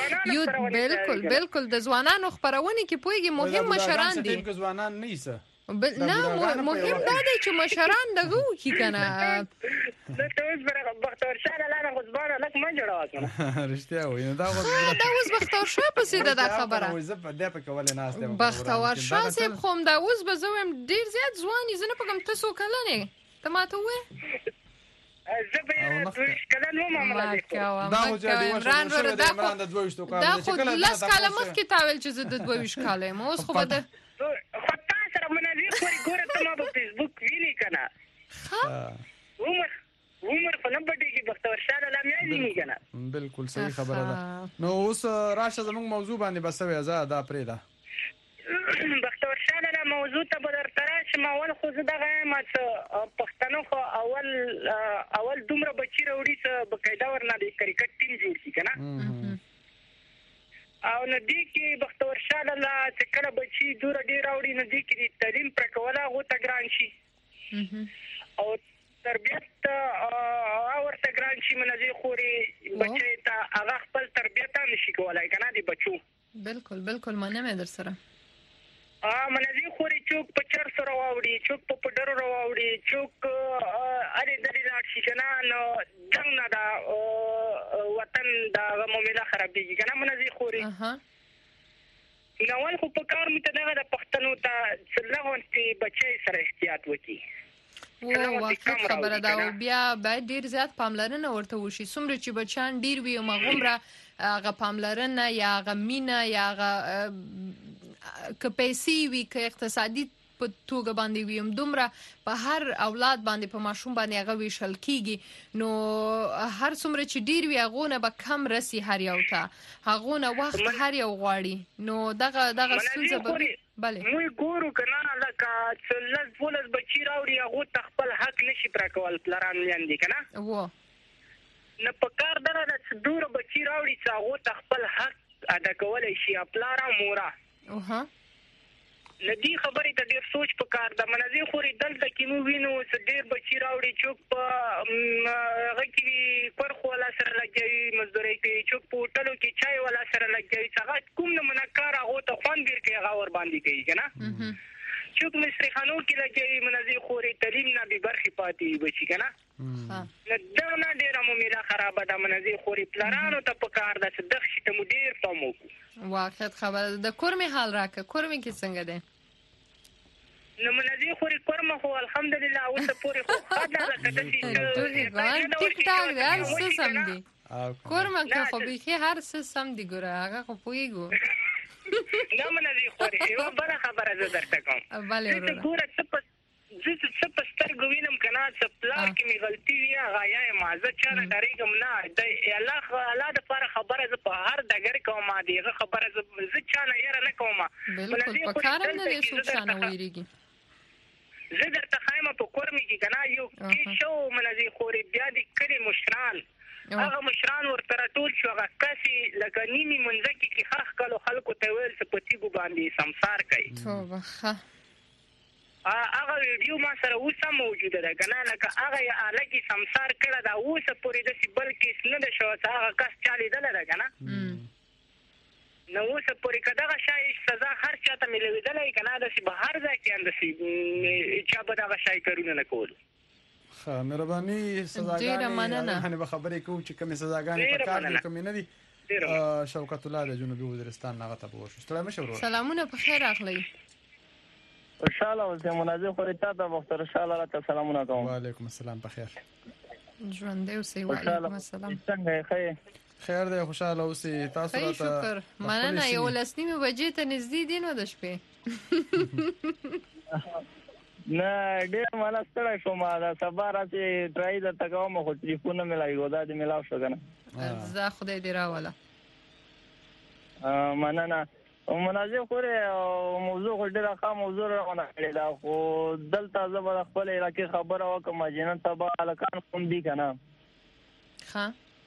یوت بالکل د ځوانانو خبرونه کې پويږي مهم مشران دي چې ځوانان نه ایسه نه مهم دا دی چې مشران دغه کی کنه د توس بر بختور شاله لاله غزبانه لک ما جوړا کنه رښتیا وای دا اوس بختور شاه پسې د خبره وای زه په دې په کول نه استم بختور شاه سیب خوم دا اوس به زوم ډیر زیات ځواني زنه په کوم تاسو کلنه تماته وې زبې دوش کله نو معاملې دا خو چې د عمران د 22 کال چې کله لاس کاله مخکې تاول چې زه د 22 کال یم اوس خو بده خو تاسو سره منځي خوري ګوره ته ما په فیسبوک ویني کنه عمر په نمبر کې بختور شاله لا مې نه کنه بالکل صحیح خبره ده نو اوس راشه زموږ موضوع باندې بسوي ازاده پرېدا بختور شاله لا موضوع ته بدر تراش ما ول خو زه دغه ما پښتنو خو اول دومره بچی وروړي چې بقاعده ورنه د کرکټ ټیم جوړ شي کنه او ندی کې بختور شاله لا چې کله بچی دور ډیر وروړي ندی کې تعلیم پر کوله غو ته ګران شي او تربیت ورته ګران شي منځي خوري بچی ته هغه خپل تربیت نشي کولای کنه دی بچو بالکل مننه در سره منځي خوري چوک په چر سره واوړي چوک په پډرو راوړي چوک اړې درې راځي کنه نو څنګه دا وطن دا مومله خرابېږي کنه منځي خوري نو ول خو په کار مته دغه د پښتنو ته څلغونتي بچي سره احتیاط وکړي واقعا خبره دا او بیا باید ډیر زیات پاملرنه ورته وشي څومره چې بچان ډیر وي مغمره هغه پاملرنه یا هغه مینه یا هغه که پیسې وي که اقتصادي په توګه باندې ویم دومره په هر اولاد باندې په ماشوم باندې هغه ویشل کیږي نو هر څومره چې ډیر وي هغه به کم رسی هر یو ته هغه وخت هر یو غواړي نو دغه ستونزه به بله موږ ګورو کنه لکه څلز بولز بچی راوړي هغه خپل حق نشي پرکول پلاران لاندې کنه و نه پکار دره د دور بچی راوړي چې هغه خپل حق ادا کولای شي پلارا مورا اوه لدی خبرې ته ډیر سوچ پکار د منځي خوري دلته کې مو وینو چې ډیر بچی راوړي چوک په غکی پر خو ولا سره لګي مزدوري کوي چوک په ټلو کې چای ولا سره لګي څنګه کوم نه منکار هغه ته خوان ګر کې هغه ور باندې کوي کنه چوک مصری خانو کې لګي منځي خوري تعلیم نه به برخي پاتې بچی کنه دا نه ډیر مو میلا خراب ده منځي خوري پلارانو ته پکار ده چې دغه شته مو ډیر پمو واقعیت خبر د کورمي حال راکه کورمي کې څنګه ده نو منځي خوري کورمه خو الحمدلله او ته پوری خو خدای راکته چې ټیک ټاک ده هر څه سم دي کورمه که خو به هر څه سم دي ګوره هغه خو پويګو نه منځي خوري یو بل خبره زه درته کوم بله ته ګوره څه په سترګو وینم کنه چې پلار کې می غلطي وي هغه یې مازه چانه ډریګم نه د الله د پر خبره ز په هر دګر کوم دغه خبره ز چانه یې نه کوم بالکل په کارم نه دي څوک چانه ویریږي زه درته خایمه په کورمي کې کنه یو کې شو منځي خوري بیا د کړي مشران هغه مشران ورته ټول شو هغه کسي لکه نیمي منځ کې خاخ کلو خلکو ته ویل چې پتیګو باندې سمسار کوي توبه هغه ویډیو ما سره اوسه موجوده ده کنه لکه هغه الګي سمسار کړه دا اوسه پوری د سیبل کې نه ده شو هغه کس چالي ده کنه نو اوسه پوری کداغه شای سزا هر چاته ملویدلای کنه د سی بهر ځای کې اندسي چا به دا شای کارونه نه کول مهرباني سزاګانې نه به خبرې کوو چې کومه سزاګانې په کار دي کومه نه دي شوکت الله د جنوبي وزیرستان نغه ته وښه ستړي مشه سلامونه په خیر اخلي خوشاله اوسه مناظر خوري ته د وختره شاله را سلامونه کوم وعلیکم السلام په خیر ژوند دی اوسه وعلیکم السلام څنګه خیر دی خوشاله اوسه تاسو راته شکر مننه یو لسنیمه بجې ته نږدې دي نو د شپې نه ډېر مالا ستړی شوم دا سبا راځي ټرای د تګوم خو ټلیفون نه ملایو دا دې ملاو شو کنه زه خدای دې راوله مننه مناظر خوره موضوع ډېر ښه موضوع راغونه کړی دا خو دلته زبر خپل علاقې خبره وکم جنن تبا الکان کوم دي کنه ها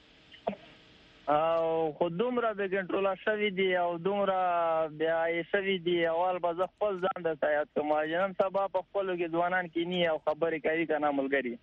او خودمره به کنټرول شوی دی او دومره بیا یې شوی دی اول به زه خپل ځان د سیاست کوم جنن سبا په خپل کې ځوانان کې ني او خبرې کوي کنه ملګری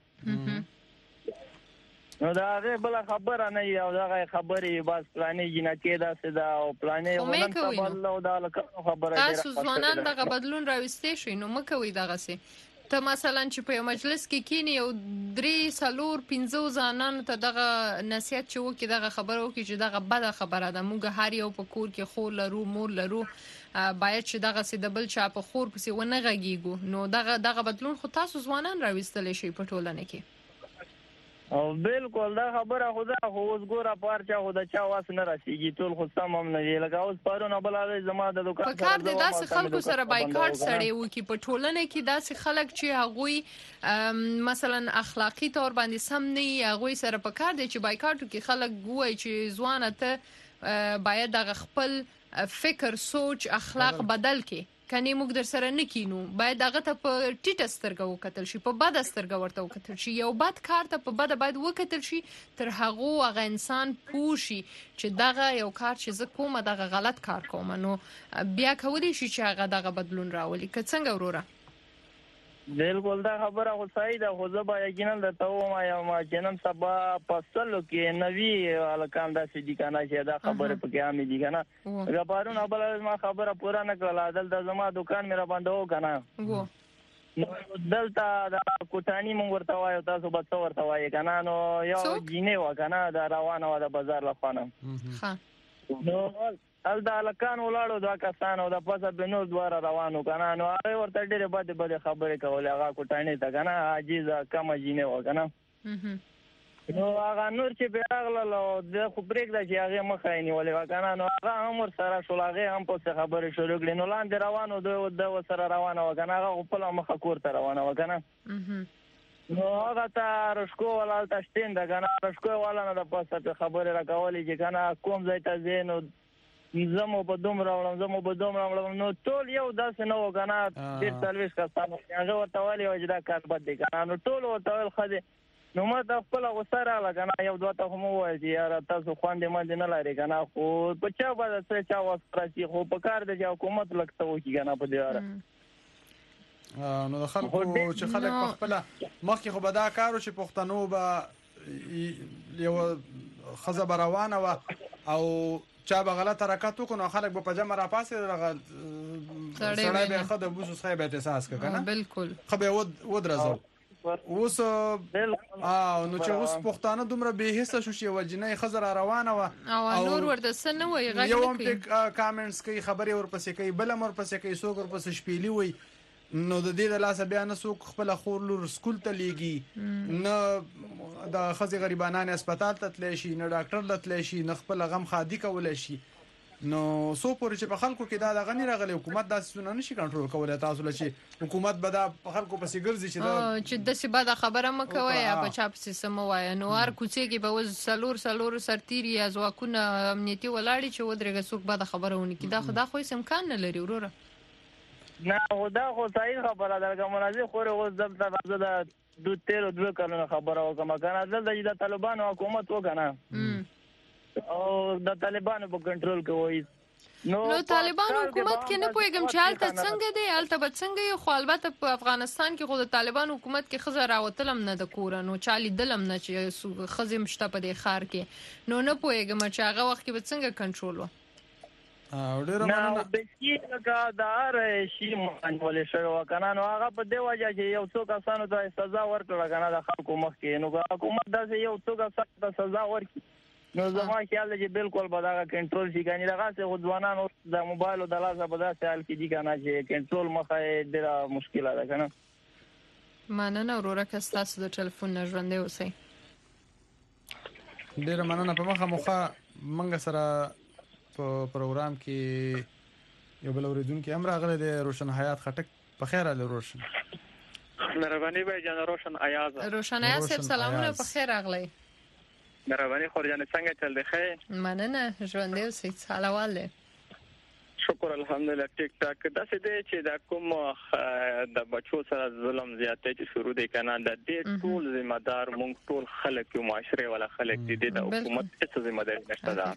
نو دا غي بل خبره نه یو دا خبرې بس پلانې جنکه دا سدا او پلانې ونن سبا الله دا خبره ده تاسو ځوانان دغه بدلون راوستي شي نو مکوې دغه سي ته مثلا چې په مجلس کې کینی او 3-4-5 ځانانو ته دغه نصيحت چې وکي دغه خبرو کې چې دغه بده خبره ده موږ هر یو په کور کې خور لرو مور لرو باید چې دغه سي د بل چا په خور پسې ونه غږیږو نو دغه بدلون خو تاسو ځوانان راوستل شي په ټولنه کې او بالکل دا خبره خدا خو اوس ګوره پارچا خدا چا واس نه راشيږي ټول خو سم هم نه دی لکه اوس پرونه بل هغه زما د دکان په کار د داسې خلکو سره بایکاټ سړی و کی په ټولنه کې داسې خلک چې هغوی مثلا اخلاقی تور باندې سم نه هغوی سره په کار دی چې بایکاټو کې خلک ګوي چې ځوانه ته باید د خپل فکر سوچ اخلاق بدل کی کني موږ در سره نکینو باید هغه ته په ټیټه سترګه وکتل شي په بد سترګه ورته وکتل شي یو بد کار ته په بد باید وکتل شي تر هغه انسان پوشي چې دغه یو کار چې زه کومه دغه غلط کار کوم نو بیا کولی شي چې هغه دغه بدلون راولي که څنګه وروره بالکل دا خبره خو صحیح ده خو زه به یقینا درته ووایم چې نن سبا په سلو کې نوي هلکان داسې دي که نه چې دا خبرې پکې عامې دي که نه لکه پرون بله ما خبره پوره نه کړله دلته زما دوکان مې رابندوه که نه نو دلته د کوټاني مونږ ورته وایو تاسو به څه ورته وایې که نه نو یو جینۍ وه که نه دا روانه وه د بازار له خوا نه نو دا لکان ولاړو دا کسانو د پاسه به نور دواره روانو کنه نو هغه ورته ډېرې بدې خبرې کولې هغه کوټاني ته کنه عاجز کم جینې و کنه نو هغه نور چې بیاغله د خو بریک د چې هغه مخه نیولې وکنه نو هغه امر سره شو هغه هم په خبرې شروع کړي نو لاندې روانو د سره روانه وکنه هغه خپل مخه کور ته روانه وکنه نو هغه ته رشکو ولا تشتین دا کنه رشکو ولا نه د پاسه خبرې راکولې چې کنه کوم ځای ته زینو زمو په دومره وړم نو ټول یو داسې نو کنه ډېر سرویس کسانو هغه ورته ویلي و چې دا کار بد دی کنه نو ټول ورته ویل ښه دی نو ما ته خپله غوسه راغله کنه یو دوه ته خو مو وویل چې یاره تاسو خوندې مندې نه لرې کنه خو په چا به څه چا وس راشي خو په کار دی چې حکومت لږ څه وکړي کنه په دې اړه نو د خلکو چې خلک په خپله مخکې خو به دا کار و چې پښتنو به یو ښځه به روانه وه او چا به غلط حرکت وکړو نو خلک به په جمع راپاسې سړی به ښه د بوسو څخه به احساس کړه کنه بالکل ښه به ودرځو اوس نو چې اوس پښتانه دومره بې حسه شو چې وجنې خزر روانه و او نور ورته سن وي غږ یو هم کامنټس کوي خبرې ورپسې کوي بل هم ورپسې کوي څوک ورپسې شپېلي وي نو د دې د لاسه بیا نه څوک خپل خور لور سکول ته لیږي نه د ښځې غریبانان هسپتال ته تللی شي نه ډاکټر ته تللی شي نه خپل غم خادي کولی شي نو سو پورې چې په خلکو کې دا دغه نه راغلی حکومت داسې څونه نشي کنټرول کولی تاسو له چې حکومت به دا په خلکو پسې ګرځي چې داسې بده خبره مه کوئ یا په چا پسې څه مه وایه نو هر کوڅې کې به اوس څلور سرتیري یا ځواکونه امنیتي ولاړې چې ودرېږه څوک بده خبره ونه کړي دا خو هېڅ امکان نه لري وروره نه خو دا خو صحیح خبره ده که مناظر خورې اوس دلته زه د 13 کلونو خبره وکړم کنه دلته چې د طالبانو حکومت وکنه او د طالبانو په کنټرول کې وایي نو طالبانو حکومت کې نه پوهېږم چې هلته څنګه دی هلته به څنګه یو خو البته په افغانستان کې خو د طالبانو حکومت کې ښځه راوتلم نه د کوره نو چا لیدلم نه چې ښځې هم شته په دې ښار کې نو نه پوهېږم چې هغه وخت کې به څنګه کنټرول وه نه بسکی لکه د هر شي مانولې شوی وه که نه نو هغه په دې وجه چې یو څو کسانو ته سزا ورکړه که نه د خلکو مخکې نو که حکومت داسې یو څو کسانو ته سزا ورکړي نو زما خیال دی چې بالکل به دغه کنټرول شي کنې دغسې خو ځوانان اوس د موبایلو د لاسه په داسې حال کې دي که نه چې کنټرول مخه یې ډېره مشکله ده که نه مننه وروره که ستاسو د ټلیفون نه ژوندی اوسئ ډېره مننه په مخه موخه موږ سره په پروګرام کې یو بل اورېدونکی هم راغلی دی روشن حیات خټک په خیر راغلی روشن مهرباني بھائی جان روشن ایاز روشن ایاز صاحب سلامونه په خیر راغلی مهرباني خورجان څنګه چل دی خیر مننه ژوندی اوسئ څه حال احوال دی شکر الحمدلله ټیک ټاک داسې دی چې د کوم د بچو سره ظلم زیاتې چې شروع دی که نه د دې ټول ذمه دار موږ ټول خلک یو معاشرې والا خلک دي د حکومت هېڅ ذمه داري نشته ده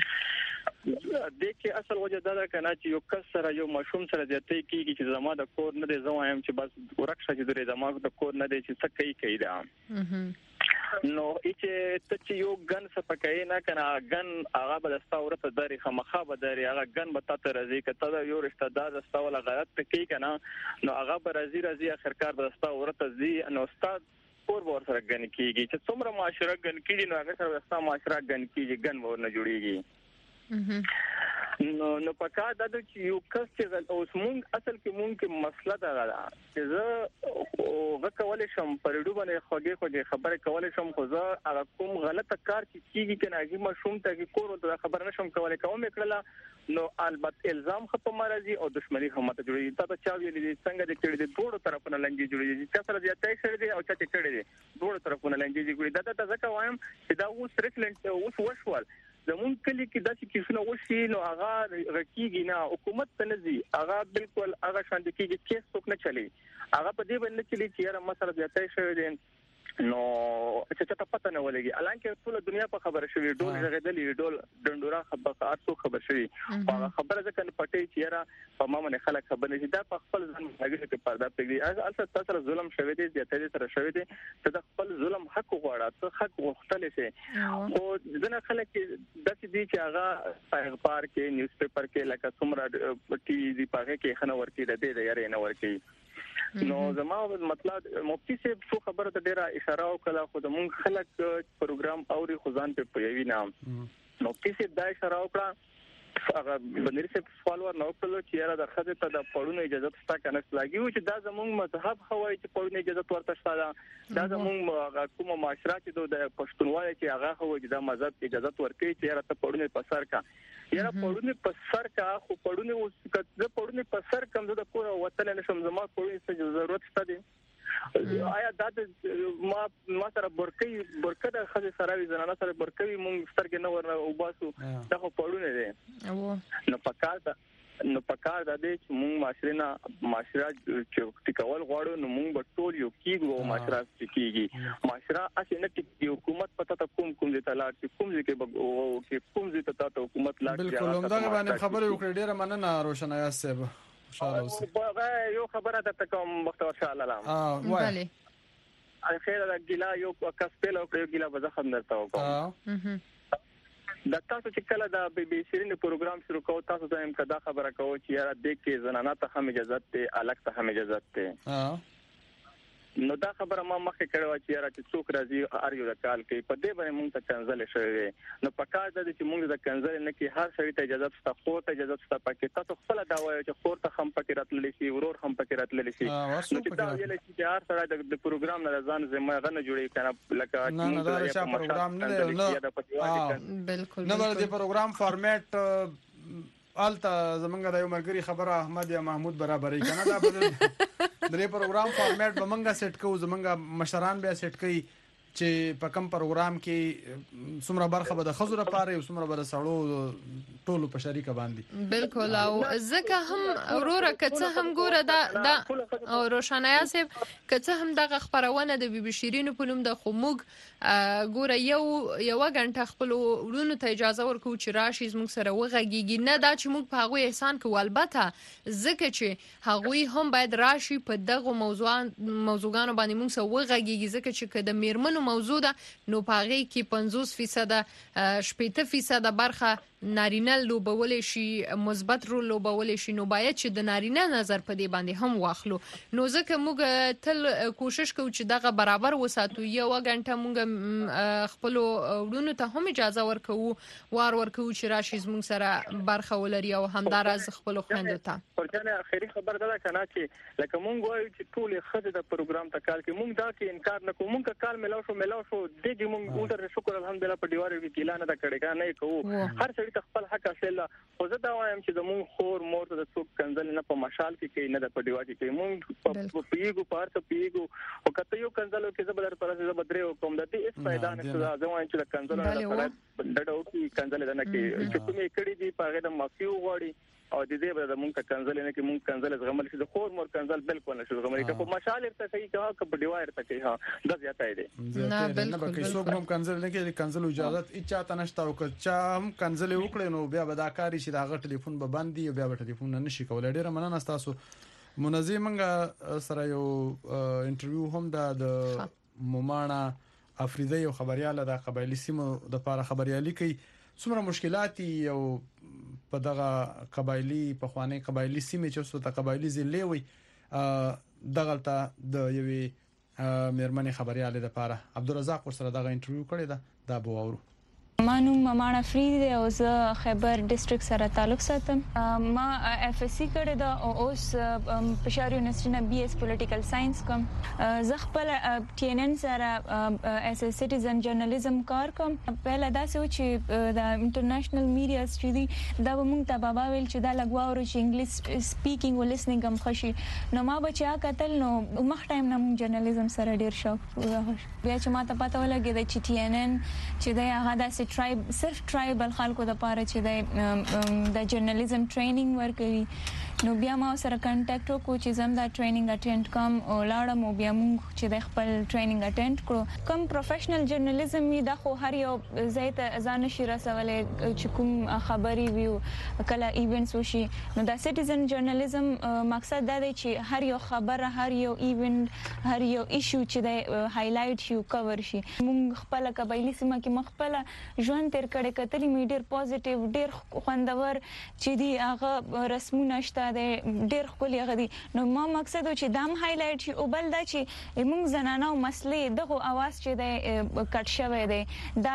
دې کې اصل وجه دا ده که نه چې یو کس سره یو ماشوم سره زیاتې کېږي چې زما د کور نه دی زه وایم چې بس ورک شه چې درې زما د کور نه دی چې څه کوي ده نو چې ته چې یو ګن سپکې نه کنه ګن هغه به ستا ورته داري خامخا به داري هغه ګن به تاسو راځي کته دا یو رشتہ دار ستا ولا غلط کوي کنه نو هغه به راځي اخرکار به ستا ورته زی نو استاد پور ور سره ګن کیږي چې څومره معاشره ګن کیږي نو هغه سره ستا معاشره ګن کیږي ګن ورنه جوړیږي نو پکا دا چې یو کس چې اوس مونږ اصل کې مونږ مسله دا ده چې زه غوښول شم پرېډو باندې خوږه خبره کول شم خو زه هغه کوم غلطه کار چې کیږي کنه هغه مشوم ته کې کور ته خبر نشم کولای کوم کړل نو البته الزام خپ مرزي او دښمنی هم ته جوړي تا ته چا ویلي څنګه د کړي د دوه طرفونو لنګي جوړي چې سره زیاتې شړې دي او چې کړي دي دوه طرفونو لنګي جوړي دا ته ځکه وایم چې دا اوس ریفلنت اوس وشول زمون کلی کې داسې کیسونه وشي نو هغه رکیږي نه حکومت ته نه ځي هغه بالکل هغه شان دي کې کیس څوک نه چلی هغه په دې باندې چلی چې هر مسله زیاتې شوی دي نو چې ته پته نه ولګي الانکه ټول دنیا په خبره شوی ډول غږدلې ډول ډنډورا خبر شوی هغه خبره ځکه نه پټي چې را په ما باندې خلک خبر نشي دا په خپل ځان هغه کې پردا پیږي اصل تاسو ظلم شوی دی زیاتې سره شوی دی چې د خپل ظلم حق غواړي ته حق غوښتل شي او ځنه خلک داسې دي چې هغه اخبار کې نیوز پیپر کې لکه څومره ټي وي پاګه کې خنه ورکی د دې یاري نه ورکی نو زما مطلب مفتي صاحب څو خبره ته ډیره اشاره وکړه خو د مونږ خلک پروګرام اوري خو ځان په پوي نه مفتي صاحب دا اشاره وکړه هغه بندري څه سوال ورنه وکړو چې یاره د خځې ته د پړونو اجازه شته کنه لاګي چې دا زموږ مذهب خوای چې پړونو اجازه ورته شته دا زموږ کومه معاشره چې د پښتونوالي چې هغه خوای چې دا مذهب اجازه ورکړي چې یاره ته پړونو په سر کا یاره پړونو په سر کا خو پړونو اوس د پړونو په سر کم زه د کور وطن نشم زما پړونو څه ضرورت شته دي آیا دا ما سره برکه د خځې سره وي زنانه سره برکه وي مونږ سترګې نه ورنه وباسو دا خو پړونه دي نو پکار د دې چې مونږ معاشره چې کول غواړو نو مونږ به ټول یو کیږو او معاشره کیږي معاشره اصل نه کې حکومت پته ته کوم دي تلاړ چې کوم دي کې کوم دي ته حکومت لاړ بالکل همدغه باندې خبرې وکړې ډیره مننه روشنایا صاحب یو خبره د کوم وخت ورشاله لام بله خیر د ګیلا یو کس په لو کې ګیلا به ختم درته وکړم د تاسو چې کله د بي بي سي پروګرام شروع کوو تاسو ته هم کدا خبره کوو چې یاره د کې زنانه ته هم اجازه ته الګ ته هم اجازه ته نو دا خبره ما مخکې کړو چې یاره چې څوک راځي هر یو کال کې په دې باندې مونږ ته کنزل شوی نو پکار د چې مونږ د کنزل نه کې هر شي ته اجازه شته خو ته اجازه شته پکې تاسو خپل دا وایي چې خور ته هم پکې راتللی شي ورور هم پکې راتللی شي نو چې دا ویل چې هر سره د پروګرام نه ځان زما غنه جوړي کنه لکه نه دا چې پروګرام نه بالکل نه د پروګرام فارمیټ آلته زمونږ د یو مرګري خبره احمد یا محمود برابرې کنه دا بدل درې پروګرام فارمیټ به مونږه سیټ کوو زمونږ مشران بیا سیټ کوي چې په کوم پروګرام کې څومره برخه به د خزو لپاره او څومره به د سړو ټولو په شریکه باندې بالکل او ځکه هم وروره کڅه هم ګوره دا روشنایا صاحب کڅه هم دغه خبرونه د بي بي شیرین په نوم د خموګ ګوره یو غنټه خپل ورونو ته اجازه ورکو چې راشي زموږ سره وغږیږي نه دا چې موږ په هغه احسان کوو البته ځکه چې هغوی هم باید راشي په دغه موضوعانو باندې موږ سره وغږیږي ځکه چې د میرمنو موضوع ده نو پاغي کې 50% 80% برخه نارینه لوبول شي مثبت رول لوبول شي نو باید چې د نارینه نظر په دې باندې هم واخلو نو ځکه موږ تل کوشش کوو چې دغه برابر وساتو یو غنټه موږ خپل ورونو ته هم اجازه ورکو ورکو چې راشي زموږ سره برخه ولري او همدارز خپل خويندو ته ورته اخیری خبر ده کنه چې لکه موږ وایو چې ټول خځې د پروګرام ته کال کې موږ دا کې انکار نه کوو موږ کال ملاو شو دغه موږ ډېر شکر الحمدلله په دیواره کې اعلان دا کړی نه کوو هر څړي خپل حق اصل خو زه دا وایم چې د مون خور مور ته څوک کنزل نه په مشال کې نه د پډیواټي کې مون په پیګو پارته پیګو او کته یو کنزل کې زبر پر څه بدرې کوم د دې اس فائدہ نه زه وایم چې کنزل نه پر ډډو کې کنزل نه کې چې کومې کړي دي په هغه د مافیو غوړي او د دې به د مونږ کنزل نه کې مونږ کنزل زغمل شي د خور مور کنزل بالکل نه شي زغمل کې په مشال ارته کوي که په ډیوایر ته کوي ها د زیاتای دي نه بالکل څوک هم کنزل نه کې کنزل اجازه اچا نشته او چې هم کنزل وکړي نو بیا به دا کاری شي دا غ ټلیفون به باندې او بیا به ټلیفون نه شي کولای ډیره مننه تاسو منظمنګ سره یو انټرویو هم د مومانا افریدی او خبرياله د قبایلی سیمو د لپاره خبريالي کوي څومره مشکلات او په دغه قبایلی په خواني قبایلی سیمه چې اوس ته قبایلی ضلع وي دغلطه د یوې مېرمنې خبرياله د لپاره عبدالرزاق ورسره دغه انټرویو کړی دا به وورو مانو مانا فرید او زه خیبر ډیسټریکټ سره تعلق ساتم ما اف اس سی کړی دا او اوس پېښور یونیورسيټي نه بي اس پولیټیکل ساينس کوم زه خپل ټي ان ان سره اس سټیزن جرنالیزم کار کوم په لدا سو چې د انټرنیشنل میډیا چې دی دا موږ ته بابا ویل چې دا لګواو چې انګلیش سپیکینګ او لسنینګ هم خشي نو ما بچا کتل نو مخ ټایم نه جرنالیزم سره ډیر شوق بیا چې ما ته پته ولګی چې ټي ان ان چې دا هغه د صرف ټرایبل خلکو د پاره چې د جرنالیزم ټریننګ ورکوي نو بیا ما سره کانټیکټ وکړو چې زم دا ټریننګ اټینډ کوم او لاړم او بیا موږ چې د خپل ټریننګ اټینډ کړو کوم پروفیشنل جرنالیزم دا خو هر یو زیات ځان شي رسولې چې کوم خبري ویو کله ایونټس وشي نو دا سټیزن جرنالیزم مقصد دا دی چې هر یو خبره هر یو ایونټ هر یو ایشو چې د هایلایټ شي کور شي موږ خپل قبایلی سیمه کې مخبله ژوند تر کړه کتلی می ډیر پوزټیو ډیر خوندور چې دی هغه رسمونه شته د ډیر خولي غدي نو ما مقصد چې دام هایلایټ شي او بل دا چې موږ زنانه او مسلې دغه اواز چې د کټ شوی دی دا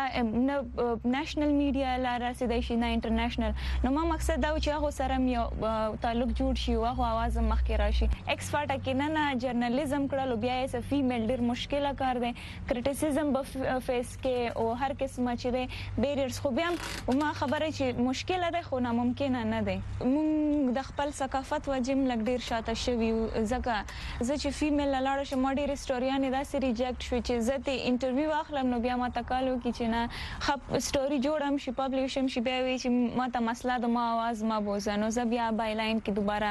نېشنل میډیا لاره سي د شي نه انټرنیشنل نو ما مقصد دا چې هغه سره یو تعلق جوړ شي او هغه اواز مخکې راشي ایکسپرټ کې نه جرنالیزم کړه بیا یې فیمیل ډیر مشکله کار دی کرټیسیزم به فیس کې او هر قسمه چې دی بیریرز خو بیا ما خبره چې مشکله ده خو ناممکن نه ده مونږ د خپل ثقافت وجم لګ ډیر شاته شوی زکه زه چې فیمیل لاړ شم ډیر ستوریان دا سری ریجیکټ شو چې زه ته انټرویو اخلم نو بیا ما تکالو کې چې نه خپ ستوري جوړم شي پبلیشم شي بیا وی چې ما ته مسله د ما आवाज ما بوزنو زه بیا بایلاین کې دوباره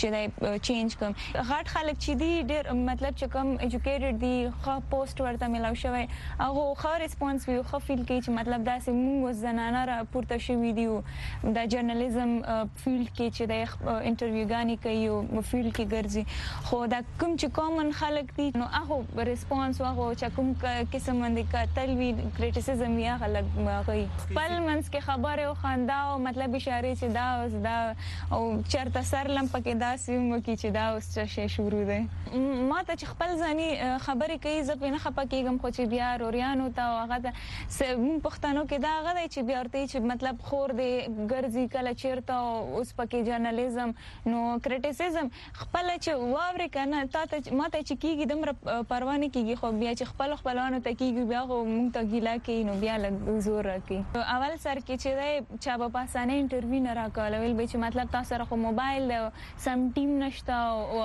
چې چینج کوم غټ خلک چې دی ډیر مطلب چې کم ایجوکیټډ دی خو پوسټ ورته ملاو شوی هغه خو ریسپانس وی خو فیل کې چې مطلب دا سه موږ زنانه را پورته شوی دی د جرنالیزم فیلډ کې چې د انټرویوګانی کوي او فیلډ کې ګرځي خو دا کوم چې کامن خلک دي نو هغه ریسپانس هغه چې کوم قسم باندې کتل وی کرټیسیزم یا خلک کوي خپل منس کې خبره او خندا او مطلب اشاره چې دا او چرته سر لم پکې دا سیم کې چې دا اوس څه شروع دی ما ته چې خپل ځاني خبرې کوي زه په نه خپکیږم خو چې بیا روریانو ته هغه مون پښتنو کې دا غوډه چې بیا ورته چې مطلب خور دی ګرځي کله چیرته اوس پکې جرنالیزم نو کرټیسیزم خپل چې واوري کنه ته ماته چې کیږي دمر پروا نه کیږي خو بیا چې خپلوانو ته کیږي بیا خو مونږ ته ګیلا کوي نو بیا لږ زور راکې اول سر کې چې دی چا په پاسانه انټرویو نه راکول ویل به چې مطلب تاسو سره خو موبایل سم ټیم نشته او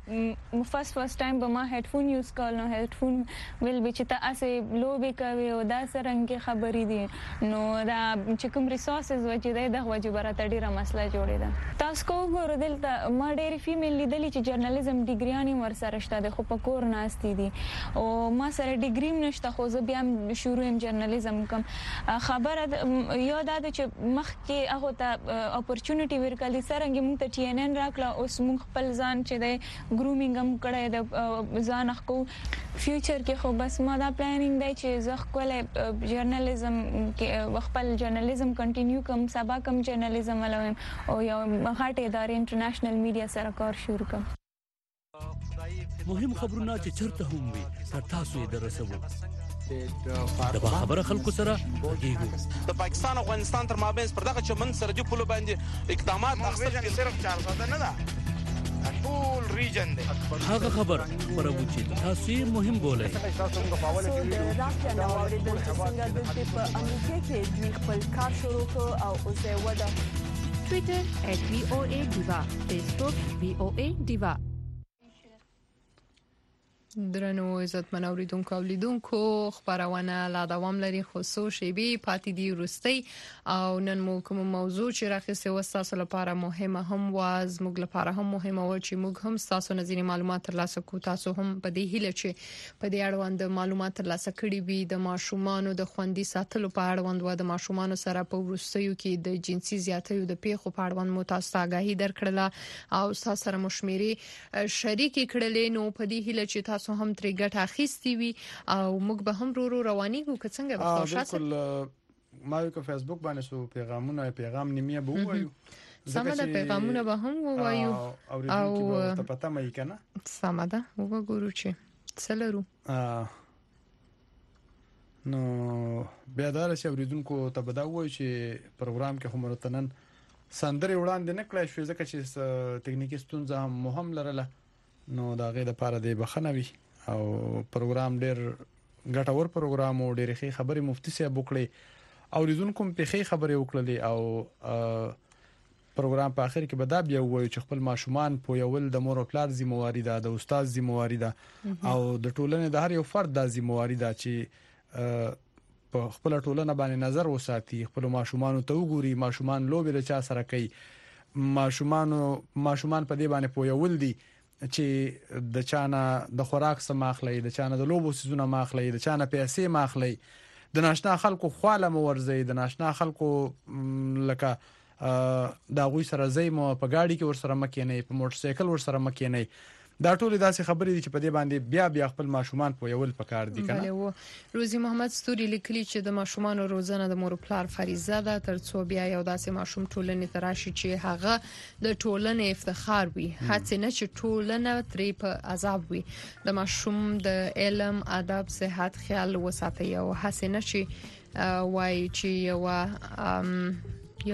هغه فرست ټایم به ما هډفون یوز کول نو هډفون ویل به چې تاسو لوبي کوي او دا سرنګ خبرې دي نو دا چې کوم ریسورسز وجه د وجه برته ډیره مسله جوړې ده تاسو کو ګور دلته ما ډېری فیمیل لیدلې چې جرنالیزم ډیګریانی ور سره شته د خو په کور ناستې دي او ما سره ډیګری نشته خو زه بیا شروع یم جرنالیزم کوم خبره یو دا چې مخ کې هغه ته اپورچونټی ورکړل سرنګ موږ ته ټي ان ان راکړه اوس موږ خپل ځان چې د ګرومینګ هم کړی د ځان خو فیوچر کې خو بس ما دا پلانینګ دی چې زه خپل جرنالیزم کې خپل جرنالیزم کنټینیو کوم سبا کوم جرنالیزم ولوم او یو غټ ادارې انټرنیشنل میډیا سره کار شروع کوم مهم خبرونه چې چرته هم وي تر تاسو یې درسوو د خبره خلکو سره کېږو د پاکستان او افغانستان تر مابین پر دغه چمن سرحدي پولو باندې اقدامات اخیستل صرف 400 نه ده ټول ریجن دی هغه خبر پرو چې تاسو یې مهم بولئ راځه نو اوریدل چې څنګه د په امریکا کې دوی خپل کار شروع کړ او اوس یې ودا ټوئیټر @voa_diva فیسبوک voa diva درنو عزتمن اوریدونکو او لیدونکو خبرونه لا دوام لري خصوص شیبي پاتې دی ورستي او نن مو کوم موضوع چې راخسته وستاسو لپاره مهمه هم واز موږ لپاره هم مهمه و چې موږ هم تاسو نظري معلومات ترلاسه کوو تاسو هم په دې هیله چې په دې اړوند معلومات ترلاسه کړي وي د ماشومانو د خوندي ساتلو په اړوند و د ماشومانو سره په ورستیو کې د جنسي زیاتیو د پیښو په اړوند مو تاسو ته آگاهي درکړله او تاسو سره مشمري شریک کړلې نو په دې هیله چې تاسو هم ترې ګټه اخیستي وي او موږ به هم روانيږو که څنګه به خوشاله بالکل ما یو په فیسبوک باندې سو پیغام نیمه به وایو سمه پیغامونه به هم وایو او ته پته مې کنه سمه ده وګورو چې څلرو نو بیا دا چې اوریدونکو ته به دا وایي چې پروګرام کې هم رتنن سندري وړاندې نه کړای شو ځکه چې ټکنیکی ستونزه هم مهم لرله نو دا غي د پاره دی بخنوي او پروګرام ډیر ګټور پروګرام او ډیر ښه خبري مفتي سي بوکړي او ریزونکو په ښه خبري وکړلې او پروګرام په اخر کې به دا بیا وایي چې خپل ماشومان په یول د مور او پلار ذمہواری ده د استاد ذمہواری ده او د ټولنې د هر یو فرد د ذمہواری ده چې په خپل ټولنه باندې نظر وساتي خپل ماشومان ته وګوري ماشومان لوبي له چا سره کوي ماشومان په دې باندې په یول دي چې د چانه د خوراک سم اخلي د چانه د لوبو سيزونه ماخلي د چانه پیسې ماخلي د ناشنا خلکو خواله مورزي د ناشنا خلکو لکه دا غوي سره زې مو په گاډي کې ور سره مکه نه په موټر سایکل ور سره مکه نه دا ټول داسې خبرې دي چې په دې باندې بیا خپل ماشومان پویول پکار دي کنه. بله روزي محمد ستوري لیکلي چې د ماشومان روزنه د مور پلار فریضه ده ترڅو بیا یو داسې ماشوم ټولنې ته راشي چې هغه د ټولنې افتخار وي هڅه نه چې ټولنه ترې په عذاب وي. د ماشوم د علم ادب صحت خیال وساتي او هڅه نه چې وای چې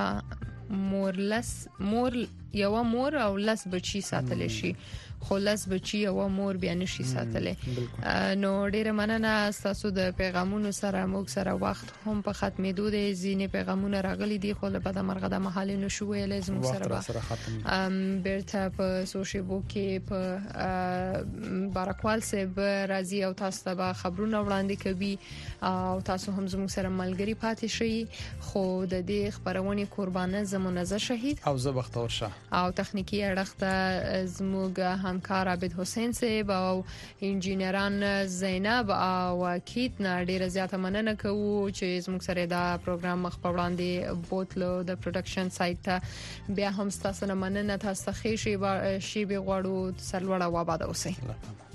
یو مور او لس بچي ساتل شي خو لس بچي او مور بیا نشي ساتلې. نو ډیره مننه تاسو د پیغامونو سره موږ سره وخت هم په ختمېدو دي ځینې پیغامونه راغلي دي خو له بده مرغه د محل نشو ویلې زموږ سره بیرته په سوشیبو کې په بارکوال سب راځي او تاسو ته خبرونه وړاندې کوي او تاسو هم زموږ سره ملګری پاتې شئ. خو د دې خبرونه قربانه زمونږه شهید او زه بختور شه او تخنیکی اړخته زموږ همکار عبد حسین صاحب او انجینران زینب او اکید نه ډیره زیاته مننه کوو چې زموږ سره دا پروګرام مخ په وړاندې بوتلو د پروډکشن سایت ته بیا هم تاسو نه مننه تاسو ښه شی به غواړو سرلوړه و آباد اوسئ.